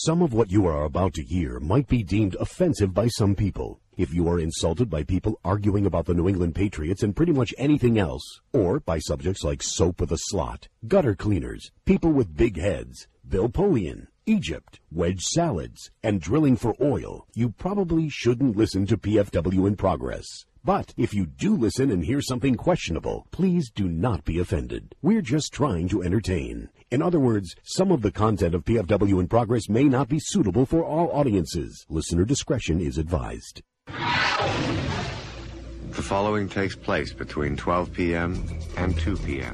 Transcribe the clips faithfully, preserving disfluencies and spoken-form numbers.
Some of what you are about to hear might be deemed offensive by some people. If you are insulted by people arguing about the New England Patriots and pretty much anything else, or by subjects like soap with a slot, gutter cleaners, people with big heads, Bill Polian, Egypt, wedge salads, and drilling for oil, you probably shouldn't listen to P F W in Progress. But if you do listen and hear something questionable, please do not be offended. We're just trying to entertain. In other words, some of the content of P F W in Progress may not be suitable for all audiences. Listener discretion is advised. The following takes place between twelve p.m. and two p.m.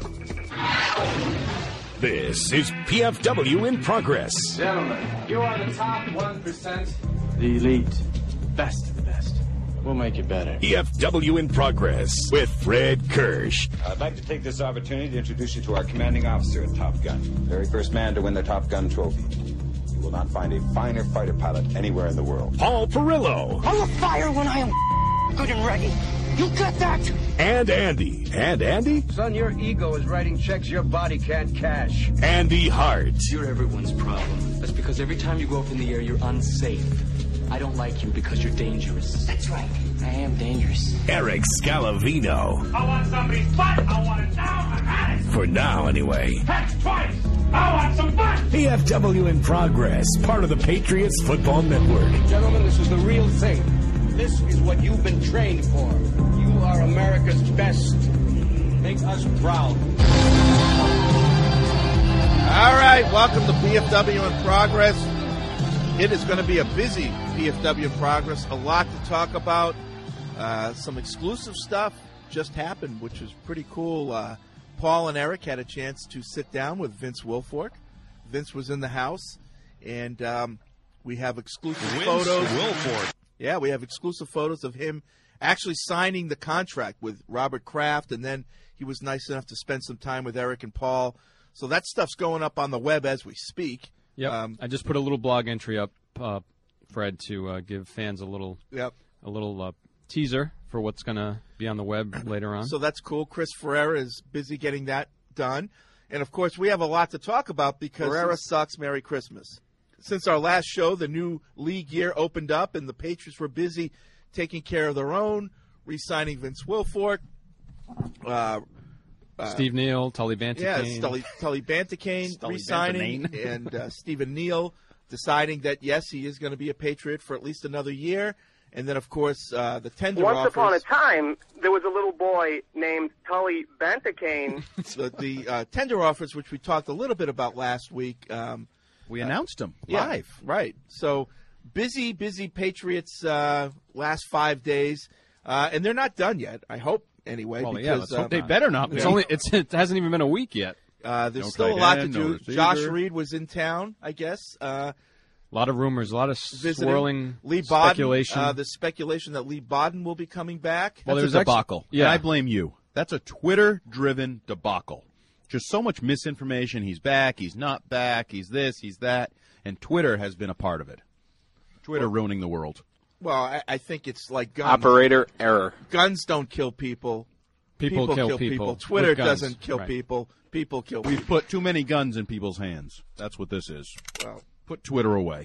This is P F W in Progress. Gentlemen, you are the top one percent. The elite. Best of the best. We'll make you better. P F W in Progress with Fred Kirsch. I'd like to take this opportunity to introduce you to our commanding officer at Top Gun. Very first man to win the Top Gun trophy. You will not find a finer fighter pilot anywhere in the world. Paul Perillo. I will fire when I am good and ready. You got that? And Andy. And Andy? Son, your ego is writing checks your body can't cash. Andy Hart. You're everyone's problem. That's because every time you go up in the air, you're unsafe. I don't like you because you're dangerous. That's right. I am dangerous. Eric Scalavino. I want somebody's butt. I want it now. I've had it. For now, anyway. Heck, twice. I want some fun. P F W in Progress, part of the Patriots Football Network. Gentlemen, this is the real thing. This is what you've been trained for. You are America's best. Make us proud. All right, welcome to P F W in Progress. It is going to be a busy P F W in Progress. A lot to talk about. Uh, some exclusive stuff just happened, which is pretty cool. Uh, Paul and Eric had a chance to sit down with Vince Wilfork. Vince was in the house, and um, we have exclusive Vince photos. Wilfork. Yeah, we have exclusive photos of him actually signing the contract with Robert Kraft, and then he was nice enough to spend some time with Eric and Paul. So that stuff's going up on the web as we speak. Yep. Um, I just put a little blog entry up, uh, Fred, to uh, give fans a little yep. a little uh, teaser for what's going to be on the web later on. So that's cool. Chris Ferreira is busy getting that done. And, of course, we have a lot to talk about because Ferreira sucks. Merry Christmas. Since our last show, the new league year opened up, and the Patriots were busy taking care of their own, re-signing Vince Wilfork. Uh, uh, Steve Neal, Tully Bantakane. Yeah, Tully, Tully Bantakane re-signing, and uh, Stephen Neal deciding that, yes, he is going to be a Patriot for at least another year. And then, of course, uh, the tender Once offers. upon a time, there was a little boy named Tully Bantakane. the the uh, tender offers, which we talked a little bit about last week. Um, we announced them yeah, live. Right. So busy, busy Patriots uh, last five days. Uh, and they're not done yet, I hope, anyway. Well, because yeah, let's uh, hope they better not. It's only, it's, it hasn't even been a week yet. Uh, there's No still a tight lot end, to no do. receiver. Josh Reed was in town, I guess. Uh, A lot of rumors, a lot of visiting. swirling Lee Bodden, speculation. Uh, the speculation that Lee Bodden will be coming back. Well, That's there's a debacle. Ex- yeah. And I blame you. That's a Twitter-driven debacle. Just so much misinformation. He's back. He's not back. He's this. He's that. And Twitter has been a part of it. Twitter well, ruining the world. Well, I, I think it's like guns. Operator error. Guns don't kill people. People, people kill, kill people. people. Twitter guns. doesn't kill right. people. People kill We've people. put too many guns in people's hands. That's what this is. Well, put Twitter away.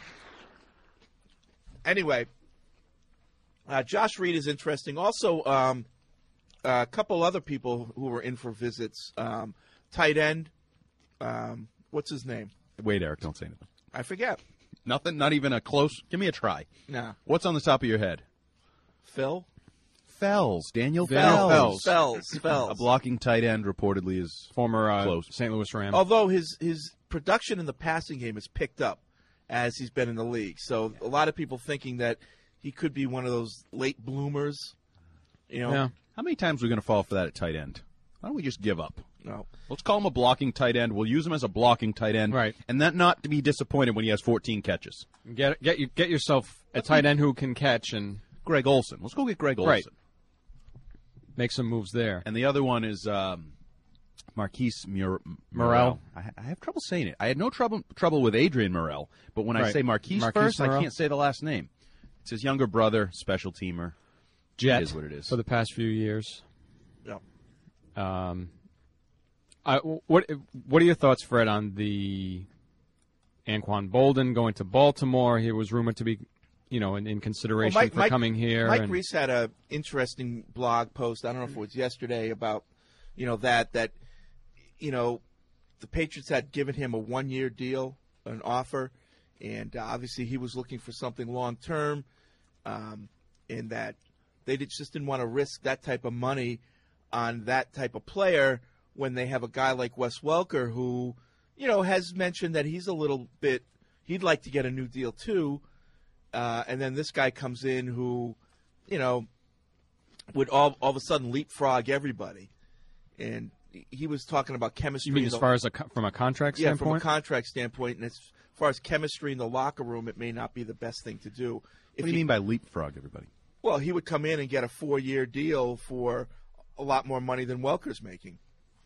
Anyway, uh, Josh Reed is interesting. Also, um, a couple other people who were in for visits. Um, tight end. Um, what's his name? Wait, Eric, don't say anything. I forget. Nothing? Not even a close? Give me a try. Nah. What's on the top of your head? Phil? Fells. Daniel Fells. Fells. Fells. Fells. A blocking tight end reportedly is former uh, close. Saint Louis Ram. Although his, his production in the passing game has picked up as he's been in the league. So a lot of people thinking that he could be one of those late bloomers. You know, yeah. How many times are we going to fall for that at tight end? Why don't we just give up? No. Let's call him a blocking tight end. We'll use him as a blocking tight end. Right. And that not to be disappointed when he has fourteen catches. Get get you get yourself a Let's tight be, end who can catch and Greg Olsen. Let's go get Greg Olsen. Right. Make some moves there. And the other one is um, Marquise Mur- Morel. I, I have trouble saying it. I had no trouble trouble with Adrian Morel, but when right. I say Marquise, Marquise first, Morel. I can't say the last name. It's his younger brother, special teamer. Jet. It is what it is. For the past few years. Yeah. Um. I, what What are your thoughts, Fred, on the Anquan Bolden going to Baltimore. He was rumored to be, you know, in, in consideration well, Mike, for Mike, coming here. Mike and, Reese had an interesting blog post. I don't know if it was yesterday about, you know, that that, you know, the Patriots had given him a one-year deal, an offer, and uh, obviously he was looking for something long-term, um, and that they did, just didn't want to risk that type of money on that type of player when they have a guy like Wes Welker who, you know, has mentioned that he's a little bit, he'd like to get a new deal too, uh, and then this guy comes in who, you know, would all, all of a sudden leapfrog everybody. And he was talking about chemistry. You mean as far as a, from a contract yeah, standpoint? Yeah, from a contract standpoint. And as far as chemistry in the locker room, it may not be the best thing to do. If what do you he, mean by leapfrog everybody? Well, he would come in and get a four-year deal for a lot more money than Welker's making.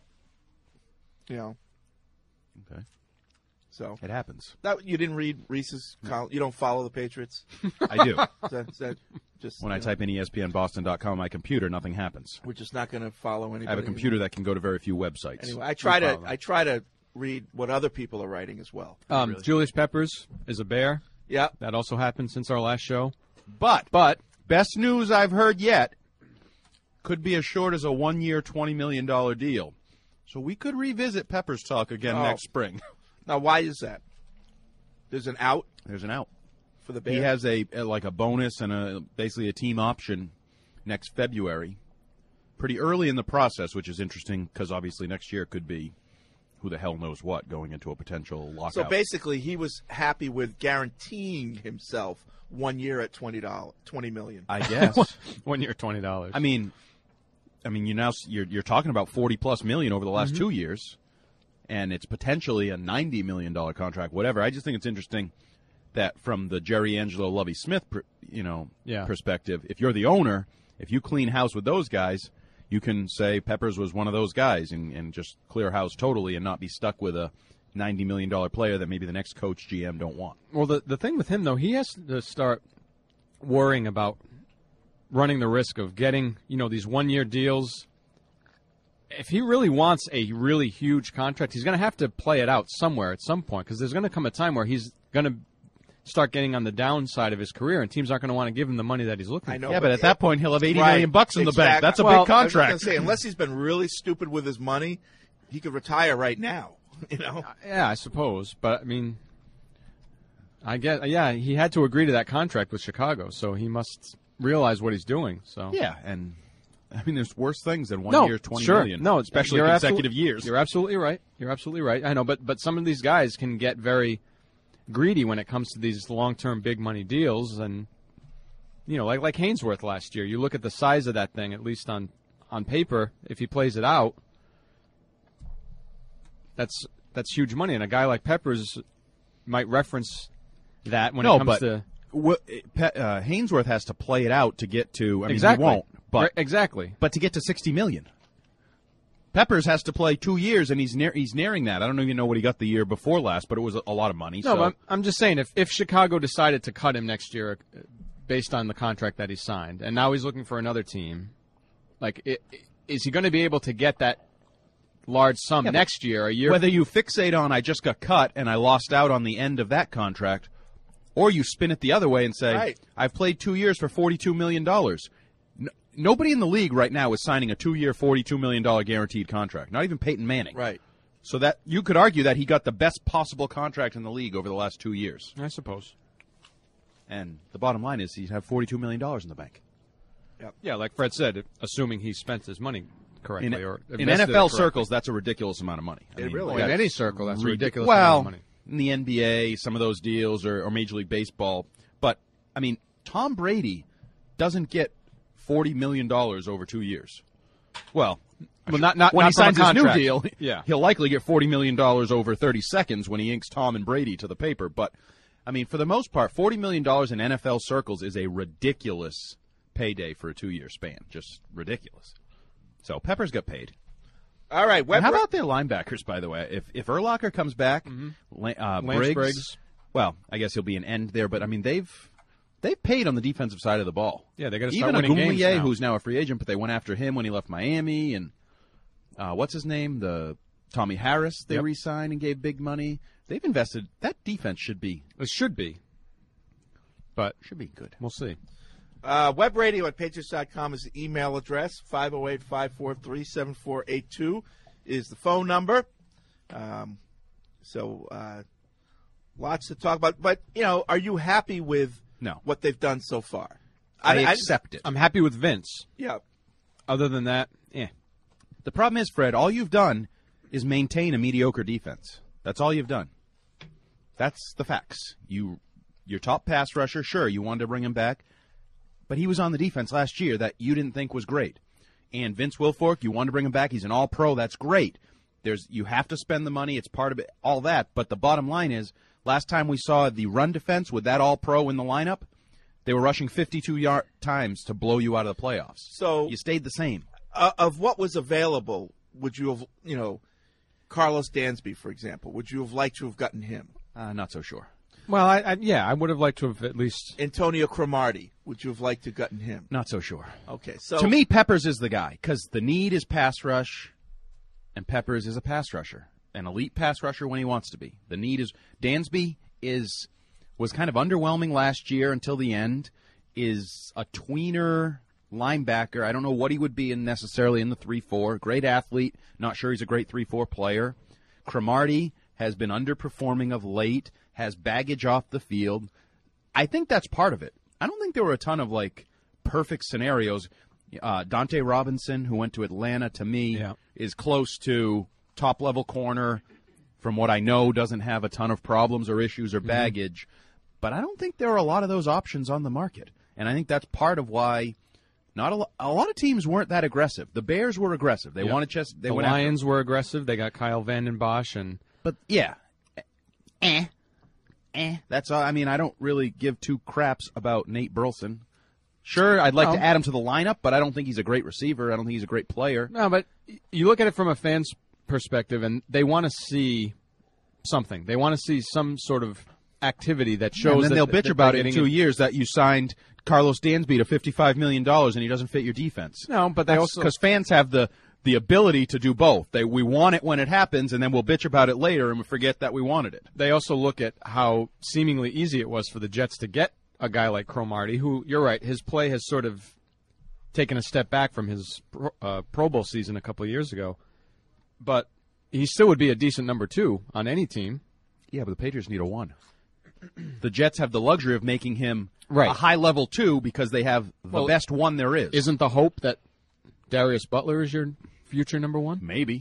You know. Okay. So it happens. That you didn't read Reese's column? You don't follow the Patriots? I do. Is that, is that just, when I know, type in E S P N Boston dot com on my computer, nothing happens. We're just not going to follow anybody. I have a computer that can go to very few websites. Anyway, I try to I try to read what other people are writing as well. Um, really. Julius Peppers is a Bear. Yeah, that also happened since our last show. But but best news I've heard yet could be as short as a one-year, twenty million dollar deal. So we could revisit Peppers talk again oh. next spring. Now, why is that? There's an out. There's an out for the Bears. He has a, a like a bonus and a basically a team option next February, pretty early in the process, which is interesting because obviously next year could be who the hell knows what going into a potential lockout. So basically, he was happy with guaranteeing himself one year at twenty dollars, twenty million. I guess one year, twenty dollars. I mean, I mean, you now you're you're talking about forty plus million over the last mm-hmm. two years. And it's potentially a ninety million dollars contract, whatever. I just think it's interesting that from the Jerry Angelo, Lovie Smith, you know, yeah. perspective, if you're the owner, if you clean house with those guys, you can say Peppers was one of those guys and, and just clear house totally and not be stuck with a ninety million dollars player that maybe the next coach, G M don't want. Well, the, the thing with him, though, he has to start worrying about running the risk of getting, you know, these one-year deals. If he really wants a really huge contract, he's going to have to play it out somewhere at some point because there's going to come a time where he's going to start getting on the downside of his career, and teams aren't going to want to give him the money that he's looking I know, for. Yeah, but at that point, he'll have eighty right, million bucks in exactly. the bank. That's a well, big contract. I was going to say, unless he's been really stupid with his money, he could retire right now. You know? Yeah, I suppose. But, I mean, I guess, yeah, he had to agree to that contract with Chicago, so he must realize what he's doing. So Yeah, and... I mean, there's worse things than one no, year, twenty sure. million. No, especially you're consecutive absolu- years. You're absolutely right. You're absolutely right. I know, but but some of these guys can get very greedy when it comes to these long-term big money deals, and you know, like like Hainsworth last year. You look at the size of that thing, at least on on paper. If he plays it out, that's that's huge money, and a guy like Peppers might reference that when no, it comes but to. W- uh, Hainsworth has to play it out to get to. I mean, exactly. he won't. But right, exactly. But to get to sixty million, Peppers has to play two years, and he's near. He's nearing that. I don't even know what he got the year before last, but it was a, a lot of money. No, so. but I'm, I'm just saying if if Chicago decided to cut him next year, based on the contract that he signed, and now he's looking for another team, like it, is he going to be able to get that large sum yeah, next year? A year. Whether you fixate on I just got cut and I lost out on the end of that contract. Or you spin it the other way and say, right. I've played two years for forty-two million dollars. No, nobody in the league right now is signing a two-year, forty-two million dollars guaranteed contract. Not even Peyton Manning. Right. So that you could argue that he got the best possible contract in the league over the last two years. I suppose. And the bottom line is he'd have forty-two million dollars in the bank. Yep. Yeah, like Fred said, assuming he spent his money correctly. In, or in N F L circles, that's a ridiculous amount of money. I it mean, really well, in any circle, that's a ridiculous well, amount of money. In the N B A, some of those deals, or, or Major League Baseball. But, I mean, Tom Brady doesn't get forty million dollars over two years. Well, well not, not, when not he signs his new contract. deal, yeah. he'll likely get forty million dollars over thirty seconds when he inks Tom and Brady to the paper. But, I mean, for the most part, forty million dollars in N F L circles is a ridiculous payday for a two-year span. Just ridiculous. So, Peppers got paid. All right. Web- how about their linebackers, by the way? If if Urlacher comes back, mm-hmm. uh, Briggs, Briggs, well, I guess he'll be an end there. But I mean, they've they've paid on the defensive side of the ball. Yeah, they got to start Even winning games Agumlier, now. who's now a free agent, but they went after him when he left Miami. And uh, what's his name? The Tommy Harris, they Yep. re-signed and gave big money. They've invested. That defense should be. It should be. But should be good. We'll see. Uh, web radio at patriots dot com is the email address. five oh eight, five four three, seven four eight two is the phone number. Um, so uh, lots to talk about. But, you know, are you happy with no. what they've done so far? I, I accept it. I'm happy with Vince. Yeah. Other than that, yeah. The problem is, Fred, all you've done is maintain a mediocre defense. That's all you've done. That's the facts. You, your top pass rusher, sure, you wanted to bring him back, but he was on the defense last year that you didn't think was great. And Vince Wilfork, you wanted to bring him back. He's an all-pro. That's great. There's you have to spend the money. It's part of it, all that. But the bottom line is, last time we saw the run defense with that all-pro in the lineup, they were rushing fifty-two yard times to blow you out of the playoffs. So you stayed the same. Uh, of what was available, would you have, you know, Carlos Dansby, for example, would you have liked to have gotten him? Uh, not so sure. Well, I, I, yeah, I would have liked to have at least Antonio Cromartie. Would you have liked to have gotten him? Not so sure. Okay, so to me, Peppers is the guy because the need is pass rush, and Peppers is a pass rusher, an elite pass rusher when he wants to be. The need is Dansby is was kind of underwhelming last year until the end. Is a tweener linebacker. I don't know what he would be in necessarily in the three four. Great athlete. Not sure he's a great three four player. Cromartie has been underperforming of late, has baggage off the field. I think that's part of it. I don't think there were a ton of, like, perfect scenarios. Uh, Dante Robinson, who went to Atlanta, to me, yeah. is close to top-level corner. From what I know, doesn't have a ton of problems or issues or baggage. Mm-hmm. But I don't think there are a lot of those options on the market. And I think that's part of why not a, lo- a lot of teams weren't that aggressive. The Bears were aggressive. They yep. wanted just they the went Lions after. were aggressive. They got Kyle Vanden Bosch and But yeah. Eh. Eh. That's all. I mean, I don't really give two craps about Nate Burleson. Sure, I'd like no. to add him to the lineup, but I don't think he's a great receiver. I don't think he's a great player. No, but you look at it from a fan's perspective, and they want to see something. They want to see some sort of activity that shows. And then that, they'll that bitch about it in two it. years that you signed Carlos Dansby to fifty-five million dollars and he doesn't fit your defense. No, but they That's also because fans have the the ability to do both. They we want it when it happens, and then we'll bitch about it later and we forget that we wanted it. They also look at how seemingly easy it was for the Jets to get a guy like Cromartie, who, you're right, his play has sort of taken a step back from his pro, uh, Pro Bowl season a couple of years ago. But he still would be a decent number two on any team. Yeah, but the Patriots need a one. The Jets have the luxury of making him right. a high-level two because they have the well, best one there is. Isn't the hope that Darius Butler is your future number one? Maybe.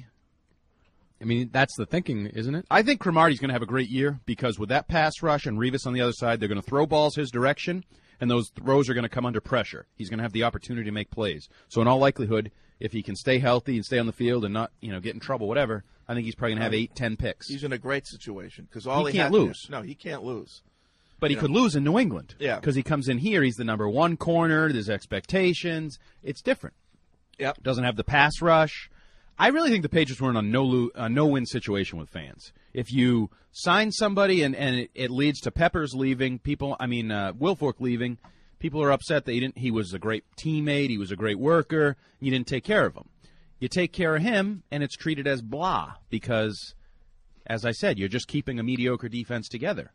I mean, that's the thinking, isn't it? I think Cromartie's going to have a great year because with that pass rush and Revis on the other side, they're going to throw balls his direction, and those throws are going to come under pressure. He's going to have the opportunity to make plays. So in all likelihood, if he can stay healthy and stay on the field and not, you know, get in trouble, whatever, I think he's probably going to have eight, ten picks. He's in a great situation because all he, he can't had, lose. No, he can't lose. But you he know. could lose in New England. Yeah. Because he comes in here, he's the number one corner, there's expectations. It's different. Yep. Doesn't have the pass rush. I really think the Patriots were in a no lo- a no-win situation with fans. If you sign somebody and, and it, it leads to Peppers leaving, people, I mean, uh, Wilfork leaving, people are upset that he didn't. He was a great teammate, he was a great worker, and you didn't take care of him. You take care of him, and it's treated as blah because, as I said, you're just keeping a mediocre defense together.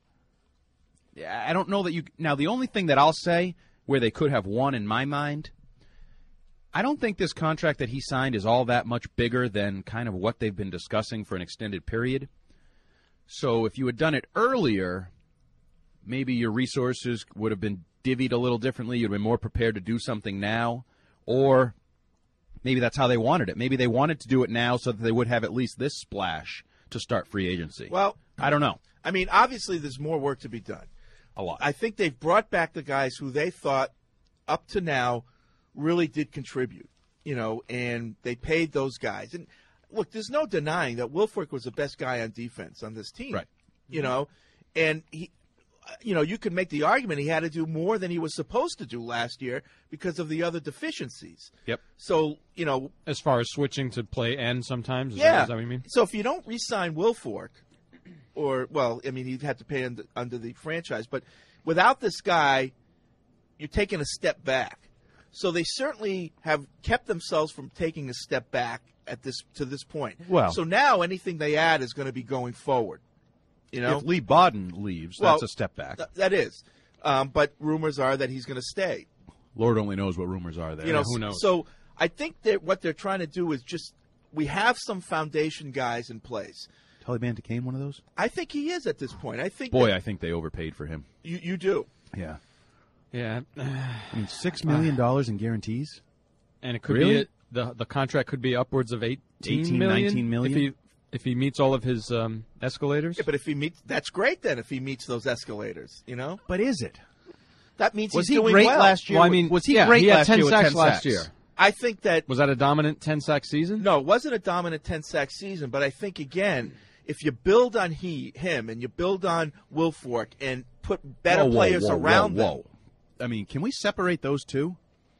I don't know that you – now, the only thing that I'll say where they could have won in my mind – I don't think this contract that he signed is all that much bigger than kind of what they've been discussing for an extended period. So if you had done it earlier, maybe your resources would have been divvied a little differently. You'd have been more prepared to do something now. Or maybe that's how they wanted it. Maybe they wanted to do it now so that they would have at least this splash to start free agency. Well, I don't know. I mean, obviously there's more work to be done. A lot. I think they've brought back the guys who they thought up to now really did contribute, you know, and they paid those guys. And look, there's no denying that Wilfork was the best guy on defense on this team, right? You know, and he, you know, you could make the argument he had to do more than he was supposed to do last year because of the other deficiencies. Yep. So, you know, as far as switching to play end sometimes, is yeah. that, is that what you mean? So if you don't re-sign Wilfork, or well, I mean, he'd have to pay under, under the franchise, but without this guy, you're taking a step back. So they certainly have kept themselves from taking a step back at this to this point. Well- so now anything they add is going to be going forward. You know, If Lee Bodden leaves, Well, that's a step back. th- that is. Um, but rumors are that he's going to stay. Lord only knows what rumors are there. You know, who knows? So I think that what they're trying to do is just we have some foundation guys in place. Tully Banta-Cain one of those? I think he is at this point. I think Boy, that I think they overpaid for him. you you do. Yeah. Yeah, I mean, six million dollars in guarantees? and it could Really? be a, the the contract could be upwards of eighteen, eighteen, million, nineteen million? if he if he meets all of his um, escalators. Yeah, but if he meets, that's great. Then if he meets those escalators, you know, But is it? that means Was he's he doing great well. last year? Well, I mean, was he yeah, great he had last ten year with sacks ten last sacks? year. I think that Was that a dominant ten sack season? no, it wasn't a dominant ten sack season, but I think again, if you build on he him and you build on Wilfork and put better Whoa, whoa, players whoa, around whoa, them. whoa. I mean, can we separate those two?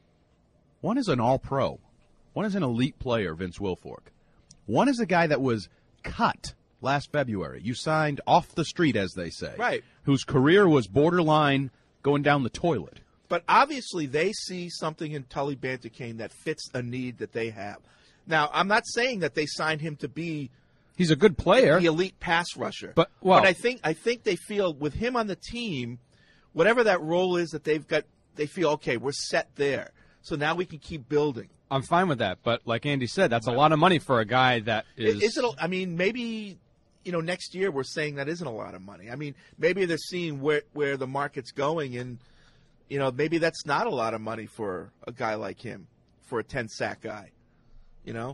One is an all-pro. One is an elite player, Vince Wilfork. One is a guy that was cut last February. You signed off the street, as they say. Right. Whose career was borderline going down the toilet. But obviously, they see something in Tully Banta-Cain that fits a need that they have. Now, I'm not saying that they signed him to be He's a good player. the elite pass rusher, But- well- but I think I think they feel with him on the team, whatever that role is that they've got, they feel okay. We're set there, so now we can keep building. I'm fine with that, but like Andy said, that's a lot of money for a guy that is. Is it? a- I mean, maybe you know next year we're saying that isn't a lot of money. I mean, maybe they're seeing where where the market's going, and you know maybe that's not a lot of money for a guy like him, for a ten sack guy. You know.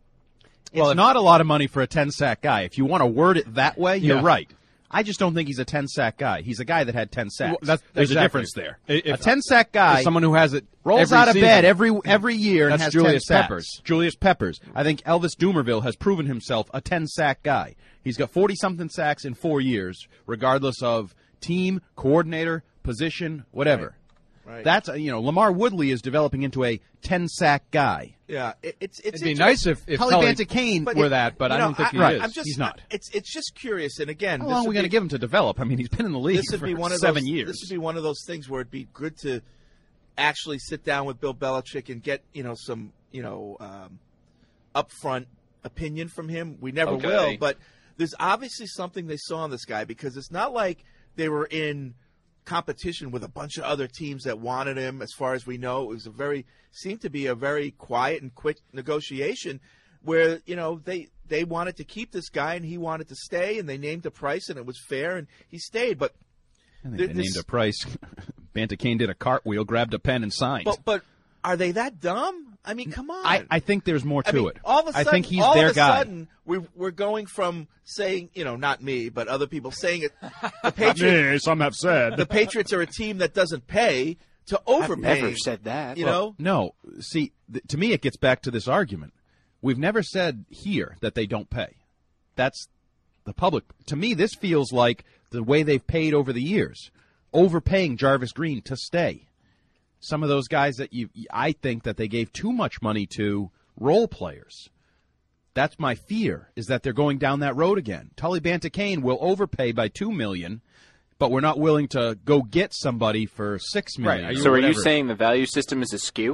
It's not a lot of money for a ten-sack guy. If you want to word it that way, you're Yeah. right. I just don't think he's a ten-sack guy. He's a guy that had ten sacks. Well, that's- There's exactly. a difference there. If- a ten-sack guy As someone who has it rolls every out of season. bed every every year and That's has Julius ten sacks. Peppers. Julius Peppers. I think Elvis Dumerville has proven himself a ten-sack guy. He's got forty-something sacks in four years, regardless of team, coordinator, position, whatever. Right. That's uh, you know Lamar Woodley is developing into a ten-sack guy. Yeah, it, it's it's It'd be inter- nice if, if Tully Tully Banta-Cain but were it- that, but you I know, don't think I- he right. is. I'm just, He's not. It's it's just curious, and again, How this long are we would going to be- give him to develop? I mean, he's been in the league This would for be one of seven those, years. This would be one of those things where it'd be good to actually sit down with Bill Belichick and get you know some you know um, upfront opinion from him. We never Okay. will, but there's obviously something they saw in this guy because it's not like they were in competition with a bunch of other teams that wanted him. As far as we know, it was a very seemed to be a very quiet and quick negotiation where you know they they wanted to keep this guy and he wanted to stay, and they named a price and it was fair and he stayed. But I think th- they this- named a price. Banta-Cain did a cartwheel, grabbed a pen, and signed. But but are they that dumb? I mean, come on. I, I think there's more to I mean, it. all of a sudden, I think he's all their of a guy. sudden, we're we're going from saying, you know, not me, but other people saying it. The Patriots, some have said. the Patriots are a team that doesn't pay to overpay. never said that. You Well, know, no. See, th- to me, it gets back to this argument. We've never said here that they don't pay. That's the public. To me, this feels like the way they've paid over the years, overpaying Jarvis Green to stay. Some of those guys that you, I think that they gave too much money to role players. That's my fear, is that they're going down that road again. Tully Banta-Cain will overpay by two million dollars, but we're not willing to go get somebody for six million dollars. Right. So are you whatever. saying the value system is askew?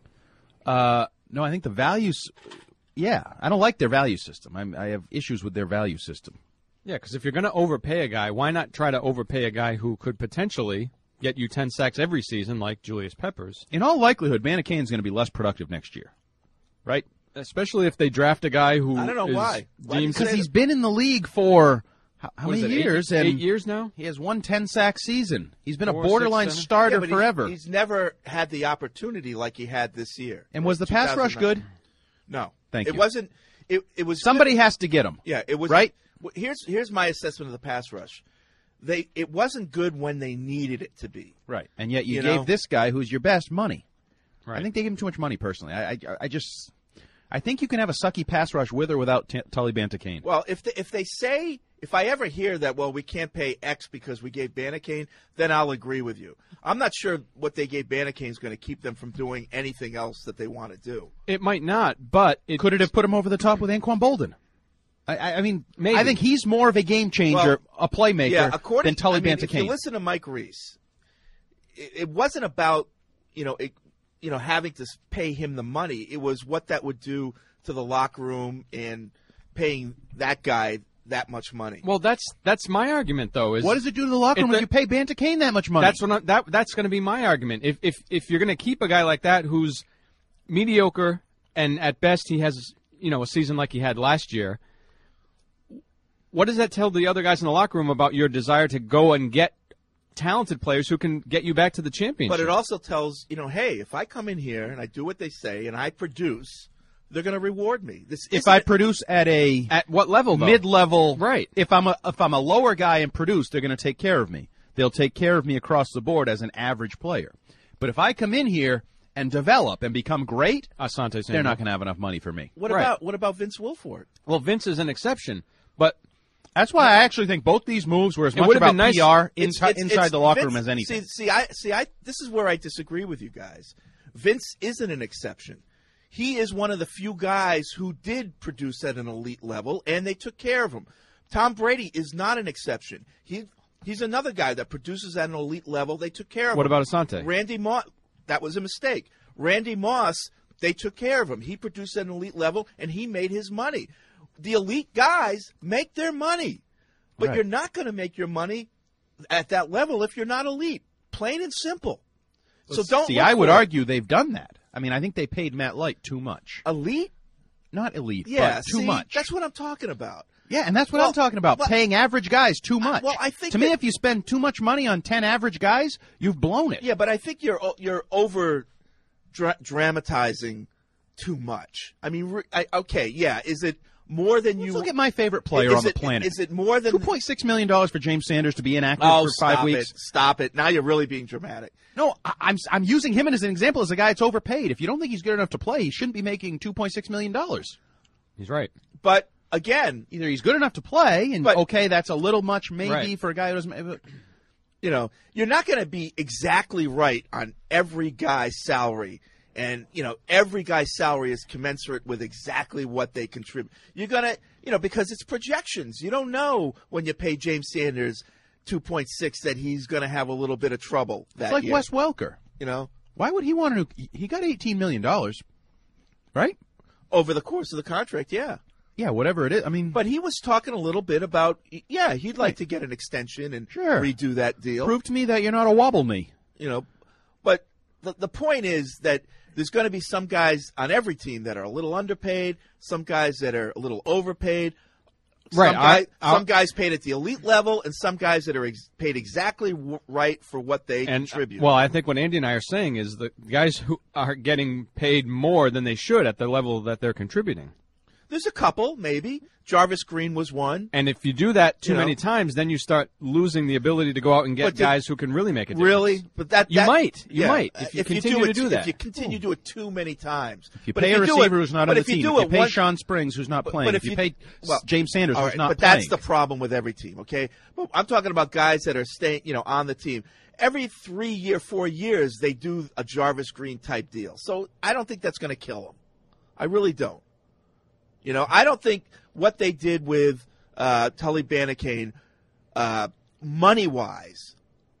Uh, no, I think the values. Yeah, I don't like their value system. I'm, I have issues with their value system. Yeah, because if you're going to overpay a guy, why not try to overpay a guy who could potentially get you ten sacks every season, like Julius Peppers? In all likelihood, Banta-Cain is going to be less productive next year, right? Especially if they draft a guy who I don't know is why. Why do you deemed say Because he's been in the league for how, how What is many it, eight- years? Eight, and years now. he has one ten-sack season. He's been Four, a borderline six, seven? starter Yeah, but he- forever. he's never had the opportunity like he had this year. And was the pass rush two thousand nine. good? No, Thank it you. wasn't. It it was Somebody good. has to get him. Yeah, it was right. w- Here's here's my assessment of the pass rush. They it wasn't good when they needed it to be. Right. And yet you, You gave know? this guy, who's your best, money. Right. I think they gave him too much money, personally. I, I, I just, I think you can have a sucky pass rush with or without T- Tully Banta-Cain. Well, if they, if they say, if I ever hear that, well, we can't pay X because we gave Banta-Cain, then I'll agree with you. I'm not sure what they gave Banta-Cain is going to keep them from doing anything else that they want to do. It might not, but it Could it have put him over the top with Anquan Bolden? I, I, I mean, Maybe. I think he's more of a game changer, Well, a playmaker, yeah, according, than Tully I mean, if Banta-Cain. you listen to Mike Reese, it, it wasn't about, you know, it, you know, having to pay him the money. It was what that would do to the locker room and paying that guy that much money. Well, that's that's my argument, though. Is what does it do to the locker room the, if you pay Bantakane that much money? That's what I, that that's going to be my argument. If if if you're going to keep a guy like that who's mediocre and at best he has, you know, a season like he had last year, what does that tell the other guys in the locker room about your desire to go and get talented players who can get you back to the championship? But it also tells, you know, hey, if I come in here and I do what they say and I produce, they're going to reward me. This if I produce at a at what level? Though? Mid-level, right? If I'm a if I'm a lower guy and produce, they're going to take care of me. They'll take care of me across the board as an average player. But if I come in here and develop and become great, Asante they're not going to have enough money for me. What right. about what about Vince Wilfork? Well, Vince is an exception, but that's why I actually think both these moves were as it much about nice. P R It's, inside, it's, inside it's, the locker Vince, room as anything. See, see, I see. I this is where I disagree with you guys. Vince isn't an exception. He is one of the few guys who did produce at an elite level, and they took care of him. Tom Brady is not an exception. He he's another guy that produces at an elite level. They took care of what him. What about Asante? Randy Moss, that was a mistake. Randy Moss, they took care of him. He produced at an elite level, and he made his money. The elite guys make their money, but right. you're not going to make your money at that level if you're not elite. Plain and simple. So don't see. I would argue they've done that. I mean, I think they paid Matt Light too much. Elite? Not elite, yeah, but too see, much. That's what I'm talking about. Yeah, and that's what well, I'm talking about, well, paying average guys too much. I, well, I think to that, me, if you spend too much money on ten average guys, you've blown it. Yeah, but I think you're you're over dra- dramatizing too much. I mean, re- I, okay, yeah, is it more than Let's you? Look at my favorite player is on the it, planet. Is it more than two point six million dollars for James Sanders to be inactive oh, for five stop weeks? It, stop it! Now you're really being dramatic. No, I, I'm I'm using him as an example as a guy that's overpaid. If you don't think he's good enough to play, he shouldn't be making two point six million dollars. He's right. But again, either he's good enough to play, and but, okay, that's a little much maybe right. for a guy who doesn't. You know, you're not going to be exactly right on every guy's salary. And, you know, every guy's salary is commensurate with exactly what they contribute. You're going to, you know, because it's projections. You don't know when you pay James Sanders two point six that he's going to have a little bit of trouble that It's like year. Wes Welker. You know? Why would he want to? He got eighteen million dollars, right? Over the course of the contract, yeah. Yeah, whatever it is. I mean, but he was talking a little bit about, yeah, he'd like right. to get an extension and sure. redo that deal. Prove to me that you're not a wobble knee. You know, but the the point is that there's going to be some guys on every team that are a little underpaid, some guys that are a little overpaid. Some right. Guy, I, some guys paid at the elite level, and some guys that are ex- paid exactly w- right for what they and, contribute. Well, I think what Andy and I are saying is the guys who are getting paid more than they should at the level that they're contributing. There's a couple, maybe. Jarvis Green was one. And if you do that too you know, many times, then you start losing the ability to go out and get the, guys who can really make a difference. Really? But that, you that, might. You yeah, might. If you if continue you do to it, do that. If you continue to do it too many times. If you but pay if a you receiver it, who's not on the if you team, do if you it pay one, Sean Springs who's not but, playing, but if, if you pay well, James Sanders right, who's not but playing. But that's the problem with every team, okay? But I'm talking about guys that are staying, you know, on the team. Every three year, four years, they do a Jarvis Green type deal. So I don't think that's going to kill them. I really don't. You know, I don't think what they did with uh, Tully Bantakane, uh, money-wise,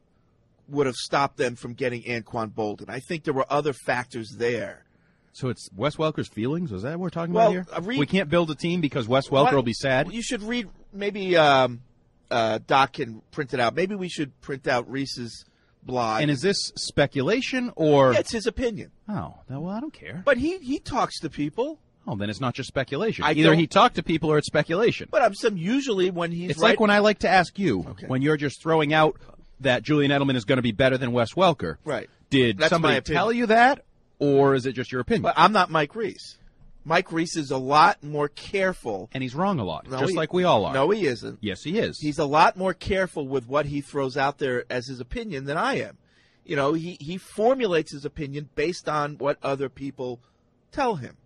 would have stopped them from getting Anquan Bolden. I think there were other factors there. So it's Wes Welker's feelings? Is that what we're talking well, about here? Read, we can't build a team because Wes Welker what, will be sad? You should read, maybe um, uh, Doc can print it out. Maybe we should print out Reese's blog. And is this speculation or? Yeah, it's his opinion. Oh, well, I don't care. But he, he talks to people. Oh, then it's not just speculation. I Either don't, he talked to people or it's speculation. But I'm some usually when he's It's right, like when I like to ask you, okay. when you're just throwing out that Julian Edelman is going to be better than Wes Welker. Right. Did That's somebody tell you that, or is it just your opinion? But I'm not Mike Reese. Mike Reese is a lot more careful. And he's wrong a lot, no, just he, like we all are. No, he isn't. Yes, he is. He's a lot more careful with what he throws out there as his opinion than I am. You know, he, he formulates his opinion based on what other people tell him.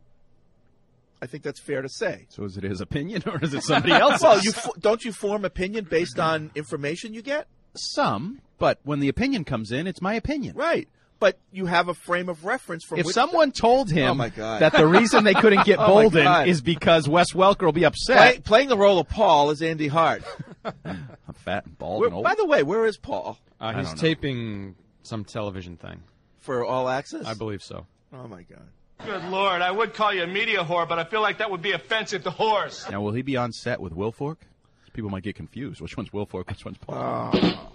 I think that's fair to say. So is it his opinion or is it somebody else's? Well, you don't you form opinion based on information you get? Some, but when the opinion comes in, it's my opinion. Right. But you have a frame of reference from if which someone that, told him oh my God. that the reason they couldn't get oh Bolden is because Wes Welker will be upset. Play, playing the role of Paul is Andy Hart. I'm fat and bald where, and old. By the way, where is Paul? Uh, he's taping some television thing. for All Access? I believe so. Oh, my God. Good Lord, I would call you a media whore, but I feel like that would be offensive to whores. Now, will he be on set with Wilfork? People might get confused. Which one's Wilfork? Which one's Paul? Oh.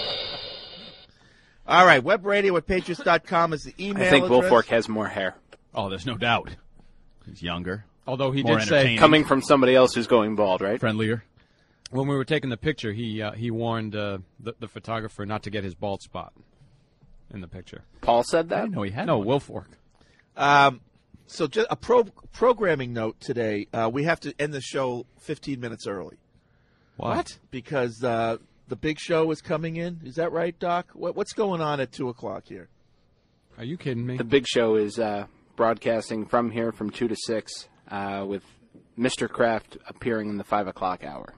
All right, web radio at patriots dot com is the email I think address. Wilfork has more hair. Oh, there's no doubt. He's younger. Although he more did say, coming from somebody else who's going bald, right? Friendlier. When we were taking the picture, he uh, he warned uh, the, the photographer not to get his bald spot in the picture. Paul said that? I didn't know he had No, one. Wilfork. Um, so just a pro- programming note today. Uh, we have to end the show fifteen minutes early. What? Because uh, the big show is coming in. Is that right, Doc? What, what's going on at two o'clock here? Are you kidding me? The big show is uh, broadcasting from here from two to six uh, with Mister Kraft appearing in the five o'clock hour.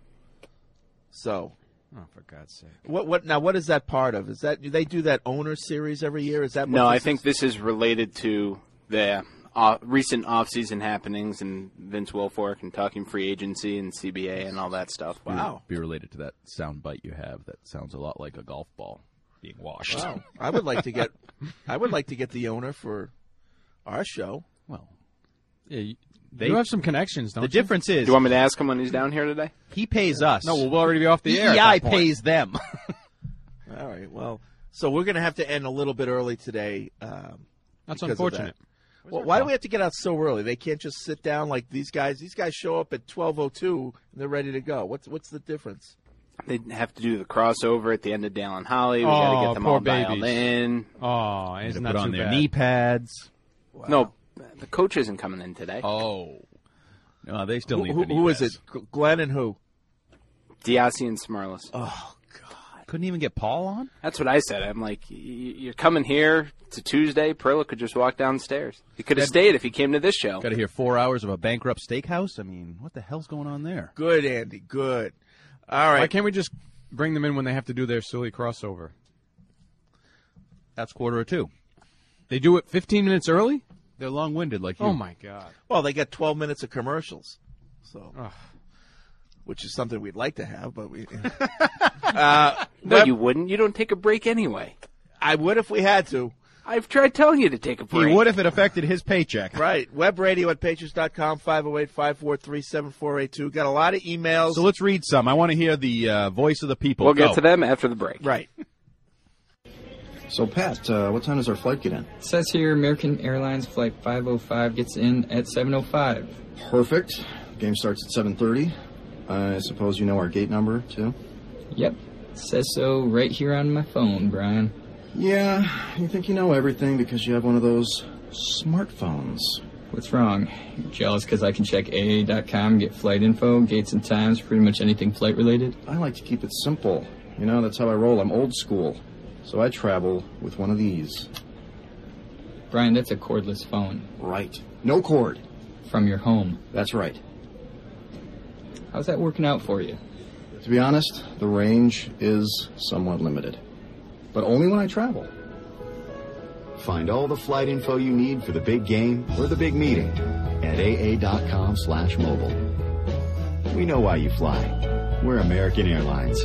So, oh, for God's sake! What? What? Now, what is that part of? Is that do they do that owner series every year? Is that what no? I this think is? this is related to the uh, recent off-season happenings and Vince Wilfork and talking free agency and C B A and all that stuff. Wow! Be related to that sound bite you have. That sounds a lot like a golf ball being washed. Wow! I would like to get, I would like to get the owner for our show. Well, yeah, you, they you have some connections, don't the you? difference is, Do you want me to ask him when he's down here today? he pays us. No, we'll already be off the air. E at I that point. pays them. All right. Well, so we're going to have to end a little bit early today. Um, That's because of unfortunate. that. Well, why do we have to get out so early? They can't just sit down like these guys. These guys show up at twelve oh two and they're ready to go. What's what's the difference? They have to do the crossover at the end of Dale and Holly. We Oh, got to get them poor all dialed babies. in. Oh, They isn't put that on too their bad? knee pads. No, the coach isn't coming in today. Oh, no, they still Who, need. who, the knee who is pads. it? G- Glenn and who? Diassi and Smarlis. Oh, Couldn't even get Paul on. That's what I said. I'm like, y- you're coming here. It's a Tuesday. Perla could just walk downstairs. He could have stayed if he came to this show. Got to hear four hours of a bankrupt steakhouse. I mean, what the hell's going on there? good, Andy. Good. All right. Why can't we just bring them in when they have to do their silly crossover? That's quarter or two. They do it fifteen minutes early? They're long-winded like you. Oh, my God. Well, they get twelve minutes of commercials, so Ugh. which is something we'd like to have, but we. uh, No, web- you wouldn't. You don't take a break anyway. I would if we had to. I've tried telling you to take a break. He would if it affected his paycheck. Right. Web radio at patriots dot com, five oh eight, five four three, seven four eight two. Got a lot of emails. So let's read some. I want to hear the uh, voice of the people. We'll Go. get to them after the break. Right. So, Pat, uh, what time does our flight get in? It says here American Airlines Flight five oh five gets in at seven oh five. Perfect. Game starts at seven thirty. I suppose you know our gate number, too? Yep. It says so right here on my phone, Brian. Yeah, you think you know everything because you have one of those smartphones. What's wrong? You're jealous because I can check A A dot com, get flight info, gates and times, pretty much anything flight-related? I like to keep it simple. You know, that's how I roll. I'm old school. So I travel with one of these. Brian, that's a cordless phone. Right. No cord. From your home. That's right. How's that working out for you? To be honest, the range is somewhat limited. But only when I travel. Find all the flight info you need for the big game or the big meeting at A A dot com slash mobile. We know why you fly. We're American Airlines.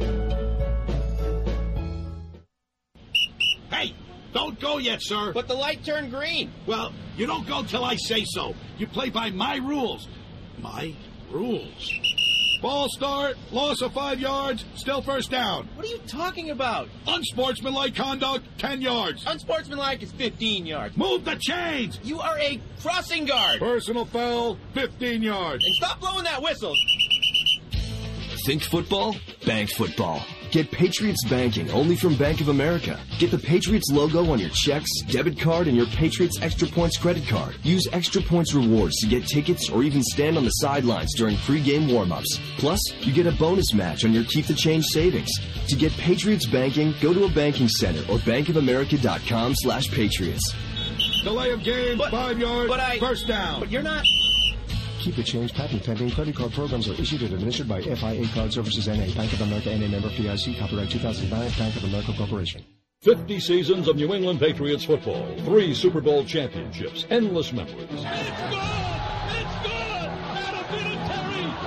Hey, don't go yet, sir. But the light turned green. Well, you don't go till I say so. You play by my rules. My rules. Ball start, loss of five yards, still first down. What are you talking about? Unsportsmanlike conduct, ten yards. Unsportsmanlike is fifteen yards. Move the chains. You are a crossing guard. Personal foul, fifteen yards. And stop blowing that whistle. Think football? Bank football. Get Patriots banking only from Bank of America. Get the Patriots logo on your checks, debit card, and your Patriots Extra Points credit card. Use Extra Points rewards to get tickets or even stand on the sidelines during pregame warm-ups. Plus, you get a bonus match on your Keep the Change savings. To get Patriots banking, go to a banking center or bankofamerica.com slash Patriots. Delay of game, but, five yards, but I, first down. But you're not... Keep the change patent pending. Credit card programs are issued and administered by F I A Card Services N A. Bank of America N A member F D I C. Copyright two thousand nine. Bank of America Corporation. fifty seasons of New England Patriots football. Three Super Bowl championships. Endless memories. It's good! It's good! Out of Vinatieri!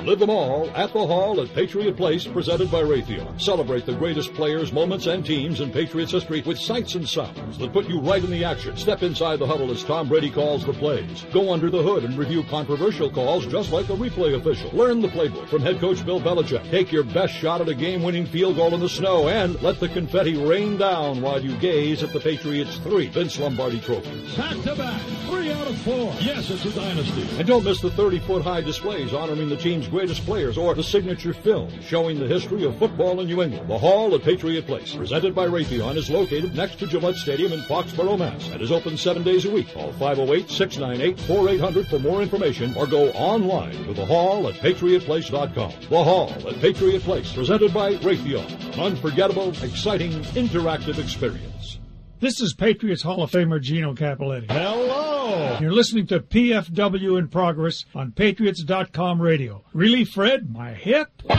Live them all at the Hall at Patriot Place, presented by Raytheon. Celebrate the greatest players, moments, and teams in Patriots history with sights and sounds that put you right in the action. Step inside the huddle as Tom Brady calls the plays. Go under the hood and review controversial calls just like a replay official. Learn the playbook from head coach Bill Belichick. Take your best shot at a game-winning field goal in the snow and let the confetti rain down while you gaze at the Patriots' three Vince Lombardi trophies. Back to back, three out of four. Yes, it's a dynasty. And don't miss the thirty-foot high displays honoring the team's greatest players or the signature film showing the history of football in New England. The Hall at Patriot Place, presented by Raytheon, is located next to Gillette Stadium in Foxborough, Mass. and is open seven days a week. Call five oh eight, six nine eight, four eight hundred for more information or go online to the hall at patriot place dot com. The Hall at Patriot Place, presented by Raytheon. An unforgettable, exciting, interactive experience. This is Patriots Hall of Famer Gino Capoletti. Hello! You're listening to P F W in Progress on Patriots dot com radio. Really, Fred? My hip? All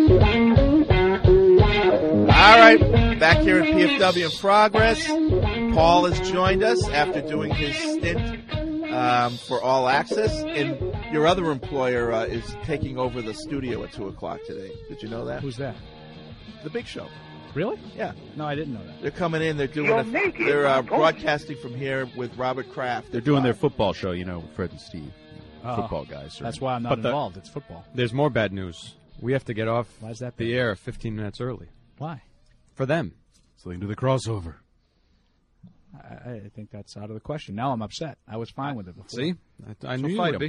right, back here in P F W in Progress. Paul has joined us after doing his stint um, for All Access, and your other employer uh, is taking over the studio at two o'clock today. Did you know that? Who's that? The Big Show. Really? Yeah. No, I didn't know that. They're coming in. They're doing. A, they're uh, broadcasting from here with Robert Kraft. They're doing their football show, you know, Fred and Steve, Oh. football guys. That's why I'm not But the- involved. It's football. There's more bad news. We have to get off Why is that the bad? air fifteen minutes early. Why? For them. So they can do the crossover. I, I think that's out of the question. Now I'm upset. I was fine with it before. See? I, I So knew you fight would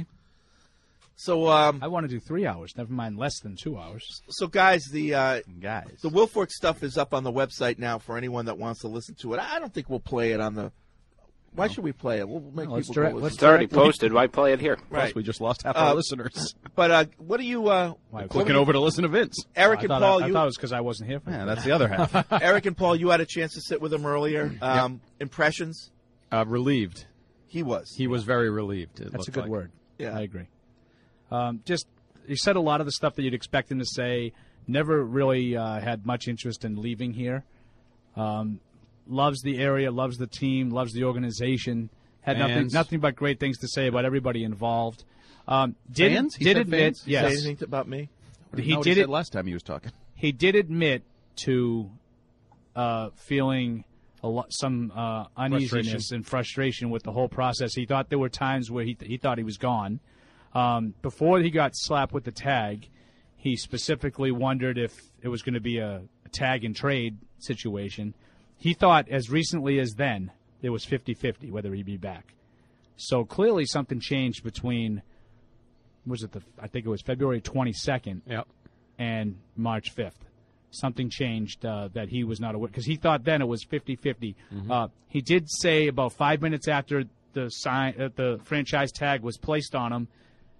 'em. be. So um, I want to do three hours. Never mind less than two hours. So, guys, the uh, guys, the Wilfork stuff is up on the website now for anyone that wants to listen to it. I don't think we'll play it on the. Why should we play it? We'll make No, let's people direct- go let's listen. It's already posted. Why play it here? Right. Plus, we just lost half Uh, our listeners. But uh, what do you? Uh, Why, what clicking do you- over to listen to Vince. Eric I and thought Paul, I, you. I thought it was because I wasn't here for Yeah, it. that's the other half. Eric and Paul, you had a chance to sit with him earlier. Um, Impressions? Uh, relieved. He was. He was very relieved. It That's a looked good like. word. Yeah. I agree. Um, just he said a lot of the stuff that you'd expect him to say. Never really uh, had much interest in leaving here. Um, loves the area, loves the team, loves the organization. Had nothing, Fans. nothing but great things to say about everybody involved. Um, did Fans? He did said admit fans? Say yes. anything about me? He know what did he it said last time he was talking. He did admit to uh, feeling a lot, some uh, uneasiness Frustration. and frustration with the whole process. He thought there were times where he th- he thought he was gone. Um, before he got slapped with the tag, he specifically wondered if it was going to be a, a tag and trade situation. He thought as recently as then it was fifty-fifty whether he'd be back. So clearly something changed between was it the I think it was February twenty-second Yep. and March fifth. Something changed uh, that he was not aware because he thought then it was fifty-fifty. Mhm. Uh, he did say about five minutes after the sign, uh, the franchise tag was placed on him,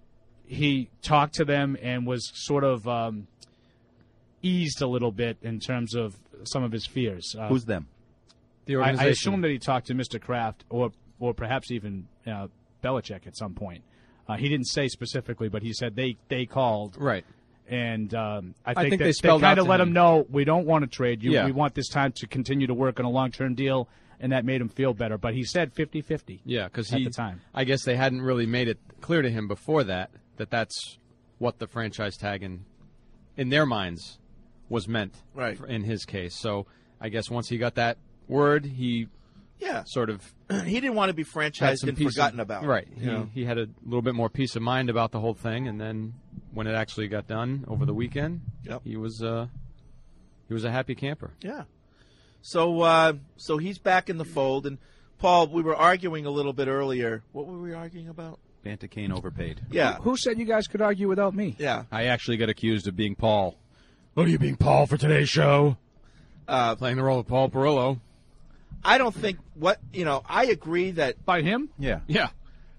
he talked to them and was sort of um, eased a little bit in terms of some of his fears. Uh, Who's them? The I, organization. I assume that he talked to Mister Kraft or or perhaps even uh, Belichick at some point. Uh, he didn't say specifically, but he said they, they called. Right. And um, I I think, think that they spelled kind out of to let him. him know we don't want to trade you. Yeah. We want this time to continue to work on a long-term deal, and that made him feel better. But he said fifty-fifty Yeah, because at he. the time. I guess they hadn't really made it clear to him before that that that's what the franchise tag in, in their minds was meant. Right. for- In his case, so I guess once he got that word, he Yeah. sort of He didn't want to be had franchised some and peace forgotten of, about. Right. You He, know? he had a little bit more peace of mind about the whole thing, and then when it actually got done over the weekend, Yep. he was uh, he was a happy camper. Yeah. So uh, so he's back in the fold. And, Paul, we were arguing a little bit earlier. What were we arguing about? Banta Kane overpaid. Yeah. Who said you guys could argue without me? Yeah. I actually got accused of being Paul. What are you being Paul for today's show? Uh, Playing the role of Paul Perillo. I don't think what, you know, I agree that. By him? Yeah. Yeah.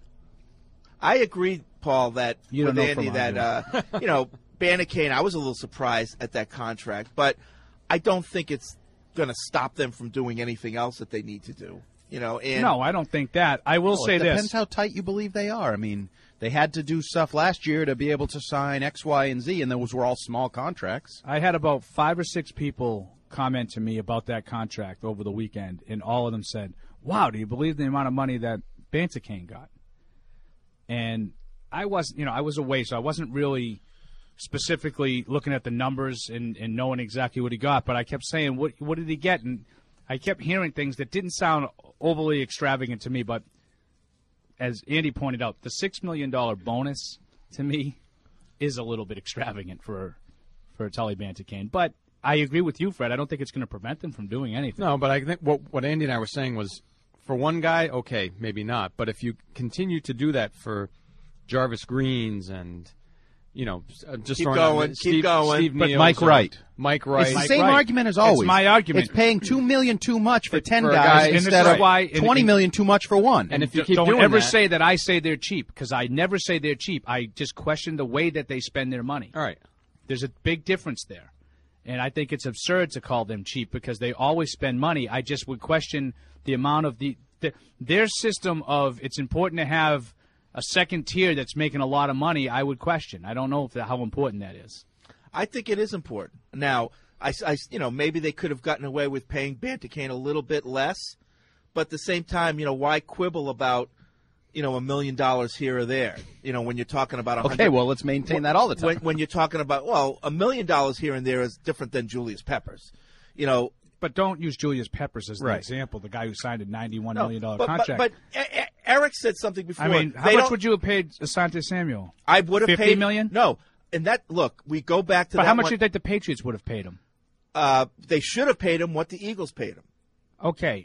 I agree, Paul, that You with don't know Andy from that, uh, you know, Bannican, I was a little surprised at that contract, but I don't think it's going to stop them from doing anything else that they need to do. You know, and No, I don't think that. I will Well, say it this. depends how tight you believe they are. I mean, they had to do stuff last year to be able to sign X, Y, and Z, and those were all small contracts. I had about five or six people comment to me about that contract over the weekend, and all of them said, wow, do you believe the amount of money that Banta Kane got? And I wasn't, you know, I was away, so I wasn't really specifically looking at the numbers and, and knowing exactly what he got. But I kept saying, what what did he get? And I kept hearing things that didn't sound overly extravagant to me. But as Andy pointed out, the six million dollars bonus, to me, is a little bit extravagant for, for Tully Bantakane. But I agree with you, Fred. I don't think it's going to prevent them from doing anything. No, but I think what, what Andy and I were saying was, for one guy, okay, maybe not. But if you continue to do that for Jarvis Greens and, you know, just keep throwing going, out keep Steve, going. Steve But Neal's Mike or Wright. Mike Wright. It's the Mike same Wright. argument as always. It's my argument. It's paying two million too much for ten For a guys guy- and instead this is of why- and- twenty and- million too much for one. And if you D- keep don't doing ever that- say that I say they're cheap, because I never say they're cheap. I just question the way that they spend their money. All right. There's a big difference there. And I think it's absurd to call them cheap because they always spend money. I just would question the amount of the, the their system of it's important to have a second tier that's making a lot of money. I would question. I don't know if how important that is. I think it is important. Now, I, I- you know, maybe they could have gotten away with paying Bantakane a little bit less, but at the same time, you know, why quibble about, you know, a million dollars here or there? You know, when you're talking about a Okay, well, let's maintain that all the time. When, when you're talking about, well, a million dollars here and there is different than Julius Peppers. You know, But don't use Julius Peppers as the Right. example, the guy who signed a ninety-one no, million dollar but, contract. But, but E- E- Eric said something before. I mean, how They much don't- would you have paid Asante Samuel? I would have fifty paid million? No, and that look, we go back to But that how much one- do you think the Patriots would have paid him? Uh, they should have paid him what the Eagles paid him. Okay.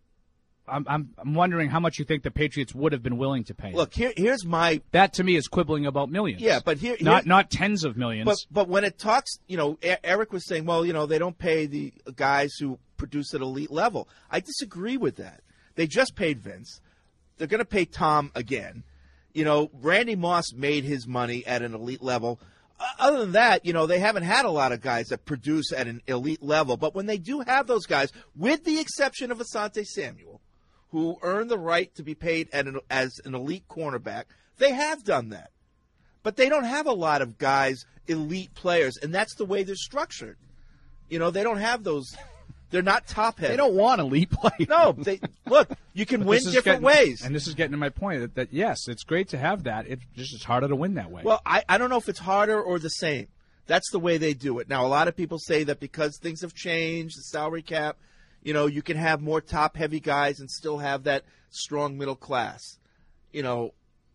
I'm, I'm I'm wondering how much you think the Patriots would have been willing to pay him. Look, here, here's my. That to me is quibbling about millions. Yeah, but here, not here- not tens of millions. But but when it talks, you know, E- Eric was saying, well, you know, they don't pay the guys who produce at elite level. I disagree with that. They just paid Vince. They're going to pay Tom again. You know, Randy Moss made his money at an elite level. Uh, other than that, you know, they haven't had a lot of guys that produce at an elite level. But when they do have those guys, with the exception of Asante Samuel, who earned the right to be paid at an, as an elite cornerback, they have done that. But they don't have a lot of guys, elite players, and that's the way they're structured. You know, they don't have those. They're not top heavy. They don't want elite players. No, they look. You can But win this is different getting- ways. And this is getting to my point that, that yes, it's great to have that. It's just it's harder to win that way. Well, I, I don't know if it's harder or the same. That's the way they do it. Now, a lot of people say that because things have changed, the salary cap, you know, you can have more top-heavy guys and still have that strong middle class. You know,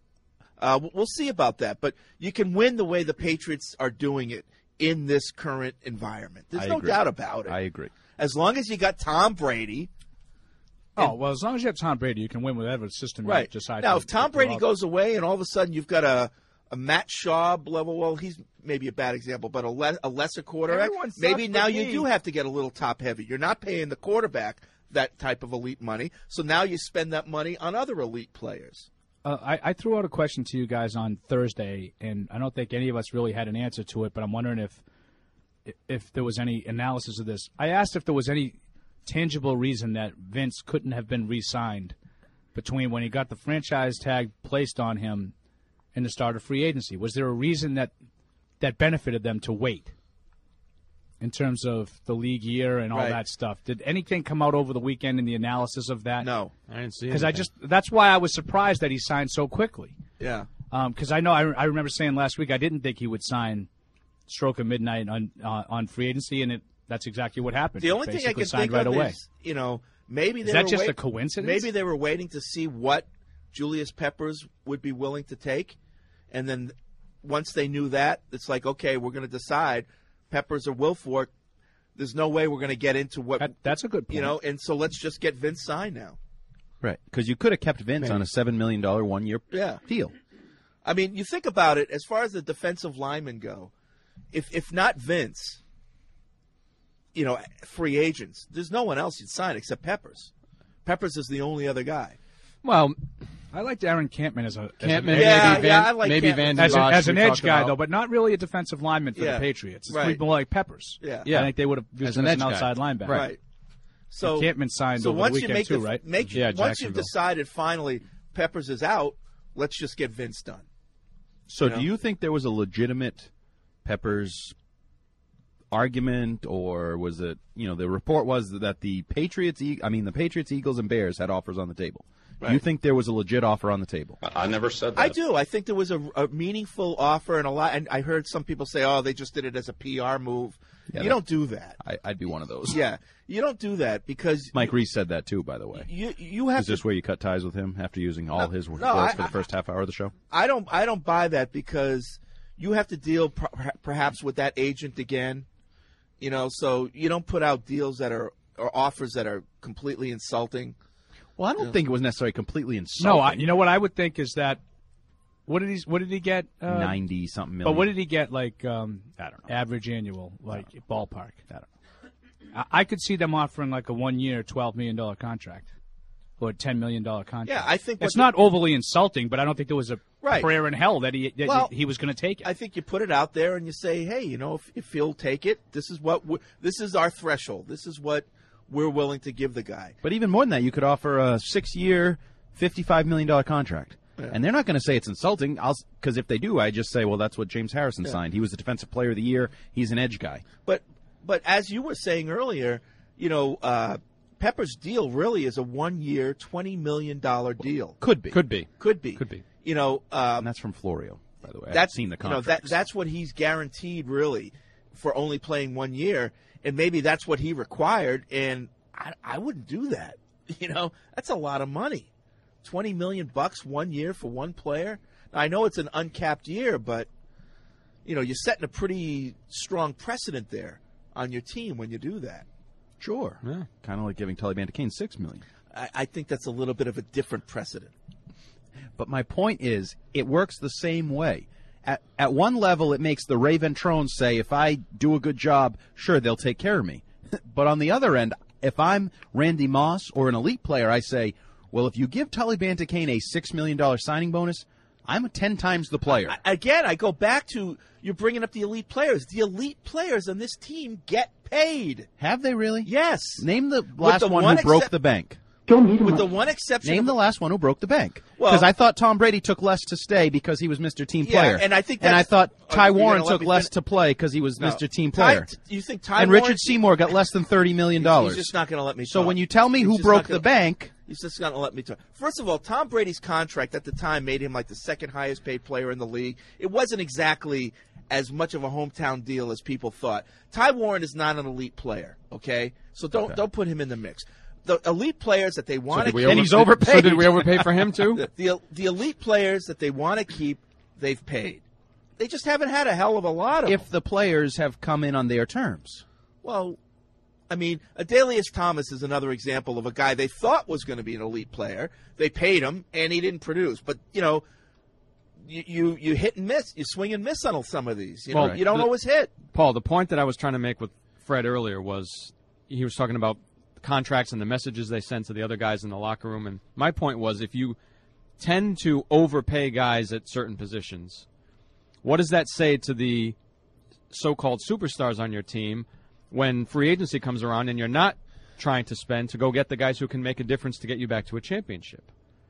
uh, we'll see about that. But you can win the way the Patriots are doing it in this current environment. There's I no agree. doubt about it. I agree. As long as you got Tom Brady. oh well, as long as you have Tom Brady, you can win whatever system Right. you decide. Now, to, if Tom to throw Brady out. goes away and all of a sudden you've got a, a Matt Schaub level, well, he's maybe a bad example, but a, le- a lesser quarterback, Everyone sucks maybe but now you me. do have to get a little top heavy. You're not paying the quarterback that type of elite money, so now you spend that money on other elite players. Uh, I, I threw out a question to you guys on Thursday, and I don't think any of us really had an answer to it. But I'm wondering if if there was any analysis of this. I asked if there was any tangible reason that Vince couldn't have been re-signed between when he got the franchise tag placed on him and the start of free agency. Was there a reason that that benefited them to wait in terms of the league year and all Right. that stuff? Did anything come out over the weekend in the analysis of that? No. I didn't see Because I anything. just that's why I was surprised that he signed so quickly. Yeah. Because I know I, I remember saying last week I didn't think he would sign stroke of midnight on uh, on free agency, and it that's exactly what happened. The He only thing I basically can signed think right of away. is, you know, maybe Is they that were just wait- a coincidence? Maybe they were waiting to see what Julius Peppers would be willing to take, and then once they knew that, it's like, okay, we're going to decide Peppers or Wilfork. There's no way we're going to get into what That- that's a good you point. know, and so let's just get Vince signed now. Right, because you could have kept Vince on a seven million dollar one year Yeah. deal. I mean, you think about it. As far as the defensive linemen go, if if not Vince, you know, free agents, there's no one else you'd sign except Peppers. Peppers is the only other guy. Well, I liked Aaron Campman as a as Campman, an maybe Yeah, Van, yeah, I like maybe Campman. Van as, a, Bosch as an we edge talked guy, about. though, but not really a defensive lineman for Yeah. the Patriots. It's Right. more like Peppers. Yeah. I think they would have used As him an as an edge guy. outside linebacker. Right. So And Campman signed so over once the you weekend make too, the, right? Make, Yeah, once you've Jacksonville. decided finally Peppers is out, let's just get Vince done. So, You know? do you think there was a legitimate Peppers argument, or was it? You know, the report was that the Patriots, E- I mean, the Patriots, Eagles, and Bears had offers on the table. Right. You think there was a legit offer on the table? I never said that. I do. I think there was a, a meaningful offer and a lot. And I heard some people say, "Oh, they just did it as a P R move." Yeah, you that- don't do that. I, I'd be one of those. Yeah, you don't do that because Mike Reese said that too, by the way. You you have Is this to, where you cut ties with him after using all No, his words no, I- for the first half hour of the show? I don't. I don't buy that because you have to deal per- perhaps with that agent again. You know, so you don't put out deals that are or offers that are completely insulting. Well, I don't Yeah. think it was necessarily completely insulting. No, I, you know what I would think is that what did he what did he get? Uh, ninety something But million. what did he get? Like um, I don't know. average annual, like ballpark. I don't know. I, I could see them offering like a one year, twelve million dollar contract, or a ten million dollar contract. Yeah, I think what it's the- not overly insulting, but I don't think there was a Right. prayer in hell that he that Well, he was going to take it. I think you put it out there and you say, "Hey, you know, if, if he'll take it, this is what we this is our threshold. This is what we're willing to give the guy." But even more than that, you could offer a six-year, fifty-five million dollars contract. Yeah. And they're not going to say it's insulting, because if they do, I just say, well, that's what James Harrison Yeah. signed. He was the Defensive Player of the Year. He's an edge guy. But but as you were saying earlier, you know, uh, Pepper's deal really is a one-year, twenty million dollar deal. Could be. Could be. Could be. Could be. You know, um, And that's from Florio, by the way. I haven't that's seen the you know contract. that that's what he's guaranteed really for only playing one year, and maybe that's what he required. And I, I wouldn't do that. You know, that's a lot of money. Twenty million bucks one year for one player. Now, I know it's an uncapped year, but you know you're setting a pretty strong precedent there on your team when you do that. Sure. Yeah. Kind of like giving Tully Bantakane six million dollars. I, I think that's a little bit of a different precedent. But my point is, it works the same way. At, at one level, it makes the Ray Ventrone say, if I do a good job, sure, they'll take care of me. But on the other end, if I'm Randy Moss or an elite player, I say, well, if you give Tully Bantakane a six million dollars signing bonus, I'm ten times the player. I, again, I go back to you're bringing up the elite players. The elite players on this team get paid. Have they really? Yes. Name the last the one, one who broke excep- the bank. With the one exception. Name of the last one who broke the bank. Well- Because I thought Tom Brady took less to stay because he was Mister Team Yeah, Player. and I think and I that's- thought oh, Ty you're Warren gonna let took me less fin- to play because he was No. Mister Team Ty- Player. you think Ty and Warren- Richard Seymour got less than thirty million dollars. He's just not going to let me So talk. when you tell me He's who just broke not gonna- the bank, he's just going to let me talk. First of all, Tom Brady's contract at the time made him like the second highest paid player in the league. It wasn't exactly as much of a hometown deal as people thought. Ty Warren is not an elite player, okay? So don't Okay. don't put him in the mix. The elite players that they want did to we keep, over- And he's overpaid. so did we overpay for him, too? The, the the elite players that they want to keep, they've paid. They just haven't had a hell of a lot of if them. the players have come in on their terms. Well, I mean, Adelius Thomas is another example of a guy they thought was going to be an elite player. They paid him, and he didn't produce. But, you know, you you, you hit and miss. You swing and miss on some of these. You know, Well, you don't the- always hit. Paul, the point that I was trying to make with Fred earlier was he was talking about contracts and the messages they send to the other guys in the locker room. And my point was if you tend to overpay guys at certain positions, what does that say to the so-called superstars on your team when free agency comes around and you're not trying to spend to go get the guys who can make a difference to get you back to a championship?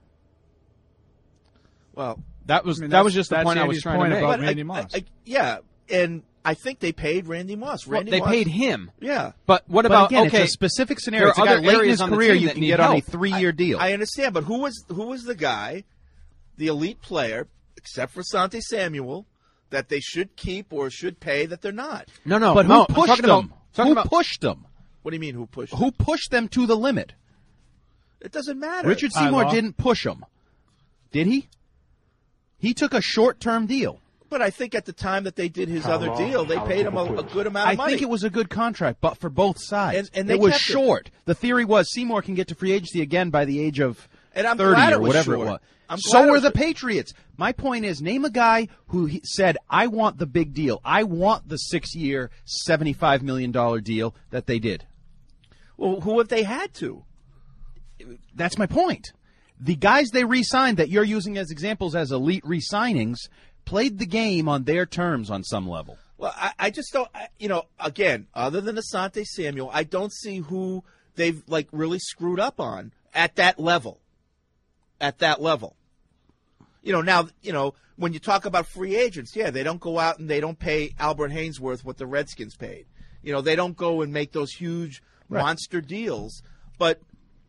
Well, that was I mean, that was that's- just the that's point I Andy's was trying point to make. about But Randy I- Moss. I- I- yeah, and I think they paid Randy Moss. Well, Randy they Moss, paid him. Yeah. But what But about again, okay? it's a specific scenario. there It's a are guy other late in areas his on the career team you that can need get on a help. three-year deal. I understand, but who was who was the guy, the elite player, except for Sante Samuel, that they should keep or should pay that they're not? No, no. but who no, I'm pushed talking them? about- talking who about- pushed them? What do you mean who pushed? Who pushed them to the limit? It doesn't matter. Richard Ty Seymour Law. didn't push them. Did he? He took a short-term deal. But I think at the time that they did his How other long? deal, they How paid him a, long? a good amount I of money. think it was a good contract, but for both sides. And- and they it was kept it. short. The theory was Seymour can get to free agency again by the age of And I'm thirty glad or it was whatever short. it was. I'm So glad it were was the short. Patriots. My point is, name a guy who he said, I want the big deal. I want the six-year, seventy-five million dollars deal that they did. Well, who have they had to? That's my point. The guys they re-signed that you're using as examples as elite re-signings played the game on their terms on some level. Well, I, I just don't. I, you know, again, other than Asante Samuel, I don't see who they've like really screwed up on at that level. At that level, you know. Now, you know, when you talk about free agents, yeah, they don't go out and they don't pay Albert Hainsworth what the Redskins paid. You know, they don't go and make those huge Right. monster deals. But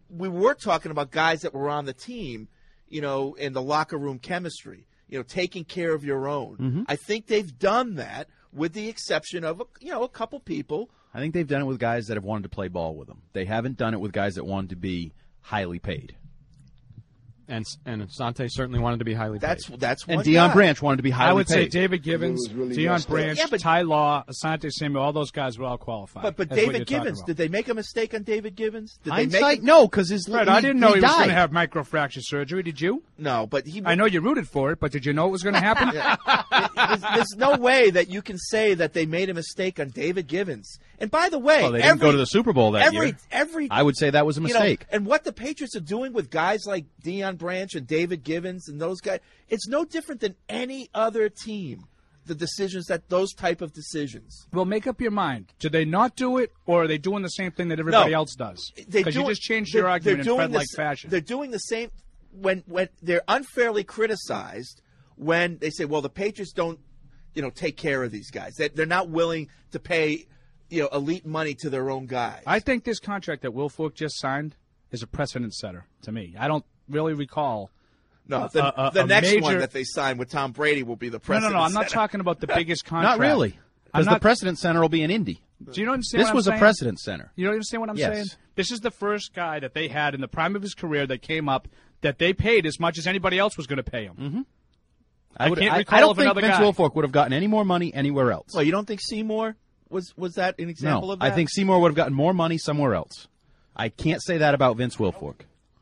we were talking about guys that were on the team, you know, in the locker room chemistry, you know, taking care of your own. Mm-hmm. I think they've done that with the exception of, you know, a couple people. I think they've done it with guys that have wanted to play ball with them. They haven't done it with guys that wanted to be highly paid. And and Asante certainly wanted to be highly That's paid. that's And one Deion guy. Branch wanted to be highly I would paid. say David Givens, really Deion messed up. Branch, Yeah, but- Ty Law, Asante Samuel, all those guys were all qualified. But but That's what David you're talking Givens, about. did they make a mistake on David Givens? Did Hindsight? they make a- No, because his Fred, he, I didn't know he, was died. going to have microfracture surgery. Did you? No, but he. I know you rooted for it, but did you know it was going to happen? there's, there's no way that you can say that they made a mistake on David Givens. And by the way, Well, they every, didn't go to the Super Bowl that every, year. Every, I would say that was a you know, mistake. and what the Patriots are doing with guys like Deion Branch and David Givens and those guys, it's no different than any other team. The decisions that those type of decisions. Well, make up your mind. Did they not do it, or are they doing the same thing that everybody No. else does? They Because you do it- just changed they're- your argument they're in doing the Fred-like s- fashion. They're doing the same when when they're unfairly criticized when they say, "Well, the Patriots don't, you know, take care of these guys. They, they're not willing to pay, you know, elite money to their own guys." I think this contract that Will Fork just signed is a precedent setter to me. I don't really recall. No, a- the, a- the a next major- one that they sign with Tom Brady will be the No, precedent. no, no. I'm not setter. talking about the biggest contract. Not really. I'm Because the not- precedent center will be in Indy. Do you understand This what I'm was a saying? precedent center. You don't understand what I'm Yes. saying? This is the first guy that they had in the prime of his career that came up that they paid as much as anybody else was going to pay him. Mm-hmm. I, would, can't I, recall I don't of think another Vince guy. Wilfork would have gotten any more money anywhere else. Well, you don't think Seymour was was that an example no, of that? I think Seymour would have gotten more money somewhere else. I can't say that about Vince Wilfork.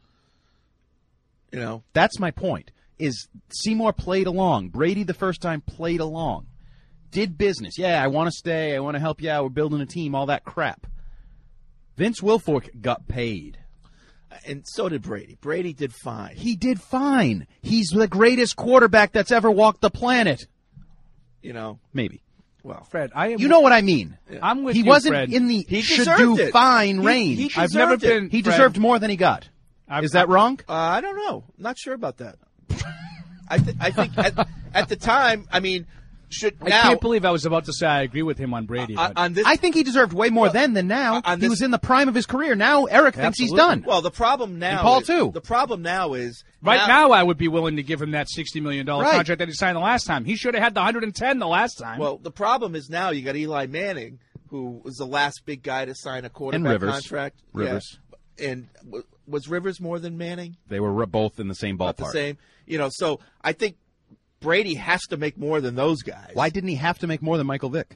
You know, that's my point. Is Seymour played along? Brady the first time played along, did business. Yeah, I want to stay. I want to help you out. We're building a team. All that crap. Vince Wilfork got paid. And so did Brady. Brady did fine. He did fine. He's the greatest quarterback that's ever walked the planet. You know, maybe. Well, Fred, I am. You know what I mean. I'm with he you, wasn't Fred. in the He should deserved do it. fine He- range. he I've never deserved it. been. He Fred, deserved more than he got. I've- Is that wrong? Uh, I don't know. Not sure about that. I, th- I think at, at the time, I mean, should I now can't believe I was about to say I agree with him on Brady. uh, but on this. I think he deserved way more then than now. on he this- was in the prime of his career. Now Eric thinks he's Absolutely. done. Well, the problem now. And Paul, is, too. The problem now is right now, I would be willing to give him that sixty million dollars Right. contract that he signed the last time. He should have had the one hundred ten the last time. Well, the problem is now you got Eli Manning, who was the last big guy to sign a quarterback Rivers. contract. Rivers. Yeah. And w- was Rivers more than Manning? They were both in the same ballpark. Not the same. You know, so I think Brady has to make more than those guys. Why didn't he have to make more than Michael Vick?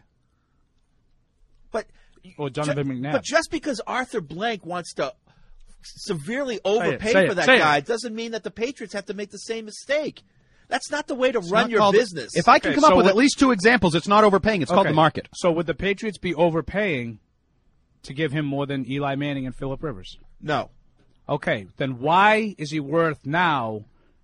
But or Donovan ju- McNabb. But just because Arthur Blank wants to severely it, overpay say for it, that say it. guy doesn't mean that the Patriots have to make the same mistake. That's not the way to It's run not your called- business. If I can Okay, come up so with what- at least two examples, it's not overpaying. It's called Okay. the market. So would the Patriots be overpaying to give him more than Eli Manning and Phillip Rivers? No. Okay, then why is he worth now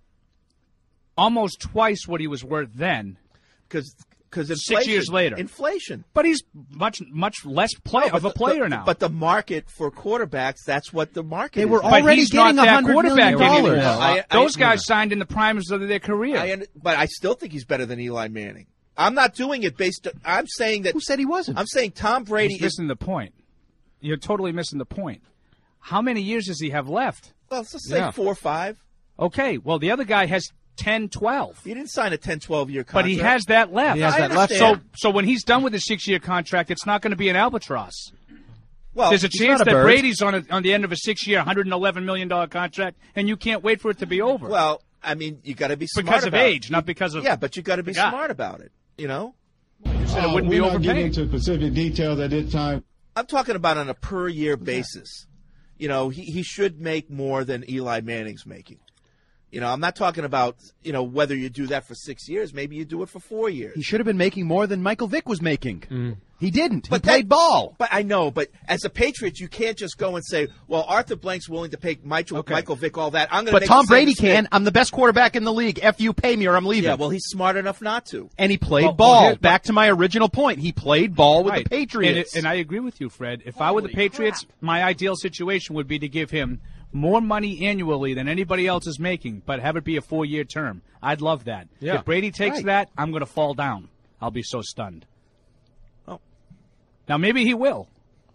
almost twice what he was worth then? Because because Six years later. inflation. But he's much much less play No, of but a the- player the- now. But the market for quarterbacks, that's what the market They is. were now. But already he's getting not that one hundred quarterback million anymore. dollars. I- I- Those I- guys signed in the primes of their career. I, under- but I still think he's better than Eli Manning. I'm not doing it based. I'm saying that. Who said he wasn't? I'm saying Tom Brady He's is. missing the point. You're totally missing the point. How many years does he have left? Well, let's just say Yeah. four or five. Okay, well, the other guy has ten, twelve. He didn't sign a ten, twelve year But contract. he has that left. He has I that left. So, understand. so when he's done with his six-year contract, it's not going to be an albatross. Well, There's a he's chance not a that bird. Brady's on a, on the end of a six-year, one hundred eleven million dollars contract, and you can't wait for it to be over. well, I mean, you got to be smart because of about it. age, not because of Yeah, but you got to be the guy. smart about it. You know, You said it wouldn't be we're not getting overpaying. into specific details at this time. I'm talking about on a per year basis. You know, he he should make more than Eli Manning's making. You know, I'm not talking about, you know, whether you do that for six years. Maybe you do it for four years. He should have been making more than Michael Vick was making. He didn't. But he played that- ball. But I know, but as a Patriot, you can't just go and say, well, Arthur Blank's willing to pay Michael, Okay. Michael Vick all that. I'm going to But make Tom the same Brady mistake. can. I'm the best quarterback in the league. F you, pay me or I'm leaving. Yeah, well, he's smart enough not to. And he played Well, ball. well, here- Back to my original point. He played ball with Right. the Patriots. And, it- and I agree with you, Fred. If I were the Patriots, my ideal situation would be to give him more money annually than anybody else is making, but have it be a four-year term. I'd love that. Yeah. If Brady takes Right. that, I'm going to fall down. I'll be so stunned. Oh. Now, maybe he will.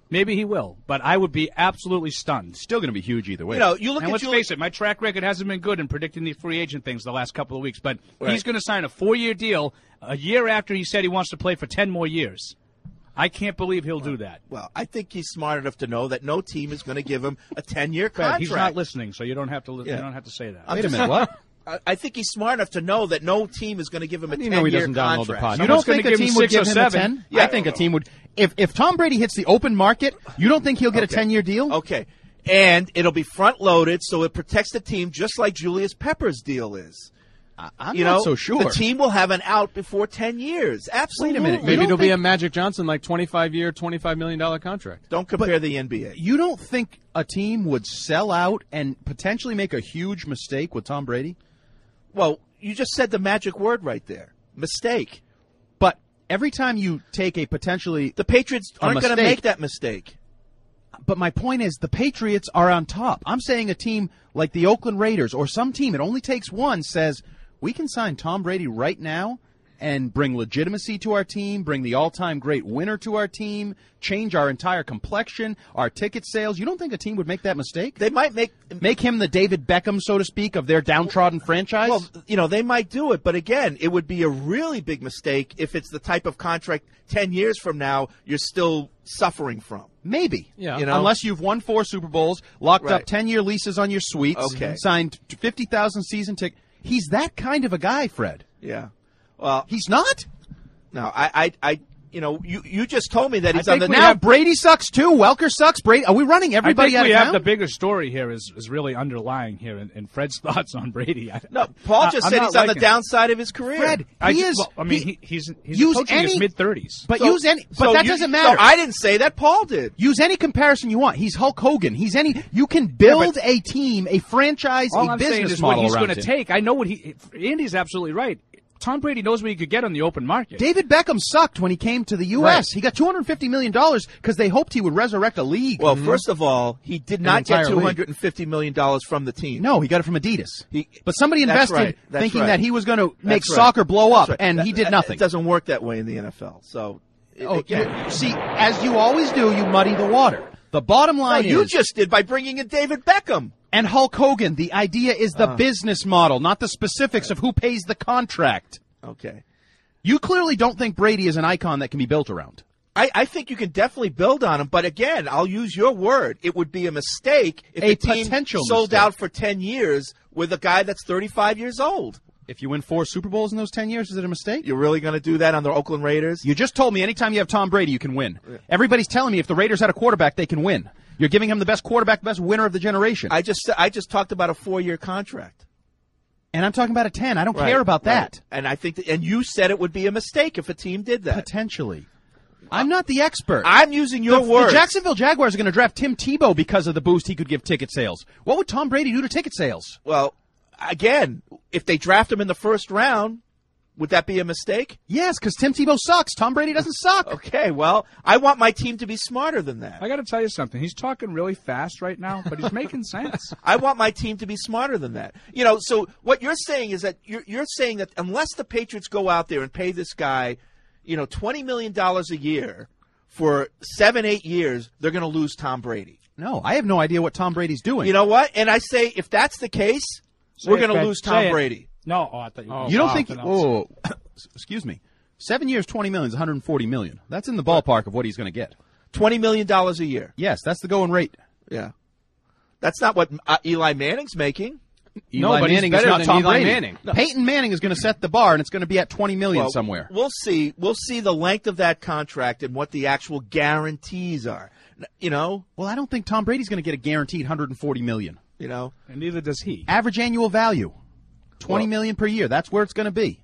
Maybe he will, but I would be absolutely stunned. Still going to be huge either way. You know, you look and at let's Julie- face it, my track record hasn't been good in predicting the free agent things the last couple of weeks, but Right. he's going to sign a four-year deal a year after he said he wants to play for ten more years. I can't believe he'll do that. Well, I think he's smart enough to know that no team is going to give him a ten-year Fred, contract. he's not listening, so you don't have to. Li- Yeah. You don't have to say that. I'm just- I, I think he's smart enough to know that no team is going to give him a You ten-year know he doesn't download contract. the pod. You don't think a team would give him a ten? Yeah. I think a team would. If if Tom Brady hits the open market, you don't think he'll get Okay. a ten-year deal? Okay. And it'll be front-loaded, so it protects the team just like Julius Pepper's deal is. I'm you not know, so sure. The team will have an out before ten years. Absolutely. Maybe it'll be a Magic Johnson like twenty-five year, twenty-five million dollar contract. Don't compare the N B A. You don't think a team would sell out and potentially make a huge mistake with Tom Brady? Well, you just said the magic word right there. Mistake. But every time you take a potentially The Patriots a aren't going to mistake- make that mistake. But my point is, the Patriots are on top. I'm saying a team like the Oakland Raiders or some team, it only takes one, says, we can sign Tom Brady right now and bring legitimacy to our team, bring the all-time great winner to our team, change our entire complexion, our ticket sales. You don't think a team would make that mistake? They might make make him the David Beckham, so to speak, of their downtrodden franchise? Well, you know, they might do it, but again, it would be a really big mistake if it's the type of contract ten years from now you're still suffering from. Maybe. Yeah. You know? Unless you've won four Super Bowls, locked Right. up ten-year leases on your suites, Okay. signed fifty thousand season tickets. He's that kind of a guy, Fred. Yeah. Well, he's not. No, I, I, I you know, you, you just told me that he's I on the think we Now have- Brady sucks too. Welker sucks. Brady. Are we running everybody I out think we of have town? the bigger story here is, is really underlying here in, in Fred's thoughts on Brady. I, No, Paul I- just I'm said not he's on the liking it. downside of his career. Fred, I he ju- is. well, I mean, he- he, he's he's use approaching any his mid thirties. But So- use any. But so that you- doesn't no, matter. I didn't say that. Paul did. Use any comparison you want. He's Hulk Hogan. He's any. You can build a team, a franchise, All a I'm saying business is what model he's around going to him. take. I know what he. Andy's absolutely right. Tom Brady knows what he could get on the open market. David Beckham sucked when he came to the U S. Right. He got two hundred fifty million dollars because they hoped he would resurrect a league. Well, first of all, he did An not get entire two hundred fifty million dollars from the team. No, he got it from Adidas. He, but somebody That's invested right. That's thinking right. that he was going to make That's right. soccer blow up, That's right. and That- he did that- nothing. It doesn't work that way in the N F L. So, it- Oh, again, you- see, as you always do, you muddy the water. The bottom no, line you is, just did by bringing in David Beckham. and Hulk Hogan, the idea is the Uh. business model, not the specifics of who pays the contract. Okay. You clearly don't think Brady is an icon that can be built around. I, I think you can definitely build on him, but again, I'll use your word. It would be a mistake if A a team potential sold mistake. out for ten years with a guy that's thirty-five years old. If you win four Super Bowls in those ten years, is it a mistake? You're really going to do that on the Oakland Raiders? You just told me anytime you have Tom Brady, you can win. Everybody's telling me if the Raiders had a quarterback, they can win. You're giving him the best quarterback, best winner of the generation. I just I just talked about a four-year contract. And I'm talking about a ten. I don't Right, care about right. that. And I think that, and you said it would be a mistake if a team did that. Potentially. I'm not the expert. I'm using your the, words. The Jacksonville Jaguars are going to draft Tim Tebow because of the boost he could give ticket sales. What would Tom Brady do to ticket sales? Well, again, if they draft him in the first round, would that be a mistake? Yes, because Tim Tebow sucks. Tom Brady doesn't suck. Okay, well, I want my team to be smarter than that. I got to tell you something. He's talking really fast right now, but he's making sense. I want my team to be smarter than that. You know, so what you're saying is that you're, you're saying that unless the Patriots go out there and pay this guy, you know, twenty million dollars a year for seven, eight years, they're going to lose Tom Brady. No, I have no idea what Tom Brady's doing. You know what? And I say if that's the case, Say we're it, going to Fred. lose Say Tom it. Brady. No, oh, I thought you. you don't wow, think? something else. Oh, excuse me. Seven years, twenty million is one hundred forty million. That's in the ballpark of what he's going to get. twenty million dollars a year. Yes, that's the going rate. Yeah. That's not what uh, Eli Manning's making. Eli No, but he's Manning is better not than Tom Eli Brady. Manning. No. Peyton Manning is going to set the bar, and it's going to be at twenty million Well, somewhere. We'll see. We'll see the length of that contract and what the actual guarantees are. N- You know, Well, I don't think Tom Brady's going to get a guaranteed one hundred forty million. you know. And neither does he. Average annual value, twenty Well- million per year. That's where it's going to be.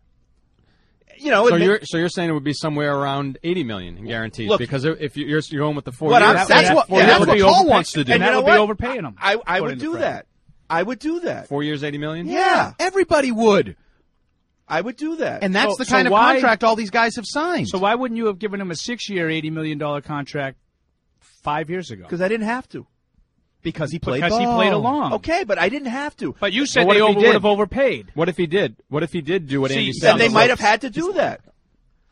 You know, So it may- you're so you're saying it would be somewhere around eighty million in guarantees Look- because if you're you're going with the four What years, I'm That's saying- what, yeah, that's that what would be Paul overpay- wants to do. And you that know would be what? overpaying him. I, I according would to do Fred. that. I would do that. four years, eighty million. Yeah. Everybody would. I would do that. And that's So- the so kind of why- contract all these guys have signed. So why wouldn't you have given him a six-year, eighty million dollars contract five years ago? Because I didn't have to. because he played Because he ball. played along. Okay, but I didn't have to. But you said But what they if he over, did? would have overpaid. What if he did? What if he did do what See, Andy then said? Then they might have had to do that.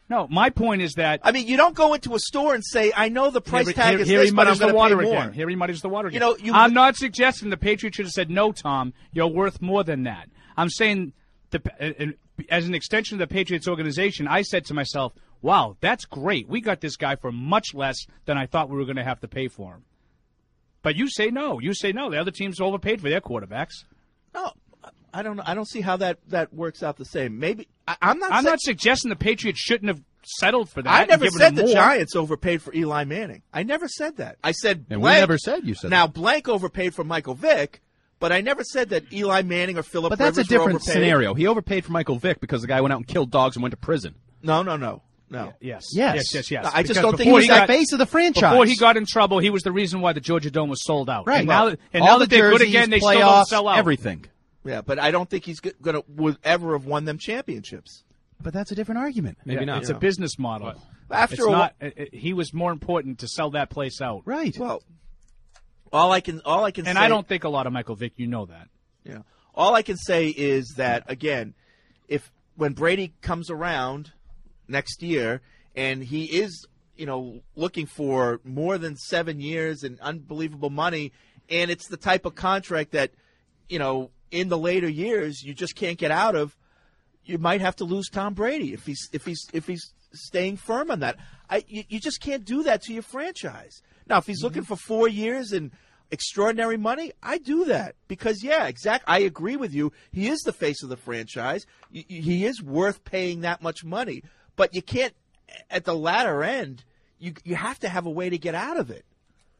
No, my point is that I mean, you don't go into a store and say, "I know the price here, tag here, is here this, he but I'm muddies the going water to pay more." again. Here he muddies the water again. You know, you, I'm not suggesting the Patriots should have said, no, Tom, you're worth more than that. I'm saying, the, uh, as an extension of the Patriots organization, I said to myself, wow, that's great. We got this guy for much less than I thought we were going to have to pay for him. But you say no. You say no. The other teams overpaid for their quarterbacks. No, I don't. I don't see how that, that works out the same. Maybe I, I'm not. I'm saying, not suggesting the Patriots shouldn't have settled for that. I never and given said him the more. Giants overpaid for Eli Manning. I never said that. I said And blank, we never said you said now that. blank overpaid for Michael Vick, but I never said that Eli Manning or Philip But that's Rivers a different were overpaid. scenario. He overpaid for Michael Vick because the guy went out and killed dogs and went to prison. No, no, no, no. Yes. Yes. Yes, yes, yes. I just Because don't think before he was got- the face of the franchise. Before he got in trouble, he was the reason why the Georgia Dome was sold out. Right. And now, Well, that- and all now the that they're good jerseys, again, they still don't playoffs, sell out. everything. Yeah, but I don't think he's going to would ever have won them championships. But that's a different argument. Maybe Yeah, not. It's you a know. business model. After it's a not. It, it- he was more important to sell that place out. Right. Well, all I can all I can And say, I don't think a lot of Michael Vick. You know that. Yeah. All I can say is that again, if when Brady comes around next year and he is, you know, looking for more than seven years and unbelievable money, and it's the type of contract that, you know, in the later years you just can't get out of, you might have to lose Tom Brady if he's if he's if he's staying firm on that. I you, you just can't do that to your franchise. Now, if he's Mm-hmm. looking for four years and extraordinary money, I do that because, yeah, exact. I agree with you. He is the face of the franchise. Y- y- He is worth paying that much money, but you can't. At the latter end, you you have to have a way to get out of it.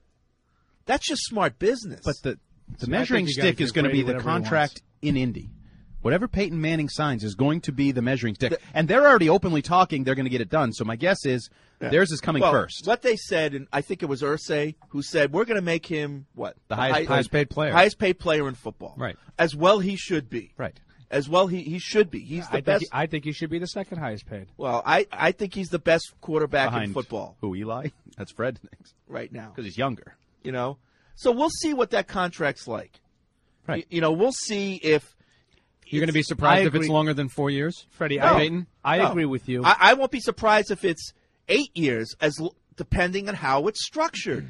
That's just smart business. But the the See, I measuring think you gotta stick is give going to be Brady the whatever he contract in Indy. Whatever Peyton Manning signs is going to be the measuring stick. And they're already openly talking they're going to get it done. So my guess is Yeah. theirs is coming Well, first. What they said, and I think it was Irsay who said, we're going to make him, what? The highest- highest paid player. Highest paid player in football. Right. As well he should be. Right. As well he, he should be. He's the I best. think, he, I think he should be the second highest paid. well, I, I think he's the best quarterback Behind in football Who, Eli? That's Fred thinks. right now. Because he's younger. You know? So we'll see what that contract's like. Right. You, you know, we'll see if You're going to be it's- surprised I if it's agree. longer than four years? Freddie, No. I, Peyton? I No. agree with you. I, I won't be surprised if it's eight years, as l- depending on how it's structured.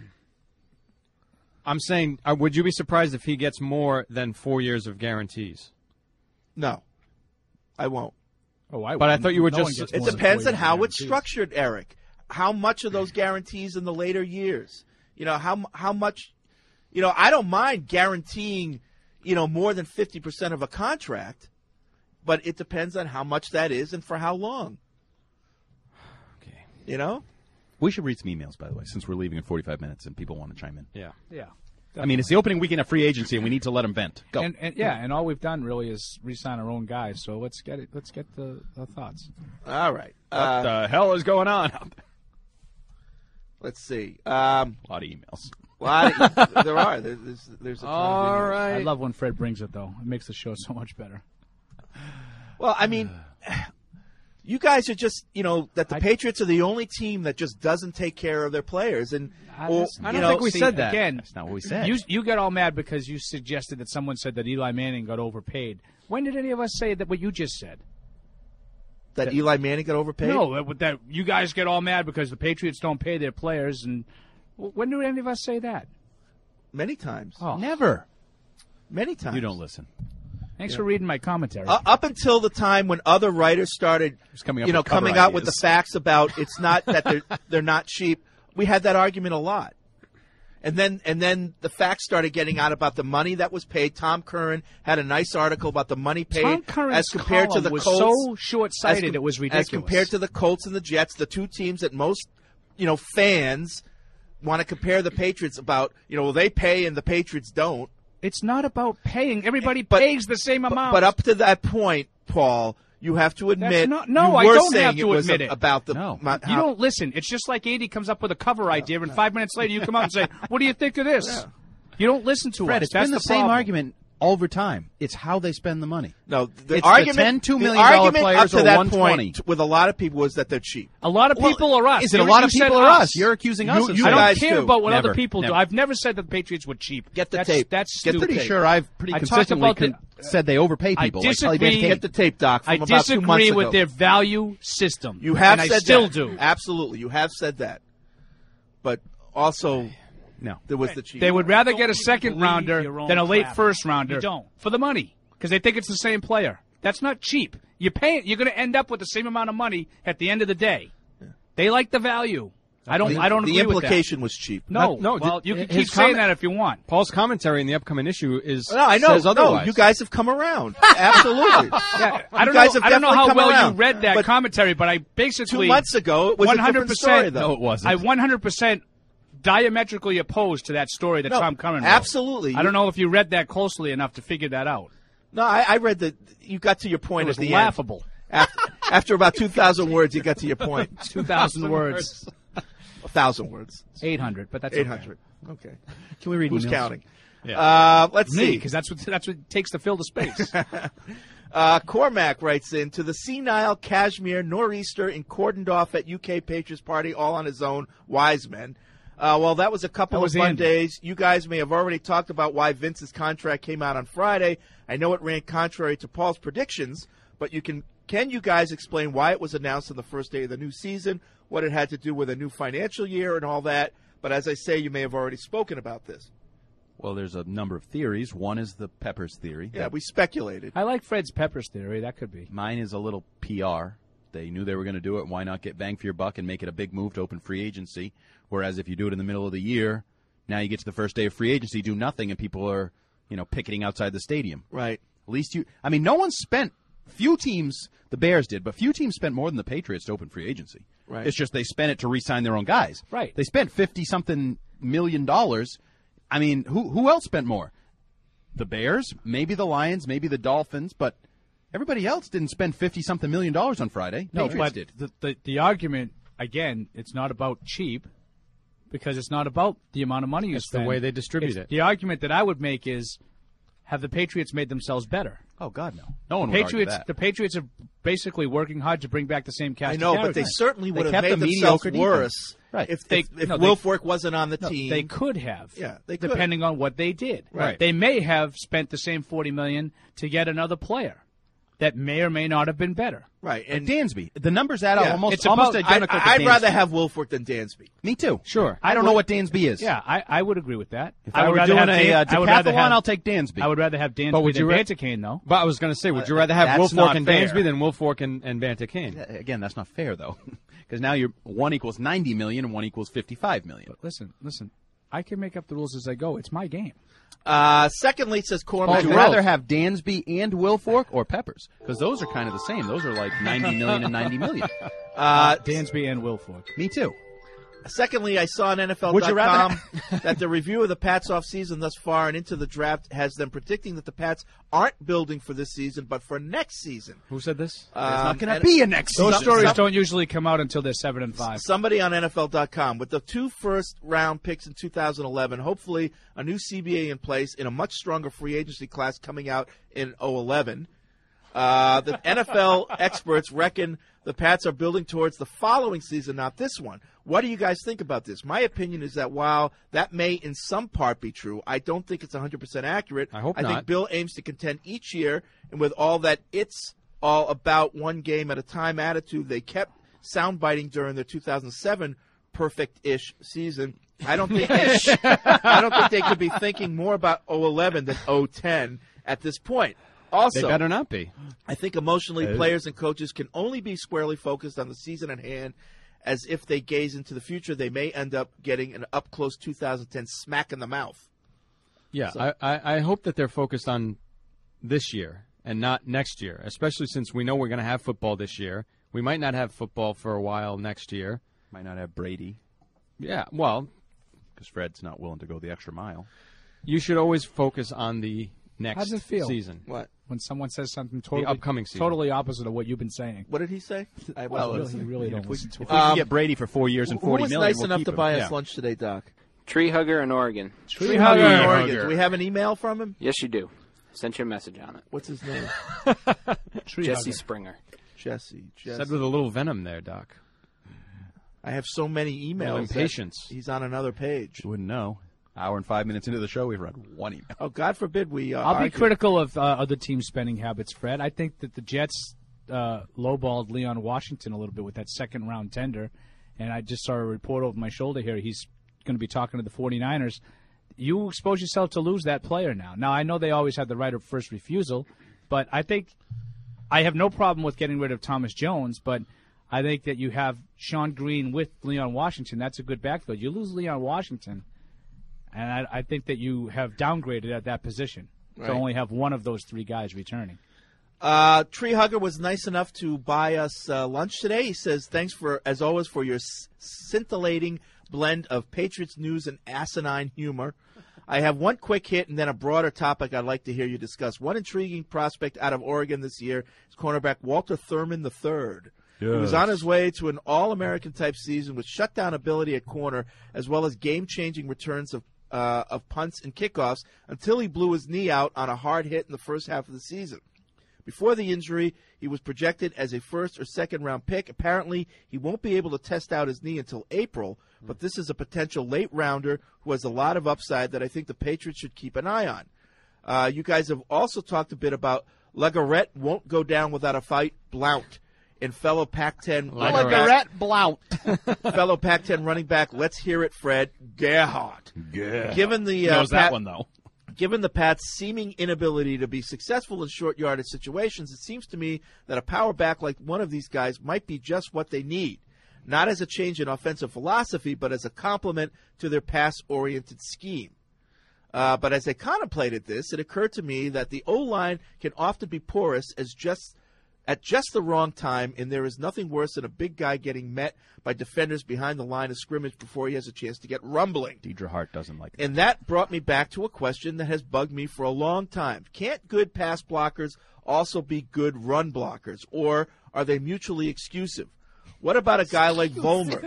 I'm saying, uh, would you be surprised if he gets more than four years of guarantees? No, I won't. oh, I But I wouldn't. thought you were No just- one gets It more than depends four on years how of it's guarantees. structured, Eric. How much of those guarantees in the later years? You know, how how much? You know, I don't mind guaranteeing, you know, more than fifty percent of a contract, but it depends on how much that is and for how long. Okay. You know, We should read some emails, by the way, since we're leaving in forty-five minutes and people want to chime in. Yeah. Yeah. I mean, it's the opening weekend of free agency, and we need to let them vent. Go. And, and yeah, and all we've done really is re-sign our own guys. So let's get it. Let's get the, the thoughts. all right. what Uh, the hell is going on out there? let's see. Um, A lot of emails. well, I, there are. There, there's there's a ton of All emails. right. I love when Fred brings it, though. It makes the show so much better. Well, I mean, you guys are just, you know, that the I- Patriots are the only team that just doesn't take care of their players, and I or, just- I you don't know, think we See, said that. Again, That's not what we said. You you got all mad because you suggested that someone said that Eli Manning got overpaid. When did any of us say that? What you just said? that Eli Manning got overpaid. No, that, that you guys get all mad because the Patriots don't pay their players. And when did any of us say that? many times, Oh, Never. many times. You don't listen. thanks for reading my commentary. Uh, up until the time when other writers started, coming up you know, with cover coming out with the ideas. facts about it's not that they're they're not cheap. We had that argument a lot, and then and then the facts started getting out about the money that was paid. Tom Curran had a nice article about the money paid Tom Curran's as compared to column the was Colts. so short-sighted as com- it was ridiculous. As compared to the Colts and the Jets, the two teams that most, you know, fans want to compare the Patriots about. You know, well, they pay and the Patriots don't. It's not about paying. Everybody But- pays the same But, amount. but up to that point, Paul, you have to admit. not- no, you I were don't saying have to it was admit a- it. about the. No. my- You how- don't listen. It's just like Andy comes up with a cover idea, and five minutes later you come out and say, "What do you think of this?" You don't listen to Fred, us. it's That's been the, the same problem. argument over time. It's how they spend the money. No, the it's argument, the ten, two the million dollar argument players up to or that one twenty. point with a lot of people was that they're cheap. A lot of people Well, are us. is it a You- lot you of said people are us? You're accusing us You- of you I don't guys care do. about what Never, other people never. do. I've never said that the Patriots were cheap. Get the that's, tape. That's Get the stupid. Pretty tape. sure I've pretty I talked consistently about the- con- said they overpay I people. like disagree. Charlie Van Kane. Get the tape, Doc. From I about two months disagree with ago. their value system. You have and said I still that. do. Absolutely, you have said that. But also, no, there was the cheap. They would rather get a second believe rounder your own than a late crap. first rounder You don't. for the money because they think it's the same player. That's not cheap. You pay it. You're going to end up with the same amount of money at the end of the day. They like the value. I don't. The- I don't the agree implication with was cheap. that. No, Not- no, Well, th- you can his keep saying comment- that if you want. Paul's commentary in the upcoming issue is No, I know. says No, otherwise. you guys have come around. Absolutely. Yeah, I You don't guys know. have I don't know definitely how come well around. you read that But commentary, but I basically two months ago it was a different story, though. No, it wasn't. I one hundred percent diametrically opposed to that story that No, Tom Curran wrote. absolutely. I don't know if you read that closely enough to figure that out. No, I, I read that you got to your point It was at the laughable. end. After, after about two thousand words, you got to your point. two thousand words. A thousand words. eight hundred, but that's eight hundred. Okay. Okay. Can we read Who's emails? counting? Yeah. Uh, let's Me, see. because that's what that's what it takes to fill the space. Uh, Cormac writes in, to the senile, Cashmere, nor'easter, and cordoned off at U K Patriots party, all on his own, wise men. Uh, well, that was a couple That of was fun Andy. days. You guys may have already talked about why Vince's contract came out on Friday. I know it ran contrary to Paul's predictions, but you can can you guys explain why it was announced on the first day of the new season, what it had to do with a new financial year and all that? But as I say, you may have already spoken about this. Well, there's a number of theories. One is the Peppers theory. Yeah, we speculated. I like Fred's Peppers theory. That could be. Mine is a little P R. They knew they were going to do it. Why not get bang for your buck and make it a big move to open free agency? Whereas if you do it in the middle of the year, now you get to the first day of free agency, do nothing, and people are, you know, picketing outside the stadium. Right. At least you. I mean, no one spent. Few teams, the Bears did, but few teams spent more than the Patriots to open free agency. Right. It's just they spent it to re-sign their own guys. Right. They spent fifty something million dollars. I mean, who who else spent more? The Bears, maybe the Lions, maybe the Dolphins, but everybody else didn't spend fifty something million dollars on Friday. No, Patriots but did. the, the the argument again, it's not about cheap because it's not about the amount of money you It's the spend. way they distribute It's- it. The argument that I would make is, have the Patriots made themselves better? Oh God, no. No one The would argue Patriots, that. the Patriots are basically working hard to bring back the same cast. I of know, but they characters. certainly They would have kept made the themselves mediocre defense. worse Right. if, They- if, if no, they- Wilfork wasn't on the No, team. they could have. Yeah, they could. depending on what they did. Right. They may have spent the same forty million dollars to get another player that may or may not have been better. Right. And And Dansby, the numbers add up Yeah. almost, It's almost about- identical I, to I'd Dansby. rather have Wilfork than Dansby. Me too. Sure. I don't know what Dansby is. Yeah, I, I would agree with that. If I, would were rather doing have a Dan- uh, I would rather decathlon, have, I'll take Dansby. I would rather have Dansby But would than you ra- Bantakane, though. But I was going to say, would you Uh, rather have that's Wilfork not and fair. Dansby than Wilfork and, and Bantakane? Uh, Again, that's not fair though, because now you're one equals ninety million and one equals fifty-five million. But listen, listen. I can make up the rules as I go. It's my game. Uh, secondly, says Cormac. Would you rather have Dansby and Wilfork or Peppers? Because those are kind of the same. Those are like ninety million and ninety million. Uh, Dansby and Wilfork. Me too. Secondly, I saw on N F L Would you dot rather- com that the review of the Pats offseason thus far and into the draft has them predicting that the Pats aren't building for this season, but for next season. Who said this? There's not Um, going to and- be a next Those season. stories some- don't usually come out until they're seven and five. Somebody on N F L dot com with the two first round picks in two thousand eleven, hopefully a new C B A in place in a much stronger free agency class coming out in oh eleven. Uh, the N F L experts reckon the Pats are building towards the following season, not this one. What do you guys think about this? My opinion is that while that may in some part be true, I don't think it's one hundred percent accurate. I hope I not. think Bill aims to contend each year, and with all that it's all about one game at a time attitude, they kept soundbiting during their two thousand seven perfect-ish season. I don't think they, I don't think they could be thinking more about oh eleven than oh ten at this point. Also, They better not be. I think emotionally, Uh, players and coaches can only be squarely focused on the season at hand, as if they gaze into the future, they may end up getting an up-close two thousand ten smack in the mouth. Yeah, So- I, I, I hope that they're focused on this year and not next year, especially since we know we're going to have football this year. We might not have football for a while next year. Might not have Brady Yeah, well, because Fred's not willing to go the extra mile. you should always focus on the next How does it feel? season. What? When someone says something totally upcoming season. totally opposite of what you've been saying. What did he say? I Well, wasn't it's- listening. You really If don't we, listen to if it. we can Um, get Brady for four years and Who forty was million, nice we'll enough keep to him. buy Yeah. us lunch today, Doc? Tree hugger in Oregon. Tree Hugger in Oregon. Do we have an email from him? Yes, you do. Sent you a message on it. What's his name? Jesse Springer. Jesse. Jesse. Said with a little venom there, Doc. I have so many emails. Little impatience. He's on another page. You wouldn't know. Hour and five minutes into the show, we've read one email. Oh, God forbid we. Uh, I'll argue. be critical of uh, other teams' spending habits, Fred. I think that the Jets uh, lowballed Leon Washington a little bit with that second round tender, and I just saw a report over my shoulder here. He's going to be talking to the 49ers. You expose yourself to lose that player now. Now, I know they always have the right of first refusal, but I think I have no problem with getting rid of Thomas Jones, but I think that you have Sean Green with Leon Washington. That's a good backfield. You lose Leon Washington, and I, I think that you have downgraded at that position Right. to only have one of those three guys returning. Uh, Tree Hugger was nice enough to buy us uh, lunch today. He says, thanks, for as always, for your s- scintillating blend of Patriots news and asinine humor. I have one quick hit and then a broader topic I'd like to hear you discuss. One intriguing prospect out of Oregon this year is cornerback Walter Thurman the third. He was Yes. on his way to an All-American type season with shutdown ability at corner as well as game-changing returns of uh, of punts and kickoffs until he blew his knee out on a hard hit in the first half of the season. Before the injury, he was projected as a first or second round pick. Apparently, he won't be able to test out his knee until April, but this is a potential late rounder who has a lot of upside that I think the Patriots should keep an eye on. Uh, you guys have also talked a bit about Legarrette won't go down without a fight, Blount. And fellow Pac ten Legarrette Blount. fellow Pac ten running back, let's hear it, Fred, Gerhardt. Yeah. Given the He uh, knows that Pat- one, though. Given the Pats' seeming inability to be successful in short yardage situations, it seems to me that a power back like one of these guys might be just what they need. Not as a change in offensive philosophy, but as a complement to their pass-oriented scheme. Uh, but as I contemplated this, it occurred to me that the O-line can often be porous as just at just the wrong time, and there is nothing worse than a big guy getting met by defenders behind the line of scrimmage before he has a chance to get rumbling. Deidre Hart doesn't like that. And that brought me back to a question that has bugged me for a long time. Can't good pass blockers also be good run blockers, or are they mutually exclusive? What about a guy like Vollmer?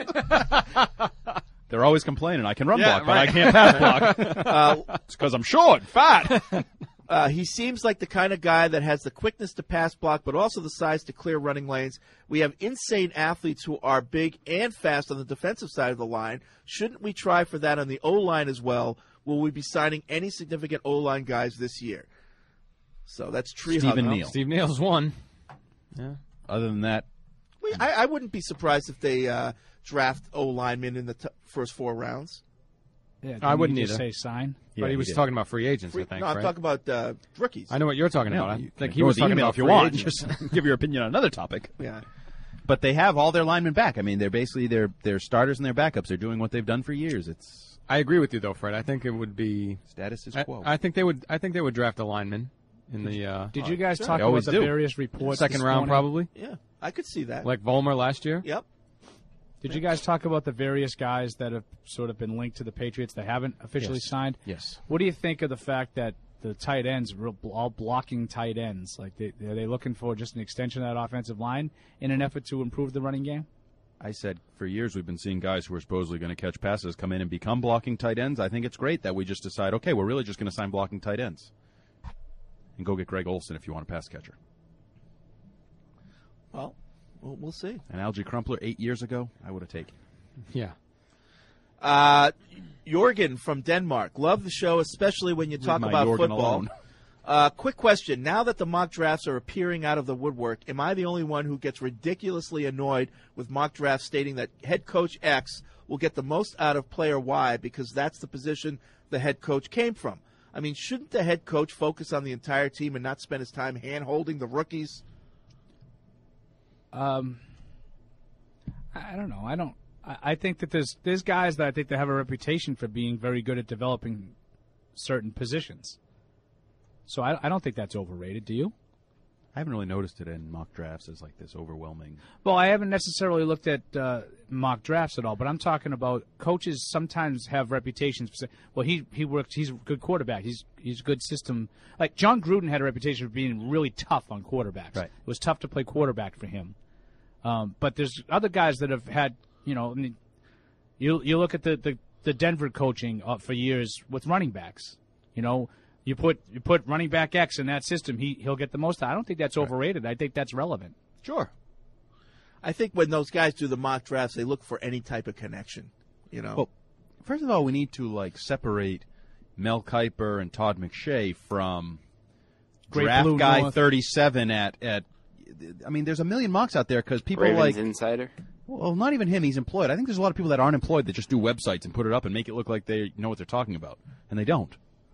They're always complaining, I can run Yeah, block, but right. I can't pass block. Uh, it's because I'm short, fat. Uh, he seems like the kind of guy that has the quickness to pass block, but also the size to clear running lanes. We have insane athletes who are big and fast on the defensive side of the line. Shouldn't we try for that on the O-line as well? Will we be signing any significant O-line guys this year? So that's Tree Stephen Hugger. Neal. Steve Neal's one. Yeah. Other than that, We, I, I wouldn't be surprised if they uh, draft O-linemen in the t- first four rounds. Yeah, I wouldn't you just either. say sign. But Yeah, he he was did. talking about free agents, Free, I think, no, I'm right? talking about uh, rookies. I know what you're talking Yeah, about. I you think can he ignore was the talking email about if you free want. agents. Just give your opinion on another topic. Yeah. But they have all their linemen back. I mean, they're basically their their starters and their backups. They're doing what they've done for years. It's I agree with you, though, Fred. I think it would be status is I, quo. I think they would. I think they would draft a lineman in the. Uh, Did you guys sure. talk They about always the do. various reports? second this round, morning? probably, Yeah, I could see that. like Vollmer last year. Yep. Did you guys talk about the various guys that have sort of been linked to the Patriots that haven't officially Yes. signed? Yes. What do you think of the fact that the tight ends are all blocking tight ends? Like, they, are they looking for just an extension of that offensive line in an effort to improve the running game? I said for years we've been seeing guys who are supposedly going to catch passes come in and become blocking tight ends. I think it's great that we just decide, okay, we're really just going to sign blocking tight ends. And go get Greg Olsen if you want a pass catcher. Well, we'll, we'll see. And Algie Crumpler eight years ago, I would have taken. Yeah. Uh, Jorgen from Denmark. Love the show, especially when you Leave talk my about Jorgen football. alone. Uh, quick question. Now that the mock drafts are appearing out of the woodwork, am I the only one who gets ridiculously annoyed with mock drafts stating that head coach X will get the most out of player Y because that's the position the head coach came from? I mean, shouldn't the head coach focus on the entire team and not spend his time hand-holding the rookies? Um, I I don't know. I don't. I, I think that there's there's guys that I think that have a reputation for being very good at developing certain positions. So I, I don't think that's overrated. Do you? I haven't really noticed it in mock drafts as like this overwhelming. Well, I haven't necessarily looked at uh, mock drafts at all, but I'm talking about coaches sometimes have reputations for say, well, he he works. He's a good quarterback. He's he's a good system. Like John Gruden had a reputation for being really tough on quarterbacks. Right. It was tough to play quarterback for him. Um, but there's other guys that have had, you know, I mean, you you look at the the, the Denver coaching uh, for years with running backs. You know, You put you put running back X in that system, he he'll get the most. I don't think that's overrated. I think that's relevant. Sure. I think when those guys do the mock drafts, they look for any type of connection. You know. Well, first of all, we need to like separate Mel Kiper and Todd McShay from Great draft Blue guy North. thirty-seven at at. I mean, there's a million mocks out there because people Ravens like Insider. Well, not even him. He's employed. I think there's a lot of people that aren't employed that just do websites and put it up and make it look like they know what they're talking about, and they don't.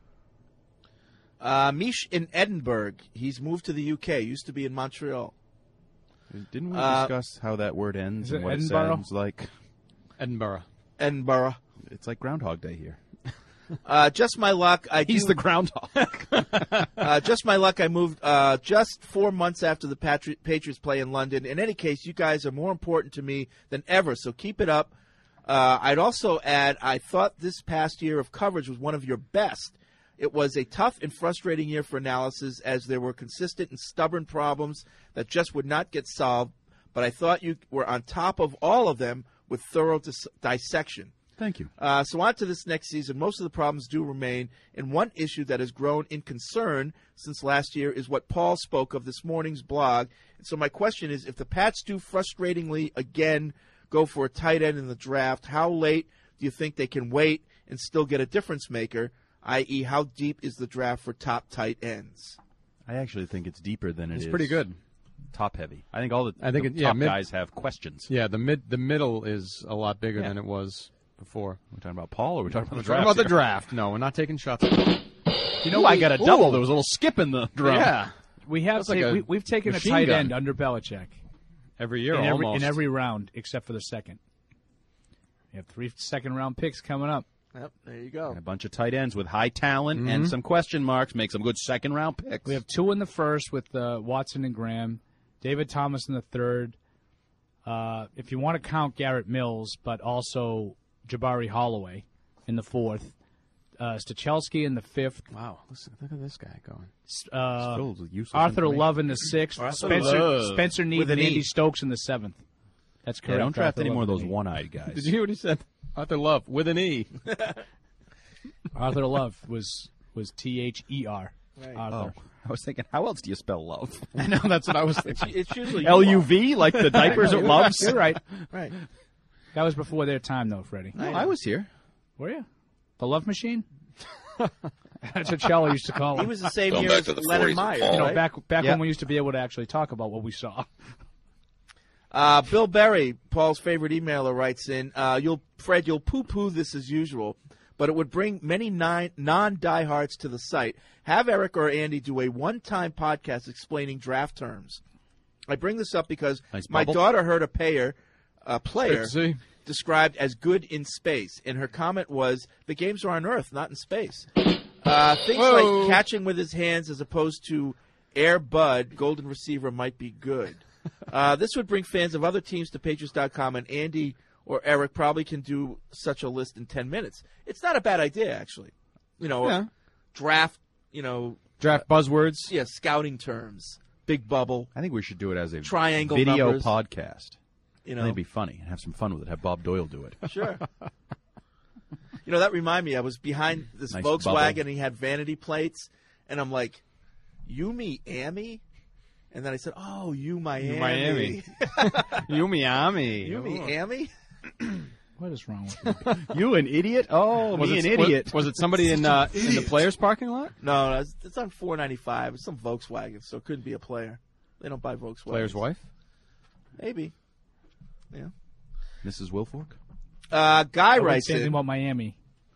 Uh, Mish in Edinburgh. He's moved to the U K. Used to be in Montreal. Didn't we Uh, discuss how that word ends Is and it what Edinburgh? it sounds like? Edinburgh. Edinburgh. It's like Groundhog Day here. Uh, just my luck. I He's do, the groundhog. uh, just my luck. I moved uh, just four months after the Patri- Patriots play in London. In any case, you guys are more important to me than ever, so keep it up. Uh, I'd also add, I thought this past year of coverage was one of your best. It was a tough and frustrating year for analysis as there were consistent and stubborn problems that just would not get solved, but I thought you were on top of all of them with thorough dis- dissection. Thank you. Uh, so on to this next season. Most of the problems do remain, and one issue that has grown in concern since last year is what Paul spoke of this morning's blog. And so my question is, if the Pats do frustratingly again go for a tight end in the draft, how late do you think they can wait and still get a difference maker, that is, how deep is the draft for top tight ends? I actually think it's deeper than it It's is pretty good. top heavy. I think all the, I think the it, yeah, top mid, guys have questions. Yeah, the mid the middle is a lot bigger Yeah. than it was before. We're talking about Paul, or we're talking about We're the talking draft? about the here? draft. No, we're not taking shots. You know, I got a double. Ooh. There was a little skip in the drum. Yeah, We have That's like ta- a we, we've taken a machine tight gun. end under Belichick every year in every, almost. in every round except for the second. You have three second round picks coming up. Yep, there you go. And a bunch of tight ends with high talent Mhm. and some question marks make some good second round picks. We have two in the first with uh, Watson and Graham, David Thomas in the third. Uh, if you want to count Garrett Mills, but also Jabari Holloway in the fourth, uh, Stachelski in the fifth. Wow, listen, look at this guy going. Uh, It's filled with useless Arthur information. Love in the sixth. Arthur Spencer Love. Spencer Need With and an Andy E. Stokes in the seventh. That's Yeah, correct. don't draft Arthur any Love more of with those an E. one-eyed guys. Did you hear what he said? Arthur Love with an E. Arthur Love was was T H E R. Right. Arthur. Oh, I was thinking, how else do you spell love? I know that's what I was It's, thinking. it's usually L U V, like the diapers at Love's? You're right. Right. That was before their time, though, Freddie. No, I was here. Were you? The Love Machine? That's what Cello used to call He him. was the same Going year back as to the Leonard forties, Meyer. Paul. You know, right? back back Yeah. when we used to be able to actually talk about what we saw. Uh, Bill Berry, Paul's favorite emailer, writes in, uh, "You'll Fred, you'll poo-poo this as usual, but it would bring many nine, non-diehards to the site. Have Eric or Andy do a one-time podcast explaining draft terms. I bring this up because Nice my bubble. daughter heard a payer, a player Good to see. described as good in space, and her comment was, the games are on Earth, not in space. Uh, things Whoa. like catching with his hands as opposed to Air Bud, golden receiver, might be good. Uh, this would bring fans of other teams to Patriots dot com, and Andy or Eric probably can do such a list in ten minutes. It's not a bad idea, actually. You know, Yeah. draft, you know, Draft buzzwords. yeah, scouting terms, big bubble, I think we should do it as a Triangle video numbers. podcast. you I know. think it'd be funny and have some fun with it. Have Bob Doyle do it. Sure. You know, that reminded me, I was behind this Nice Volkswagen, bubble. and he had vanity plates, and I'm like, you Miami? And then I said, oh, you Miami. You Miami. You Miami. You Miami? What is wrong with you? You an idiot? Oh, Was me it, an idiot. Was, was it somebody in uh, in the players' parking lot? No, no, it's, it's on four ninety-five. It's some Volkswagen, so it couldn't be a player. They don't buy Volkswagen. Player's wife? Maybe. Yeah. Missus Wilfork? Uh, Guy I wouldn't writes say anything in. about Miami.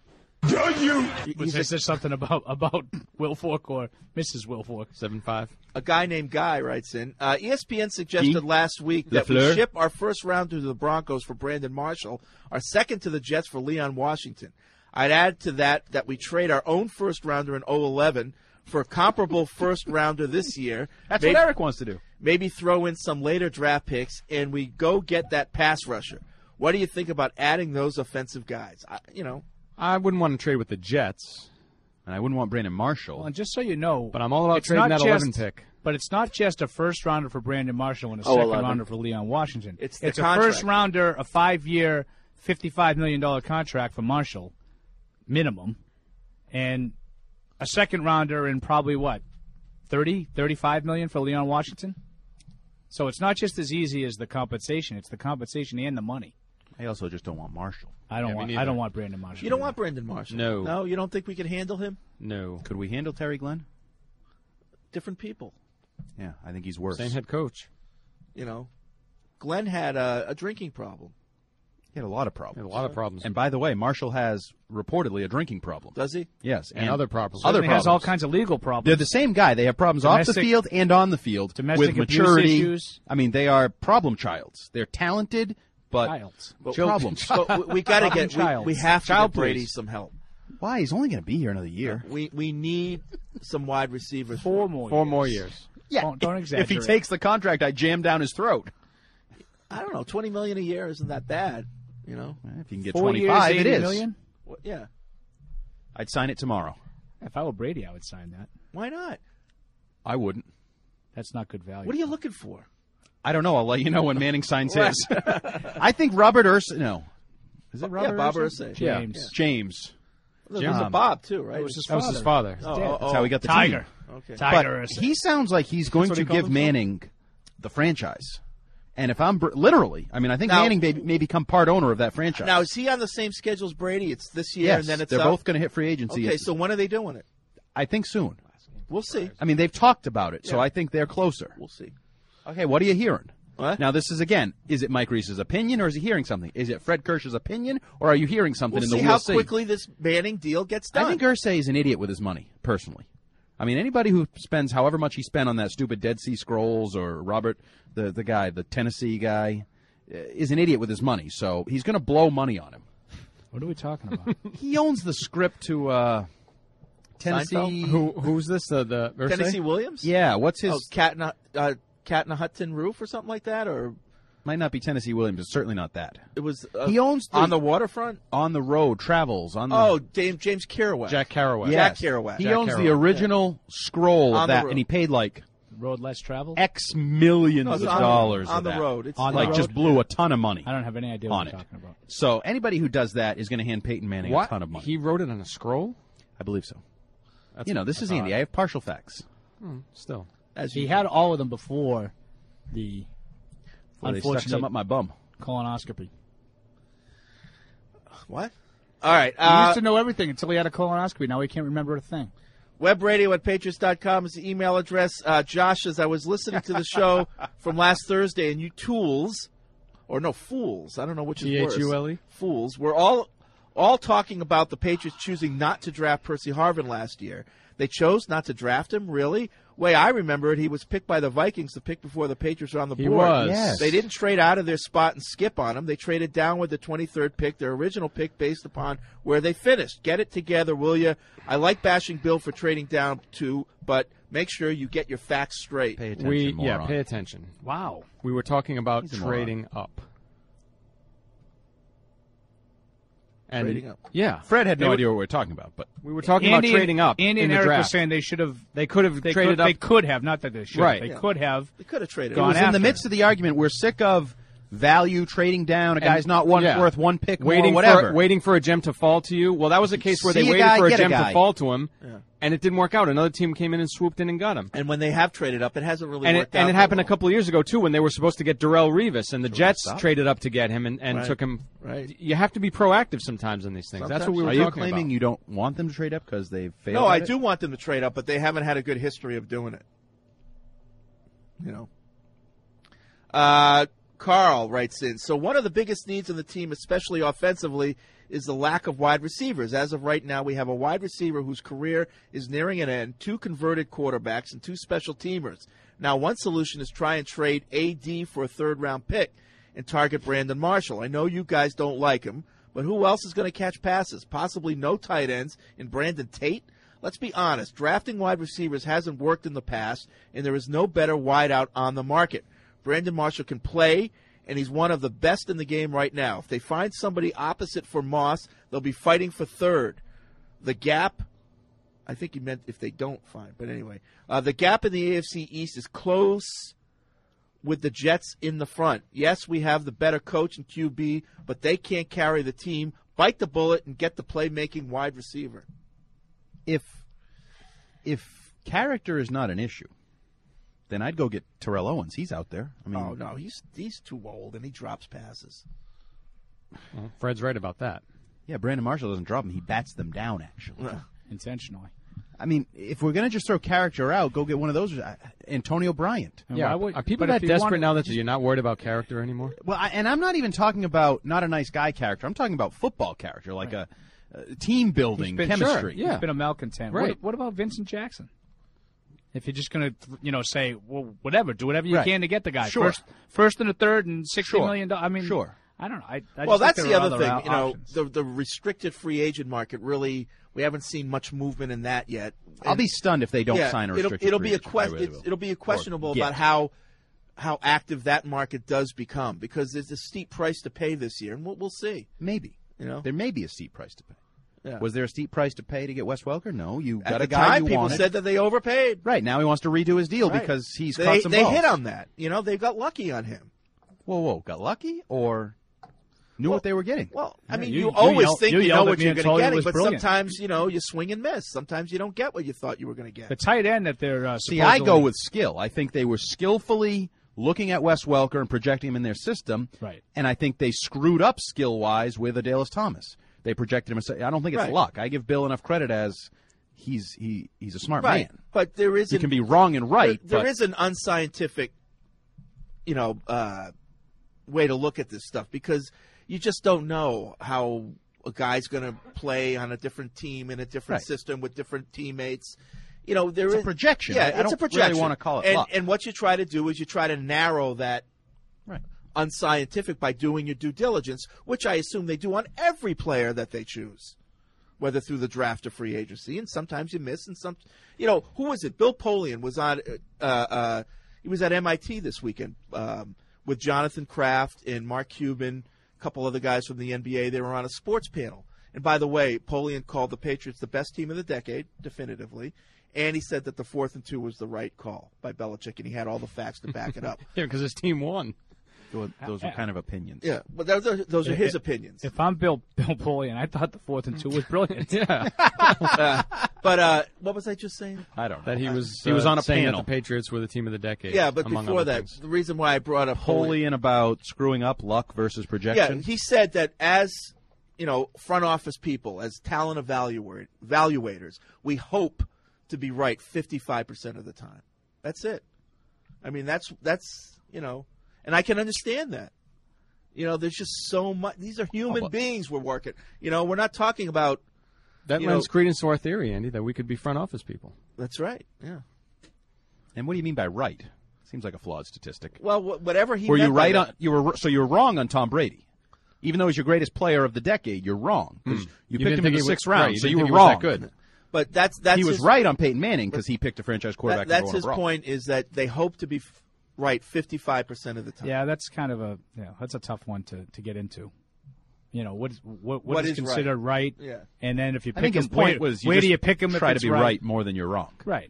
Was He's there something about about Wilfork or Missus Wilfork? Seven five. A guy named Guy writes in. Uh, E S P N suggested Guy? last week that we Lafleur? ship our first rounder to the Broncos for Brandon Marshall, our second to the Jets for Leon Washington. I'd add to that that we trade our own first rounder in oh eleven for a comparable first rounder this year. That's Maybe- what Eric wants to do. Maybe throw in some later draft picks, and we go get that pass rusher. What do you think about adding those offensive guys? I, you know, I wouldn't want to trade with the Jets, And I wouldn't want Brandon Marshall. Well, and just so you know, but I'm all about it's trading not that eleven just- pick. But it's not just a first rounder for Brandon Marshall and a Oh, second eleven. rounder for Leon Washington. It's the a contract. first rounder, a five-year, fifty-five million dollar contract for Marshall, minimum, and a second rounder and probably what, thirty, thirty-five million for Leon Washington. So it's not just as easy as the compensation; it's the compensation and the money. I also just don't want Marshall. I don't Yeah, me want. neither. I don't want Brandon Marshall. You don't want Brandon Marshall? No. No, you don't think we can handle him? No. Could we handle Terry Glenn? Different people. Yeah, I think he's worse. Same head coach. You know, Glenn had a, a drinking problem. He had a lot of problems. A lot of problems. And by the way, Marshall has reportedly a drinking problem. Does he? Yes, And other problems. Other He problems. has all kinds of legal problems. They're the same guy. They have problems off the Domestic- field and on the field domestic with abuse maturity. issues. I mean, they are problem childs. They're talented, but Childs. But- problems. But we, we got to Problem get. We, child. we have to Child, get Brady please. some help. Why? He's only going to be here another year. We we need some wide receivers. Four more. Four years. more years. Yeah, Don't, don't if exaggerate. he takes the contract, I jam down his throat. I don't know. Twenty million a year isn't that bad. You know. If you can get Four twenty-five, years, it eighty is. million? Well, yeah. I'd sign it tomorrow. If I were Brady, I would sign that. Why not? I wouldn't. That's not good value. What are you looking for? I don't know. I'll let you know when Manning signs his. I think Robert Ursa. No, is it Robert? Yeah, Bob Ursa? Irsay. Yeah, James. James. There's a Um, Bob too, right? That was his That was father. his father. Oh, Dead. oh, That's how he got the Tiger. team. Okay. Tiger. But Ursa. he sounds like he's going what to he called give himself? Manning the franchise. And if I'm br- literally, I mean, I think Now- Manning may, may become part owner of that franchise. Now, is he on the same schedule as Brady? It's this year, yes, and then it's they're up? both going to hit free agency. Okay, It's- so when are they doing it? I think soon. We'll see. I mean, they've talked about it, so Yeah. I think they're closer. We'll see. Okay, what are you hearing? What? Now, this is, again, is it Mike Reese's opinion, or is he hearing something? Is it Fred Kirsch's opinion, or are you hearing something We'll in see the how we'll see? quickly this Manning deal gets done. I think Irsay is an idiot with his money, personally. I mean, anybody who spends however much he spent on that stupid Dead Sea Scrolls or Robert, the, the guy, the Tennessee guy, uh, is an idiot with his money. So he's going to blow money on him. What are we talking about? He owns the script to uh, Tennessee. Seinfeld? Who who's this? Uh, the Irsay? Tennessee Williams? Yeah, what's his? Oh, Cat in a, uh, Cat in a Hut Tin Roof or something like that? Or Might not be Tennessee Williams. It's certainly not that. it was uh, He owns the, On the Waterfront? on the road travels on the. Oh, James, James Kerouac. Jack Kerouac. yes. Jack Kerouac. He Jack owns the Kerouac. original scroll On of the that, road. and he paid like Road less traveled? X millions No, it's of on- dollars on of the that. road. It's On the like road? just blew a ton of money I don't have any idea on what it. you're talking about. So anybody who does that is going to hand Peyton Manning What? a ton of money. He wrote it on a scroll? I believe so. That's you know, this is that's Andy. odd. I have partial facts. Hmm, still. As He you had all of them before the Before they stuck unfortunate some up my bum. colonoscopy. What? All right. He Uh, used to know everything until he had a colonoscopy. Now he can't remember a thing. webradio at patriots dot com is the email address. Uh, Josh, as I was listening to the show from last Thursday, and you tools, or no, fools, I don't know which is worse. T H U L E? Fools, we're all, all talking about the Patriots choosing not to draft Percy Harvin last year. They chose not to draft him, really? Way I remember it, he was picked by the Vikings, the pick before the Patriots were on the He board. was. Yes. They didn't trade out of their spot and skip on him. They traded down with the twenty-third pick, their original pick, based upon where they finished. Get it together, will you? I like bashing Bill for trading down too, but make sure you get your facts straight. Pay attention, We moron. yeah, pay attention. Wow. We were talking about He's a moron. trading up. And Trading up. Yeah. Fred had They no were- idea what we were talking about, but We were talking Andy about trading up Andy in and the Eric were draft. saying they should have. They could have They traded could, up. They could have, not that they should. Right. They Yeah. could have. They could have traded it him. Gone was in the after. midst of the argument. We're sick of value trading down. A guy's And- not one yeah. worth one pick waiting more, whatever. For, waiting for a gem to fall to you. Well, that was a case where See they a waited guy, for a get a gem guy. to fall to him, Yeah. and it didn't work out. Another team came in and swooped in and got him. And when they have traded up, it hasn't really And it, worked out. and it that happened a well. couple of years ago, too, when they were supposed to get Darrell Revis, and the Jets stop. traded up to get him and, and Right. took him. Right. You have to be proactive sometimes in these things. That's what we were Are you talking claiming about. you don't want them to trade up because they've failed? No, I at it? do want them to trade up, but they haven't had a good history of doing it. You know. Uh, Carl writes in, so one of the biggest needs of the team, especially offensively, is the lack of wide receivers. As of right now, we have a wide receiver whose career is nearing an end, two converted quarterbacks, and two special teamers. Now, one solution is try and trade A D for a third-round pick and target Brandon Marshall. I know you guys don't like him, but who else is going to catch passes? Possibly no tight ends in Brandon Tate? Let's be honest, drafting wide receivers hasn't worked in the past, and there is no better wideout on the market. Brandon Marshall can play, and he's one of the best in the game right now. If they find somebody opposite for Moss, they'll be fighting for third. The gap, I think he meant if they don't find, but anyway. Uh, the gap in the A F C East is close with the Jets in the front. Yes, we have the better coach and Q B, but they can't carry the team. Bite the bullet and get the playmaking wide receiver. If if character is not an issue, then I'd go get Terrell Owens. He's out there. I mean, oh no, he's he's too old and he drops passes. Well, Fred's right about that. Yeah, Brandon Marshall doesn't drop them. He bats them down, actually. Intentionally. I mean, if we're going to just throw character out, go get one of those. Uh, Antonio Bryant. Yeah, would, are people that desperate now that just, you're not worried about character anymore? Well, I, and I'm not even talking about not a nice guy character. I'm talking about football character, like right. a, a team building been, chemistry. Sure. Yeah. He's been a malcontent. Right. What, what about Vincent Jackson? If you're just going to, you know, say, well, whatever, do whatever you right. can to get the guy. Sure. First, first and a third and sixty sure. million dollars. I mean, sure. I don't know. I, I well, just that's the other thing. other You know, options. the the restricted free agent market really, we haven't seen much movement in that yet. I'll and, be stunned if they don't yeah, sign a it'll, restricted it'll free be a agent. quest, really it's, it'll be a questionable or, about how how active that market does become because there's a steep price to pay this year, and we'll, we'll see. Maybe you know there may be a steep price to pay. Yeah. Was there a steep price to pay to get Wes Welker? No, you got At a the guy time, you people wanted. said that they overpaid. Right now, he wants to redo his deal right. because he's they, caught some They balls. hit on that. You know, they got lucky on him. Whoa, whoa, got lucky or knew well, what they were getting? Well, I yeah, mean, you, you, you always yelled, think you, you know what you're going to get, but brilliant. sometimes you know you swing and miss. Sometimes you don't get what you thought you were going to get. The tight end that they're uh, see, I go with skill. I think they were skillfully looking at Wes Welker and projecting him in their system, right? And I think they screwed up skill wise with Adalys Thomas. They projected him. As, I don't think it's right. luck. I give Bill enough credit as he's he he's a smart right. man. But there is you can be wrong and right. There, there but, is an unscientific, you know, uh, way to look at this stuff because you just don't know how a guy's going to play on a different team in a different right. system with different teammates. You know, there it's is a projection. Yeah, I, it's I don't a projection. really want to call it and, luck. And what you try to do is you try to narrow that. Right. Unscientific by doing your due diligence, which I assume they do on every player that they choose, whether through the draft or free agency. And sometimes you miss, and some, you know, who was it? Bill Polian was on. Uh, uh, he was at M I T this weekend um, with Jonathan Kraft and Mark Cuban, a couple other guys from the N B A. They were on a sports panel. And by the way, Polian called the Patriots the best team of the decade, definitively. And he said that the fourth and two was the right call by Belichick, and he had all the facts to back it up. Yeah, because his team won. Those are kind of opinions. Yeah, but those are, those are his if, opinions. If I'm Bill Bill Polian, I thought the fourth and two was brilliant. yeah. uh, but uh, what was I just saying? I don't know. That he was he was uh, on a saying panel. that the Patriots were the team of the decade. Yeah, but among before other that, things. the reason why I brought up Polian about screwing up luck versus projection. Yeah, he said that as you know, front office people, as talent evaluator, evaluators, we hope to be right fifty-five percent of the time. That's it. I mean, that's that's you know, and I can understand that. You know, there's just so much. These are human oh, beings we're working. You know, we're not talking about. That you lends know, credence to our theory, Andy, that we could be front office people. That's right. Yeah. And what do you mean by right? Seems like a flawed statistic. Well, wh- whatever he were meant you by right that. on? You were so you were wrong on Tom Brady, even though he's your greatest player of the decade. You're wrong because Mm. you, You picked didn't him in think the he was- sixth round, right, you so didn't you were think he was that wrong. good. But that's that's he was his, right on Peyton Manning because he picked a franchise quarterback. That, that's number his one overall. point. Is that they hope to be f- right fifty-five percent of the time. Yeah, that's kind of a yeah, that's a tough one to, to get into. You know, what is what, what, What is, is considered right? right? Yeah. And then if you I pick think him, his point where, was you where just do you pick him? try if to it's be right? right more than you're wrong. Right.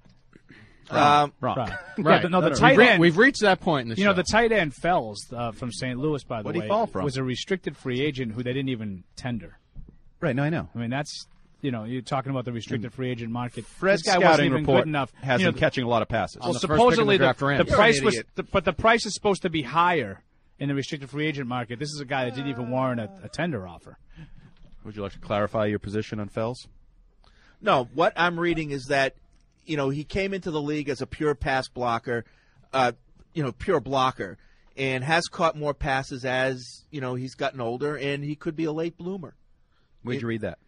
Wrong. Um, wrong. Right. Right. Yeah, no, the We've tight re- end. We've reached that point in the You show. know, the tight end Fells uh, from Saint Louis, by the Where'd he way, fall from? was a restricted free agent who they didn't even tender. Right. No, I know. I mean, that's you know, you're talking about the restricted free agent market. Fred's this guy wasn't scouting even report good enough. has you know, him catching a lot of passes. Well, the first pick in the supposedly the, draft the, ran. You're price an was, idiot. the, but the price is supposed to be higher in the restricted free agent market. This is a guy that didn't even warrant a, a tender offer. Would you like to clarify your position on Fells? No, what I'm reading is that, you know, he came into the league as a pure pass blocker, uh, you know, pure blocker, and has caught more passes as, you know, he's gotten older, and he could be a late bloomer. Where'd you read that?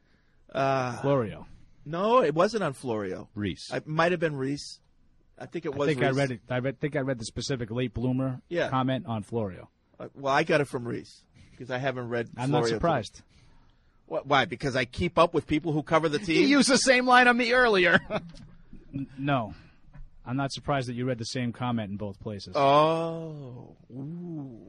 Uh, Florio. No, it wasn't on Florio. Reese. It might have been Reese. I think it was I think Reese. I read it. I read, think I read the specific late bloomer Yeah. comment on Florio. Uh, well, I got it from Reese because I haven't read I'm Florio not surprised. What, why? Because I keep up with people who cover the team? You used the same line on me earlier. N- no. I'm not surprised that you read the same comment in both places. Oh. Ooh.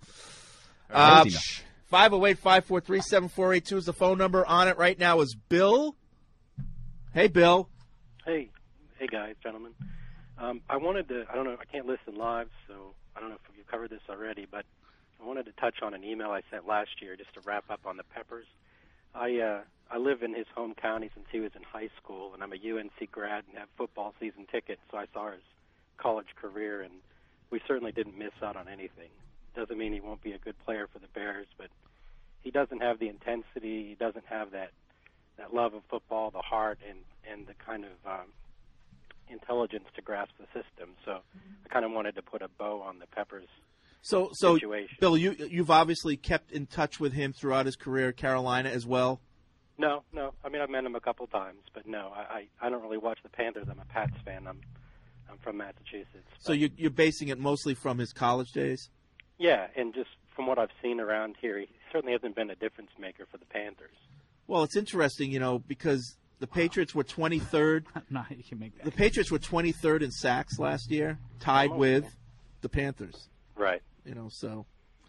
Uh, Um, five oh eight, five four three, seven four eight two is the phone number. On it right now is Bill. Hey, Bill. Hey. Hey, guys, gentlemen. Um, I wanted to, I don't know, I can't listen live, so I don't know if you covered this already, but I wanted to touch on an email I sent last year just to wrap up on the Peppers. I uh, I live in his home county since he was in high school, and I'm a U N C grad and have football season tickets, so I saw his college career, and we certainly didn't miss out on anything. Doesn't mean he won't be a good player for the Bears, but he doesn't have the intensity, he doesn't have that, that love of football, the heart, and, and the kind of um, intelligence to grasp the system. So I kind of wanted to put a bow on the Peppers So, so situation. Bill, you you've obviously kept in touch with him throughout his career at Carolina as well. No, no. I mean, I've met him a couple times, but no, I, I, I don't really watch the Panthers. I'm a Pats fan. I'm I'm from Massachusetts. So you, you're basing it mostly from his college days? Yeah, and just from what I've seen around here, he certainly hasn't been a difference maker for the Panthers. Well, it's interesting, you know, because the Patriots were twenty-third. No, you can make that. The Patriots were twenty-third in sacks last year, tied Oh, with okay. the Panthers. Right. You know, so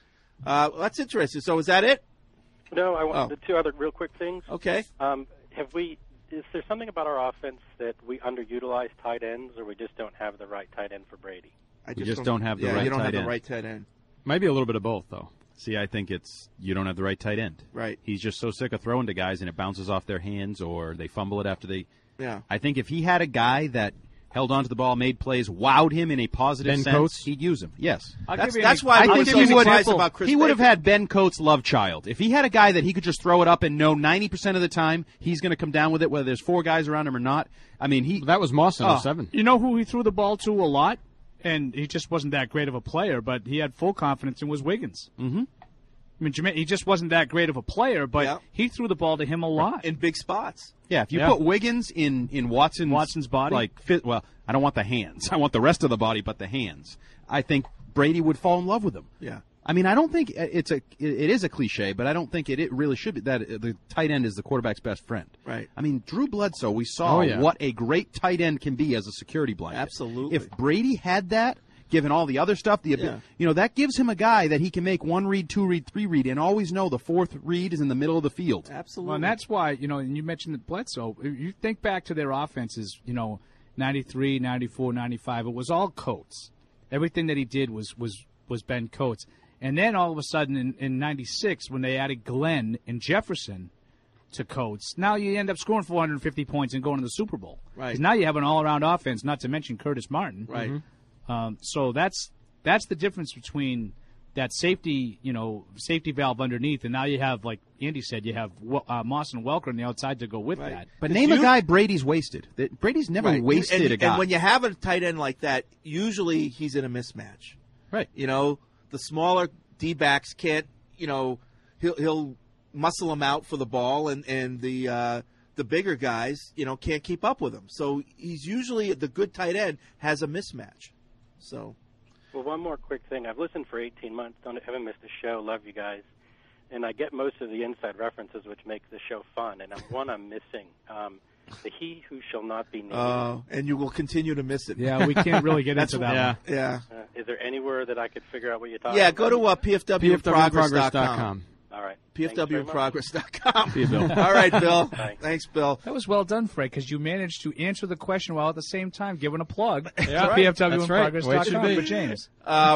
uh, well, that's interesting. So is that it? No, I want Oh. the two other real quick things. Okay. Um, have we? Is there something about our offense that we underutilize tight ends, or we just don't have the right tight end for Brady? I We just don't have the yeah, right you don't tight have end. the right tight end. Might be a little bit of both, though. See, I think it's you don't have the right tight end. Right. He's just so sick of throwing to guys and it bounces off their hands or they fumble it after they. Yeah. I think if he had a guy that held onto the ball, made plays, wowed him in a positive Ben sense, Coates? he'd use him. Yes. I'll That's, give you an that's ex- why I I think was if so he would- surprised about Chris he would have Baker. had Ben Coates' love child. If he had a guy that he could just throw it up and know ninety percent of the time he's going to come down with it, whether there's four guys around him or not. I mean, he That was Moss in Oh. oh seven. You know who he threw the ball to a lot? And he just wasn't that great of a player, but he had full confidence in was Wiggins. Mm-hmm. I mean, Jermaine, he just wasn't that great of a player, but Yeah. he threw the ball to him a lot. in big spots. Yeah, if you Yeah. put Wiggins in in Watson's, Watson's body? like fit, well, I don't want the hands. I want the rest of the body, but the hands. I think Brady would fall in love with him. Yeah. I mean, I don't think it's a it is a cliche, but I don't think it, it really should be that the tight end is the quarterback's best friend. Right. I mean, Drew Bledsoe, we saw Oh, yeah. what a great tight end can be as a security blanket. Absolutely. If Brady had that, given all the other stuff, the Yeah. you know that gives him a guy that he can make one read, two read, three read, and always know the fourth read is in the middle of the field. Absolutely. Well, and that's why, you know, and you mentioned that Bledsoe, if you think back to their offenses, you know, ninety-three, ninety-four, ninety-five, it was all Coates. Everything that he did was was, was Ben Coates. And then all of a sudden in, in ninety-six, when they added Glenn and Jefferson to Coates, now you end up scoring four hundred fifty points and going to the Super Bowl. Right. Because now you have an all-around offense, not to mention Curtis Martin. Right. Um, so that's that's the difference between that safety, you know, safety valve underneath, and now you have, like Andy said, you have uh, Moss and Welker on the outside to go with Right. that. But Because name you- a guy Brady's wasted. That- Brady's never Right. wasted and, a guy. And when you have a tight end like that, usually he's in a mismatch. Right. You know, the smaller D-backs can't, you know, he'll he'll muscle him out for the ball, and and the uh, the bigger guys, you know, can't keep up with him. So he's usually the good tight end has a mismatch. So Well, one more quick thing. I've listened for eighteen months. Don't haven't missed a show. Love you guys, and I get most of the inside references, which makes the show fun. And I'm, one I'm missing. Um, the He Who Shall Not Be Named. uh, and you will continue to miss it. Yeah, we can't really get That's into what- that Yeah. one. Uh, is there anywhere that I could figure out what you're talking Yeah, about? go to uh, P F W progress dot com. All right. P F W progress dot com. See you, Bill. All right, Bill. Thanks. Thanks, Bill. That was well done, Fred, because you managed to answer the question while at the same time giving a plug Yeah, to P F W that's in right. progress Way it dot should com be. for James. Uh,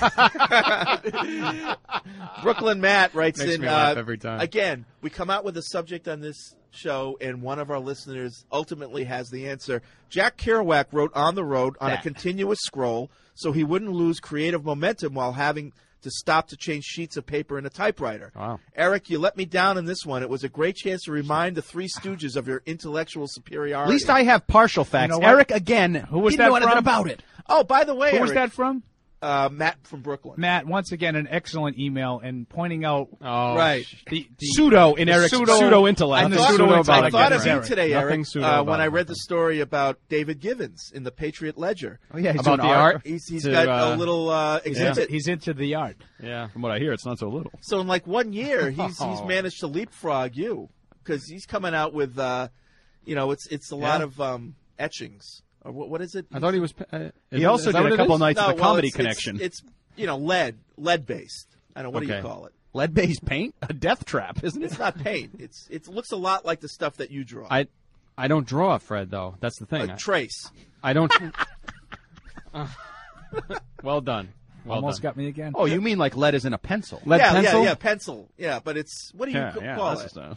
Brooklyn Matt writes Makes in, me laugh uh, every time. again, we come out with a subject on this show, and one of our listeners ultimately has the answer. Jack Kerouac wrote On the Road on That. a continuous scroll so he wouldn't lose creative momentum while having to stop to change sheets of paper in a typewriter. Wow. Eric, you let me down in this one. It was a great chance to remind the Three Stooges of your intellectual superiority. At least I have partial facts. You know what? Eric, again, Who was didn't that know anything from? about it. Oh, by the way, Who was Eric, that from? uh, Matt from Brooklyn. Matt, once again, an excellent email and pointing out Oh, Right. the, the Pseudo in Eric's pseudo- pseudo intellect. I the thought, pseudo I intellect thought of of you Eric. today, Nothing Eric, pseudo uh, about when I it. read the story about David Givens in the Patriot Ledger. Oh, yeah, he's About doing the art? He's, he's To, got uh, a little uh, He's exhibit. into, he's into the art. Yeah. From what I hear, it's not so little. So in like one year, he's he's Oh. managed to leapfrog you because he's coming out with, uh, you know, it's it's a lot Yeah. of um, etchings. Or what, what is it? I thought he was. Uh, He is- also is that did what a it couple is? nights no, at the well, Comedy it's, Connection. It's, it's you know lead lead based. I don't know what do you Okay. call it. Lead-based paint? A death trap, isn't it? It's not paint. It's it looks a lot like the stuff that you draw. I, I don't draw, Fred. Though that's the thing. a I- trace. I don't. Uh, well done. Well Almost done. got me again. Oh, you mean like lead is in a pencil? Lead yeah, pencil. yeah, yeah, pencil. Yeah, but it's what do you yeah, ca- yeah, call that's it? just a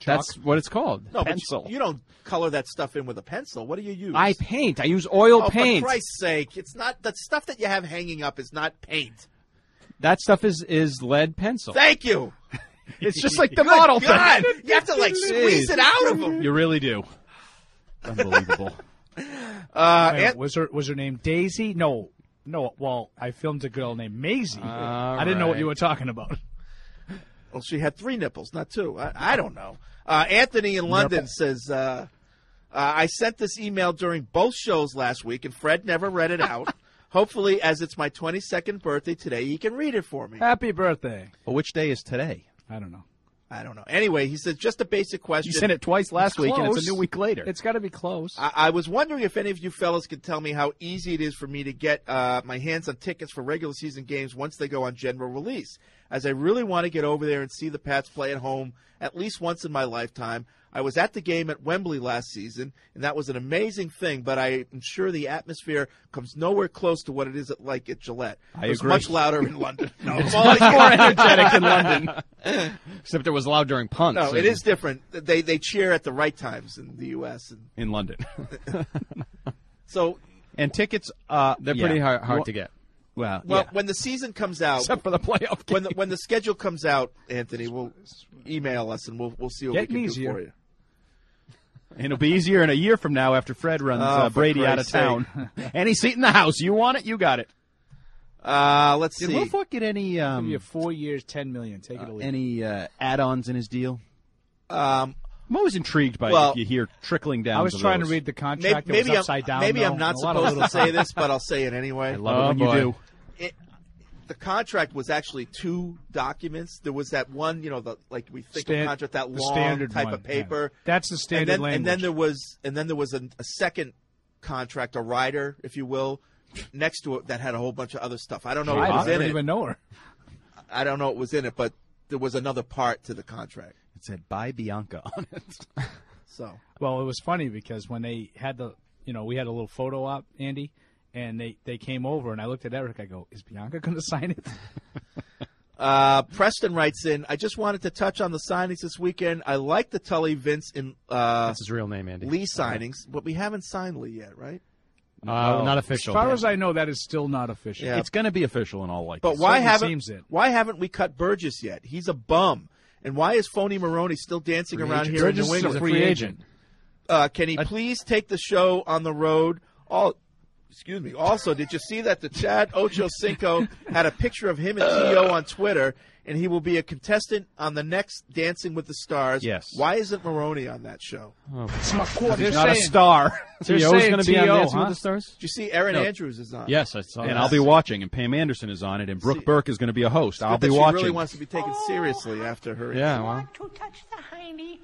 That's what it's called. No, pencil. but you, you don't color that stuff in with a pencil. What do you use? I paint. I use oil oh, paint. For Christ's sake, it's not the stuff that you have hanging up is not paint. That stuff is is lead pencil. Thank you. It's just like the Good model God. thing. You have to like squeeze it out of them. You really do. Unbelievable. Uh, Wait, and- was her was her name Daisy? No, no. Well, I filmed a girl named Maisie. All I didn't know what right. you were talking about. Well, she had three nipples, not two. I, I don't know. Uh, Anthony in London Nipple. says, uh, uh, I sent this email during both shows last week, and Fred never read it out. Hopefully, as it's my twenty-second birthday today, he can read it for me. Happy birthday. Well, which day is today? I don't know. I don't know. Anyway, he says, just a basic question. You sent it twice last week, and it's a new week later. It's got to be close. I, I was wondering if any of you fellas could tell me how easy it is for me to get uh, my hands on tickets for regular season games once they go on general release, as I really want to get over there and see the Pats play at home at least once in my lifetime. I was at the game at Wembley last season, and that was an amazing thing, but I am sure the atmosphere comes nowhere close to what it is at, like at Gillette. I It was agree. much louder in London. No, It's well, much yeah. more energetic in London. Except it was loud during punts. No, it is different. They they cheer at the right times in the U S and in London. so and tickets, uh, They're yeah. pretty hard, hard Well- to get. Well, Well, yeah. when the season comes out, Except for the playoff when the, when the schedule comes out, Anthony, we'll email us and we'll we'll see what Getting we can easier. do for you. And it'll be easier in a year from now after Fred runs Oh, uh, for Brady out of Christ's town. Any seat in the house. You want it, you got it. Uh, let's Did see. Wilfork get any Give um, you four years, ten million. Take it or leave it. any uh, add-ons in his deal? Um, I'm always intrigued by well, if you hear trickling down. I was to trying those. to read the maybe contract. maybe it was upside I'm, down. maybe though, I'm not and a lot of supposed to little- say this, but I'll say it anyway. I love Oh, it when boy. you do. It, the contract was actually two documents. There was that one, you know, the like we think Stan- of contract, that the long standard type one, of paper. yeah. That's the standard and then, language. And then there was, and then there was a, a second contract, a rider, if you will, next to it that had a whole bunch of other stuff. I don't know I what was don't in it. even know her. I don't know what was in it, but there was another part to the contract. It said "Buy Bianca" on it. So Well, it was funny because when they had the, you know, we had a little photo op, Andy, and they, they came over, and I looked at Eric. I go, is Bianca going to sign it? Uh, Preston writes in, I just wanted to touch on the signings this weekend. I like the Tully, Vince, and uh, That's his real name, Andy. Lee signings, but we haven't signed Lee yet, right? Uh, No. not As official. far as I know, that is still not official. Yeah. It's going to be official in all likelihood. But why certainly haven't seems it. why haven't we cut Burgess yet? He's a bum. And why is Phony Maroney still dancing Free around agent. here Burgess in New is England? a free agent. Uh, can he please take the show on the road? All, excuse me. Also, did you see that the Chad Ochocinco had a picture of him and T O on Twitter, and he will be a contestant on the next Dancing with the Stars? Yes. Why isn't Maroney on that show? Oh. They're He's not a saying- star. They're T O's saying going to be on T O, Dancing huh? with the Stars? Did you see Aaron No. Andrews is on? Yes, I saw And that. I'll be watching, and Pam Anderson is on it, and Brooke See- Burke is going to be a host. I'll Good that be she watching. really wants to be taken seriously after her. Yeah, well. To touch the hiney.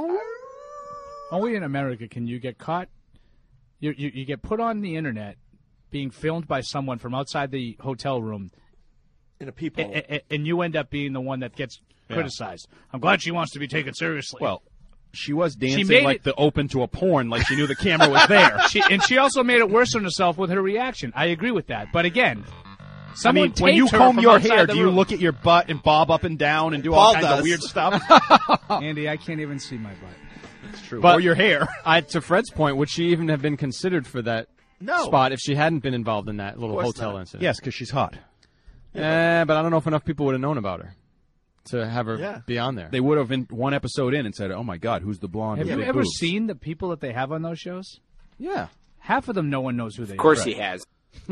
Only in America can you get caught. You, you you get put on the internet, being filmed by someone from outside the hotel room, in a peephole, and, and, and you end up being the one that gets Yeah. criticized. I'm glad she wants to be taken seriously. Well, she was dancing made like it- the open to a porn, like she knew the camera was there. she, and she also made it worse on herself with her reaction. I agree with that. But again, I someone mean, when you taped her comb from your outside hair, the do you room. look at your butt and bob up and down and do all Paul kinds does. of weird stuff? Andy, I can't even see my butt. It's true. But- or your hair. I, to Fred's point, would she even have been considered for that No. spot if she hadn't been involved in that little course hotel not. incident? Yes, because she's hot. Eh, but I don't know if enough people would have known about her to have her Yeah. be on there. They would have in one episode in and said, "Oh my God, who's the blonde?" Have with you big ever boobs?" seen the people that they have on those shows? yeah. Half of them, no one knows who they are. Of course he has.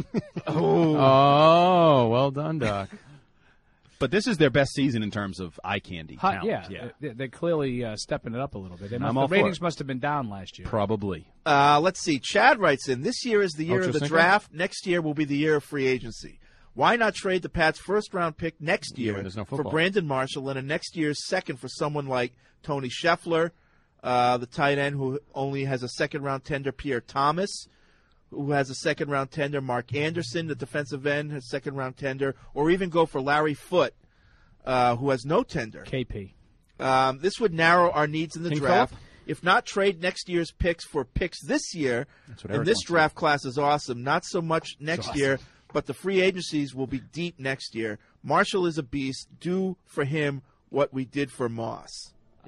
Oh, well done, Doc. But this is their best season in terms of eye candy. Hot, talent. yeah, yeah, They- They're clearly uh, stepping it up a little bit. They must, I'm the all for ratings it. must have been down last year. probably. Uh, let's see. Chad writes in, this year is the year of the Ochocinco? draft. Next year will be the year of free agency. Why not trade the Pats' first-round pick next Yeah, year when there's no for football. Brandon Marshall and a next year's second for someone like Tony Scheffler, uh, the tight end who only has a second-round tender, Pierre Thomas, who has a second-round tender, Mark Anderson, the defensive end, has a second-round tender, or even go for Larry Foote, uh, who has no tender. K P. Um, this would narrow our needs in the King draft. Philip? If not, trade next year's picks for picks this year. That's what And Eric this wants. draft class is awesome. Not so much next awesome. year, but the free agencies will be deep next year. Marshall is a beast. Do for him what we did for Moss.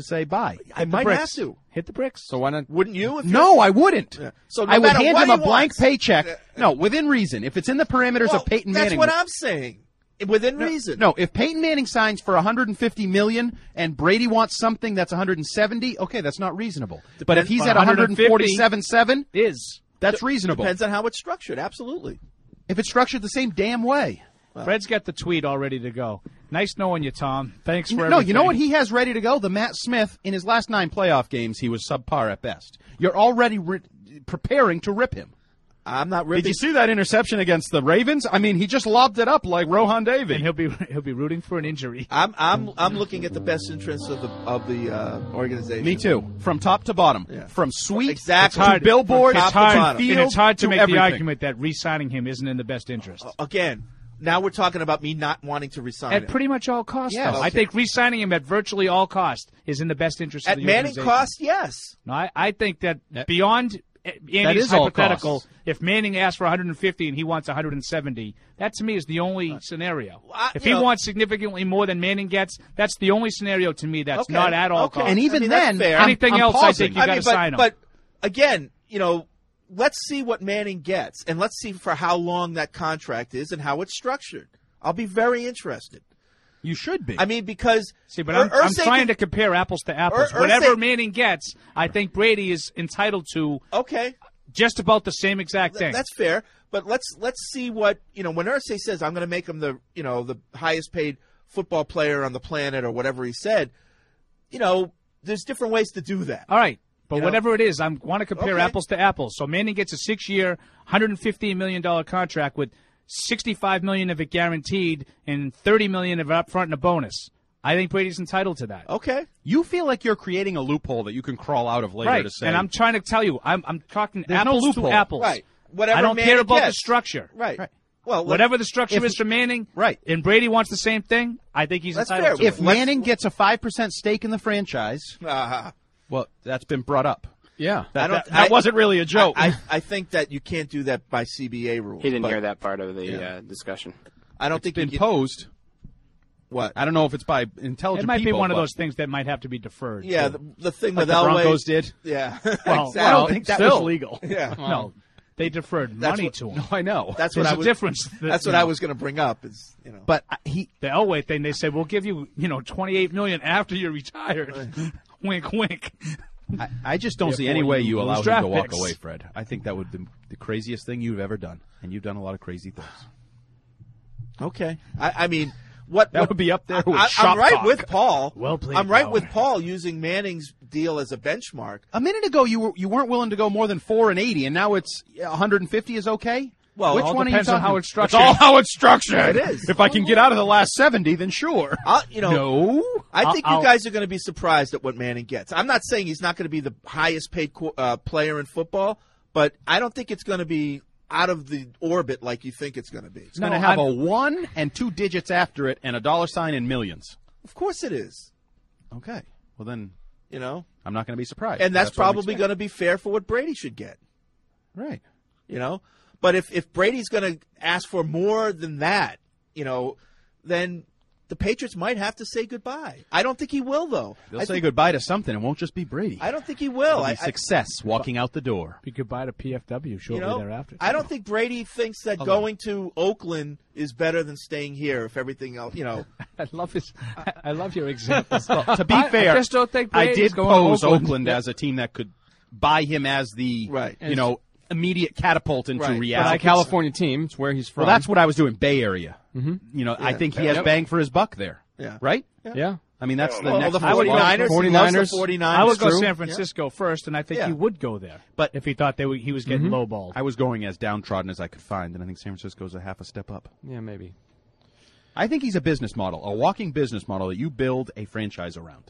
to say bye. I might have to. Hit the bricks. So why not? Wouldn't you? If No, I wouldn't. Yeah. So no I would matter hand what him a he blank wants. paycheck. No, within reason. If it's in the parameters Well, of Peyton that's Manning. what I'm saying. within no, reason. No, if Peyton Manning signs for one hundred fifty million dollars and Brady wants something that's one hundred seventy, okay, that's not reasonable. Depends, but if he's at one forty-seven point seven, is that's reasonable. Depends on how it's structured. Absolutely. If it's structured the same damn way. Well, Fred's got the tweet all ready to go. Nice knowing you, Tom. Thanks for no, everything. you know what he has ready to go? The Matt Smith, in his last nine playoff games, he was subpar at best. You're already re- preparing to rip him. I'm not ripping. Did you see that interception against the Ravens? I mean, he just lobbed it up like Rohan Davey. And he'll be he'll be rooting for an injury. I'm I'm I'm looking at the best interests of the of the uh, organization. Me too, from top to bottom, yeah. from suite exactly. to billboard, it's to hard, field, and it's hard to, to make everything. the argument that re-signing him isn't in the best interest. Uh, again, now we're talking about me not wanting to resign at him. pretty much all costs. Yes. Though. Okay. I think re-signing him at virtually all costs is in the best interest at of the Manning organization. cost, yes. No, I, I think that beyond. Andy's that is all hypothetical. costs. If Manning asks for one hundred fifty and he wants one hundred seventy, that to me is the only scenario. I, if he know, wants significantly more than Manning gets, that's the only scenario to me that's okay, not at all okay. costs. And even I mean, then, fair. anything I'm, I'm else, pausing. I think you I got to mean, but, sign him. But again, you know, let's see what Manning gets, and let's see for how long that contract is and how it's structured. I'll be very interested. You should be. I mean, because see, but Ur- I'm, I'm Irsay trying can, to compare apples to apples. Ur- Whatever Irsay, Manning gets, I think Brady is entitled to. Okay. Just about the same exact thing. Th- that's fair, but let's let's see what you know. When Irsay says, "I'm going to make him the you know the highest paid football player on the planet," or whatever he said, you know, there's different ways to do that. All right. But You know? whatever it is, I want to compare Okay. apples to apples. So Manning gets a six-year, one hundred fifteen million dollars contract with sixty-five million dollars of it guaranteed and thirty million dollars of it upfront and a bonus. I think Brady's entitled to that. Okay. You feel like you're creating a loophole that you can crawl out of later Right. to say. And I'm trying to tell you, I'm, I'm talking There's no apples loophole. to apples. Right. Whatever I don't Manning care about the gets. structure. Right. Right. Well, Whatever the structure if- is for Manning, right. and Brady wants the same thing, I think he's That's entitled fair. to if it. Let's- Manning gets a five percent stake in the franchise, uh, well, that's been brought up. Yeah. That, I don't- that, that I- wasn't really a joke. I, I, I think that you can't do that by C B A rules. He didn't but hear that part of the Yeah. uh, discussion. I don't it's think been you can, posed. What? I don't know if it's by intelligent It might people, be one of but- those things that might have to be deferred. Yeah, too. the, the thing like with the Elway. Broncos did. Yeah. Well, exactly. I don't think that still. was legal. Yeah. No, they deferred That's money what- to him. No, I know. That's There's what I a was. difference. that, That's you what I know, was going to bring up. Is you know. But he, the Elway thing. They said we'll give you, you know, twenty-eight million dollars after you're retired. Wink, wink. I, I just don't Yeah, see boy, any way you you lose allow him draft to walk picks. away, Fred. I think that would be the craziest thing you've ever done, and you've done a lot of crazy things. Okay. I, I mean, what That what- would be up there with I, shop I'm right talk. with Paul. Well played, I'm right Paul. with Paul using Manning's deal as a benchmark. A minute ago, you were you weren't willing to go more than four and eighty, and now it's one hundred fifty is okay. Well, which all one are you depends on talking? how it's It's structured. all how it's structured. It is. If I can get out of the last seventy, then sure. I'll, you know, No, I think I'll- you guys are going to be surprised at what Manning gets. I'm not saying he's not going to be the highest paid co- uh, player in football, but I don't think it's going to be out of the orbit like you think it's going to be. it's going to No, have I'm- a one and two digits after it, and a dollar sign in millions. Of course it is. Okay, well then You know, I'm not going to be surprised. and that's, what I'm probably expecting. going to be fair for what Brady should get. right. You know, but if if Brady's going to ask for more than that, you know, then the Patriots might have to say goodbye. I don't think he will, though. They'll I say think, goodbye to something. It won't just be Brady. I don't think he will. It'll be I, I, success walking out the door. Be goodbye to P F W you shortly know, thereafter. I don't think Brady thinks that Hold on. going to Oakland is better than staying here. If everything else, you know, I love his. I- I love your examples. To be I- fair, I just don't think I Brady's did going to pose Oakland, Oakland. as a team that could buy him as the Right. you know immediate catapult into Right. But But reality. a California team, it's where he's from. Well, that's what I was doing. Bay Area. Mm-hmm. You know, I Yeah. think he has Yep. bang for his buck there. Yeah. Right? Yeah. I mean, that's the well, next. the most 49ers, logical- he loves the 49ers. 49ers. I would go True. San Francisco first, and I think Yeah. he would go there. But- if he thought they were, he was getting Mhm. lowballed, I was going as downtrodden as I could find, and I think San Francisco's a half a step up. Yeah, maybe. I think he's a business model, a walking business model that you build a franchise around.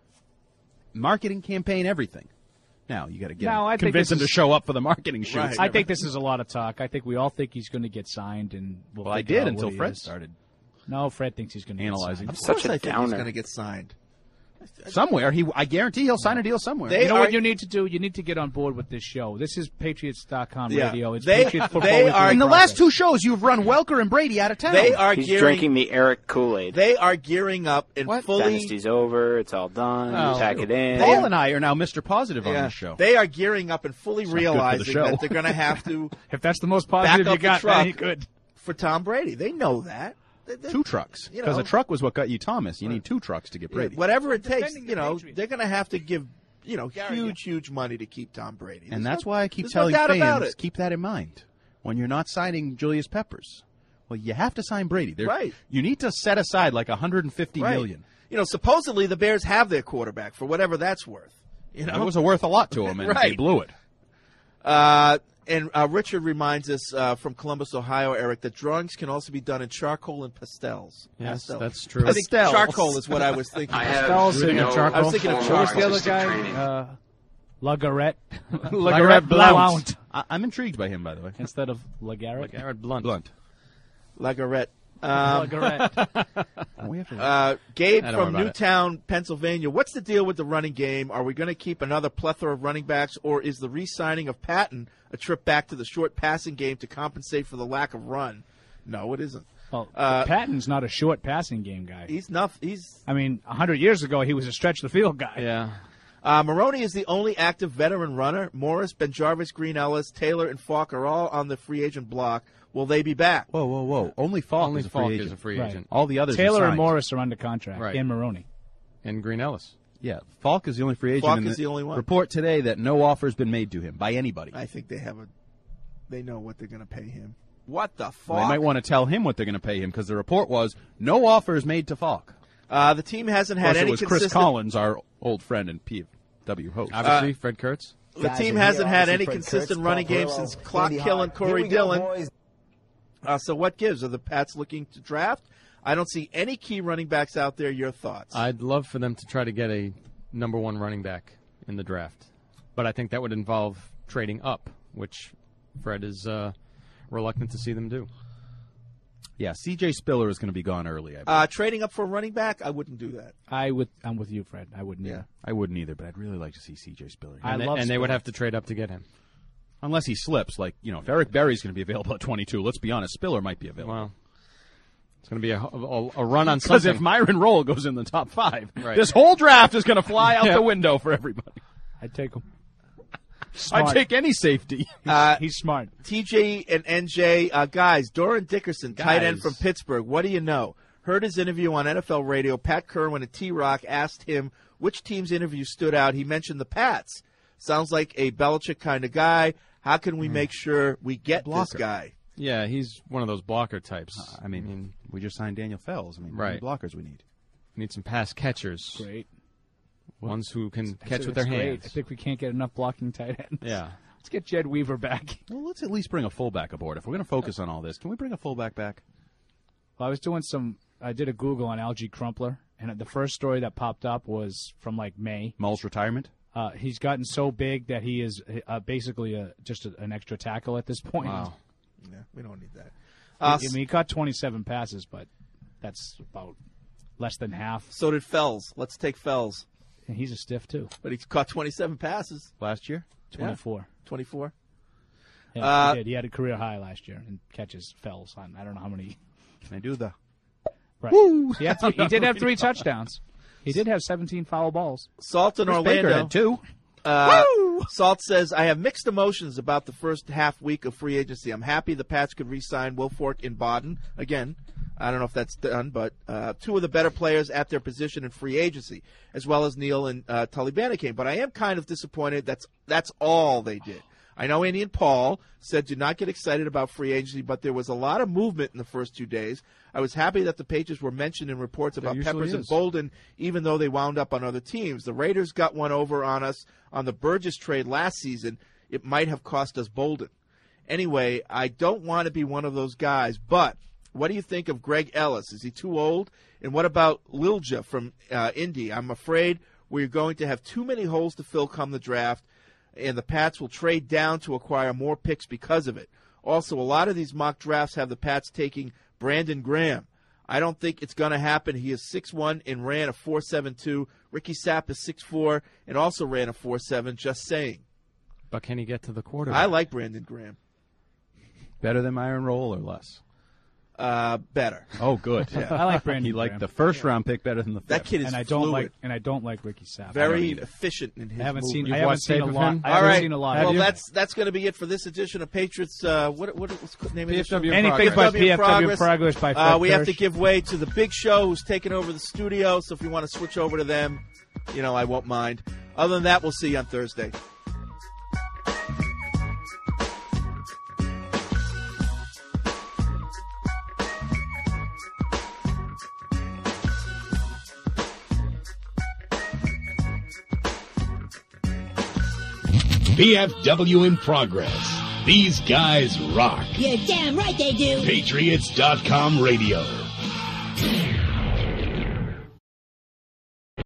Marketing campaign, everything. Now you got to get No, him, I think convince this him to is- show up for the marketing shoots. Right. I think this is a lot of talk. I think we all think he's going to get signed, and we'll Well, I figure did out until what he Fred is. started No, Fred thinks he's going to analyzing. Get Of signed. course, Such a I think he's downer. going to get signed. Somewhere he, I guarantee he'll sign a deal somewhere. They You know are- what you need to do? You need to get on board with this show. This is Patriots dot com Yeah. radio. It's They- Patriots Football they Weekly are- In the Progress. last two shows, you've run Welker and Brady out of town. They are He's gearing. drinking the Eric Kool-Aid. They are gearing up and What? fully. Dynasty's over. It's all done. Oh. Pack it in. Paul and I are now Mister Positive on Yeah, this show. they are gearing up and fully It's not good for the realizing show. that they're going to have to If that's the most back positive up you got, the truck then good. for Tom Brady. They know that. Two trucks. You Because know, a truck was what got you Thomas. You need two trucks to get yeah, Brady. whatever it takes, defending you the know, Patriots. they're going to have to give, you know, huge, huge money to keep Tom Brady. And There's that's no- why I keep there's telling no doubt about fans, it. keep that in mind. When you're not signing Julius Peppers, well, you have to sign Brady. There- Right. You need to set aside like one hundred fifty Right. million. You know, supposedly the Bears have their quarterback for whatever that's worth. You know, It was worth a lot to him, and Right. they blew it. Uh, and uh, Richard reminds us uh, from Columbus, Ohio, Eric, that drawings can also be done in charcoal and pastels. Yes, Pastels. that's true. I think Pastels. charcoal is what I was thinking. I have Pastels and no charcoal. I was thinking of What charcoal. was the other guy? Uh, Lagarette. LeGarrette Blount. I- I'm intrigued by him, by the way. Instead of Lagarrette. LeGarrette Blunt. Blunt. Lagarette. Um, Lagarette. We have to- Uh, Gabe I don't from worry about it. Newtown, Pennsylvania. What's the deal with the running game? Are we going to keep another plethora of running backs, or is the re-signing of Patton a trip back to the short passing game to compensate for the lack of run? No, it isn't. Well, Uh, Patton's not a short passing game guy. He's not. He's. I mean, a hundred years ago, he was a stretch the field guy. Yeah. Uh, Maroney is the only active veteran runner. Morris, Ben Jarvis, Green Ellis, Taylor, and Falk are all on the free agent block. Will they be back? Whoa, whoa, whoa. Only Falk Only is a Falk free is agent. a free Right. agent. All the others Taylor are and signed. Morris are under contract. Right. And Maroney. And Green Ellis. Yeah, Falk is the only free agent. Falk and is the only one. Report today that no offer has been made to him by anybody. I think they have a. They know what they're going to pay him. What the fuck? Well, they might want to tell him what they're going to pay him because the report was no offer is made to Falk. Uh, the team hasn't Of had course, any it was Chris consistent. Collins, our old friend and P F W host. Obviously, Fred Kurtz. The Guys team in hasn't here, had obviously any Fred consistent Kurtz, running Paul game Burrow, since Clock Andy Kill and Hart. Corey Here we go, Dillon. boys. Uh, so what gives? Are the Pats looking to draft? I don't see any key running backs out there. Your thoughts? I'd love for them to try to get a number one running back in the draft, but I think that would involve trading up, which Fred is uh, reluctant to see them do. Yeah, C J Spiller is going to be gone early. I, believe. Uh, trading up for a running back? I wouldn't do that. I would. I'm with you, Fred. I wouldn't. Yeah. either. I wouldn't either, but I'd really like to see C J Spiller. I And, they, love and they would Spiller. have to trade up to get him. Unless he slips, like, you know, if Eric Berry's going to be available at twenty-two, let's be honest, Spiller might be available. Well, it's going to be a, a, a run on Because something. if Myron Roll goes in the top five, Right. this whole draft is going to fly out Yeah. the window for everybody. I'd take him. I'd take any safety. Uh, He's smart. T J and N J, uh, guys, Doran Dickerson, tight end Guys. from Pittsburgh. What do you know? Heard his interview on N F L radio. Pat Kerwin and T-Rock asked him which team's interview stood out. He mentioned the Pats. Sounds like a Belichick kind of guy. How can we make sure we get this Blocker. guy? Yeah, he's one of those blocker types. I mean, we just signed Daniel Fells. I mean, Right. how many blockers we need. need some pass catchers. Great. Ones who can That's- catch with their that's great. hands. I think we can't get enough blocking tight ends. Yeah. Let's get Jed Weaver back. Well, let's at least bring a fullback aboard. If we're going to focus on all this, can we bring a fullback back? Well, I was doing some. I did a Google on Algie Crumpler, and the first story that popped up was from like May. Mull's retirement? Uh, he's gotten so big that he is uh, basically a, just a, an extra tackle at this point. Wow. Yeah, we don't need that. I Uh, mean, he caught twenty-seven passes, but that's about less than half. So did Fells. Let's take Fells. And he's a stiff too. But he caught twenty-seven passes. Last year? twenty-four. twenty-four. Yeah, Uh, he did. He had a career high last year in catches. Fells on I don't know how many. Can I do the? Right. Woo! He, had three, he did have three touchdowns. He did have seventeen foul balls. Salt in Chris Orlando. Baker had two. Uh, Salt says, I have mixed emotions about the first half week of free agency. I'm happy the Pats could re-sign Will Fork in Baden. Again, I don't know if that's done, but uh, two of the better players at their position in free agency, as well as Neal and uh, Tully Banacane. But I am kind of disappointed that's that's all they did. I know Andy and Paul said do not get excited about free agency, but there was a lot of movement in the first two days. I was happy that the Patriots were mentioned in reports about usually Peppers and is. Bolden, even though they wound up on other teams. The Raiders got one over on us on the Burgess trade last season. It might have cost us Bolden. Anyway, I don't want to be one of those guys, but what do you think of Greg Ellis? Is he too old? And what about Lilja from uh, Indy? I'm afraid we're going to have too many holes to fill come the draft, and the Pats will trade down to acquire more picks because of it. Also, a lot of these mock drafts have the Pats taking Brandon Graham. I don't think it's going to happen. He is six one and ran a four seven two. Ricky Sapp is six four and also ran a four seven, just saying. But can he get to the quarterback? I like Brandon Graham. Better than Myron Roll or less? uh, better. Oh, good. Yeah. I like Brandon He liked Graham. the first round pick better than the fifth. That kid is and I don't fluid. like and I don't like Ricky Sapp. Very efficient in his I haven't seen. movement. I haven't seen a lot. I All haven't right. seen a lot. Well, Have you? that's that's going to be it for this edition of Patriots. Uh, what what what's the name P of F the show? W in Anything Progress. but P F W in Progress by Fred Uh, we have to Kirsch. give way to the Big Show, who's taking over the studio. So if you want to switch over to them, you know, I won't mind. Other than that, we'll see you on Thursday. B F W in progress. These guys rock. You're damn right they do. Patriots dot com radio.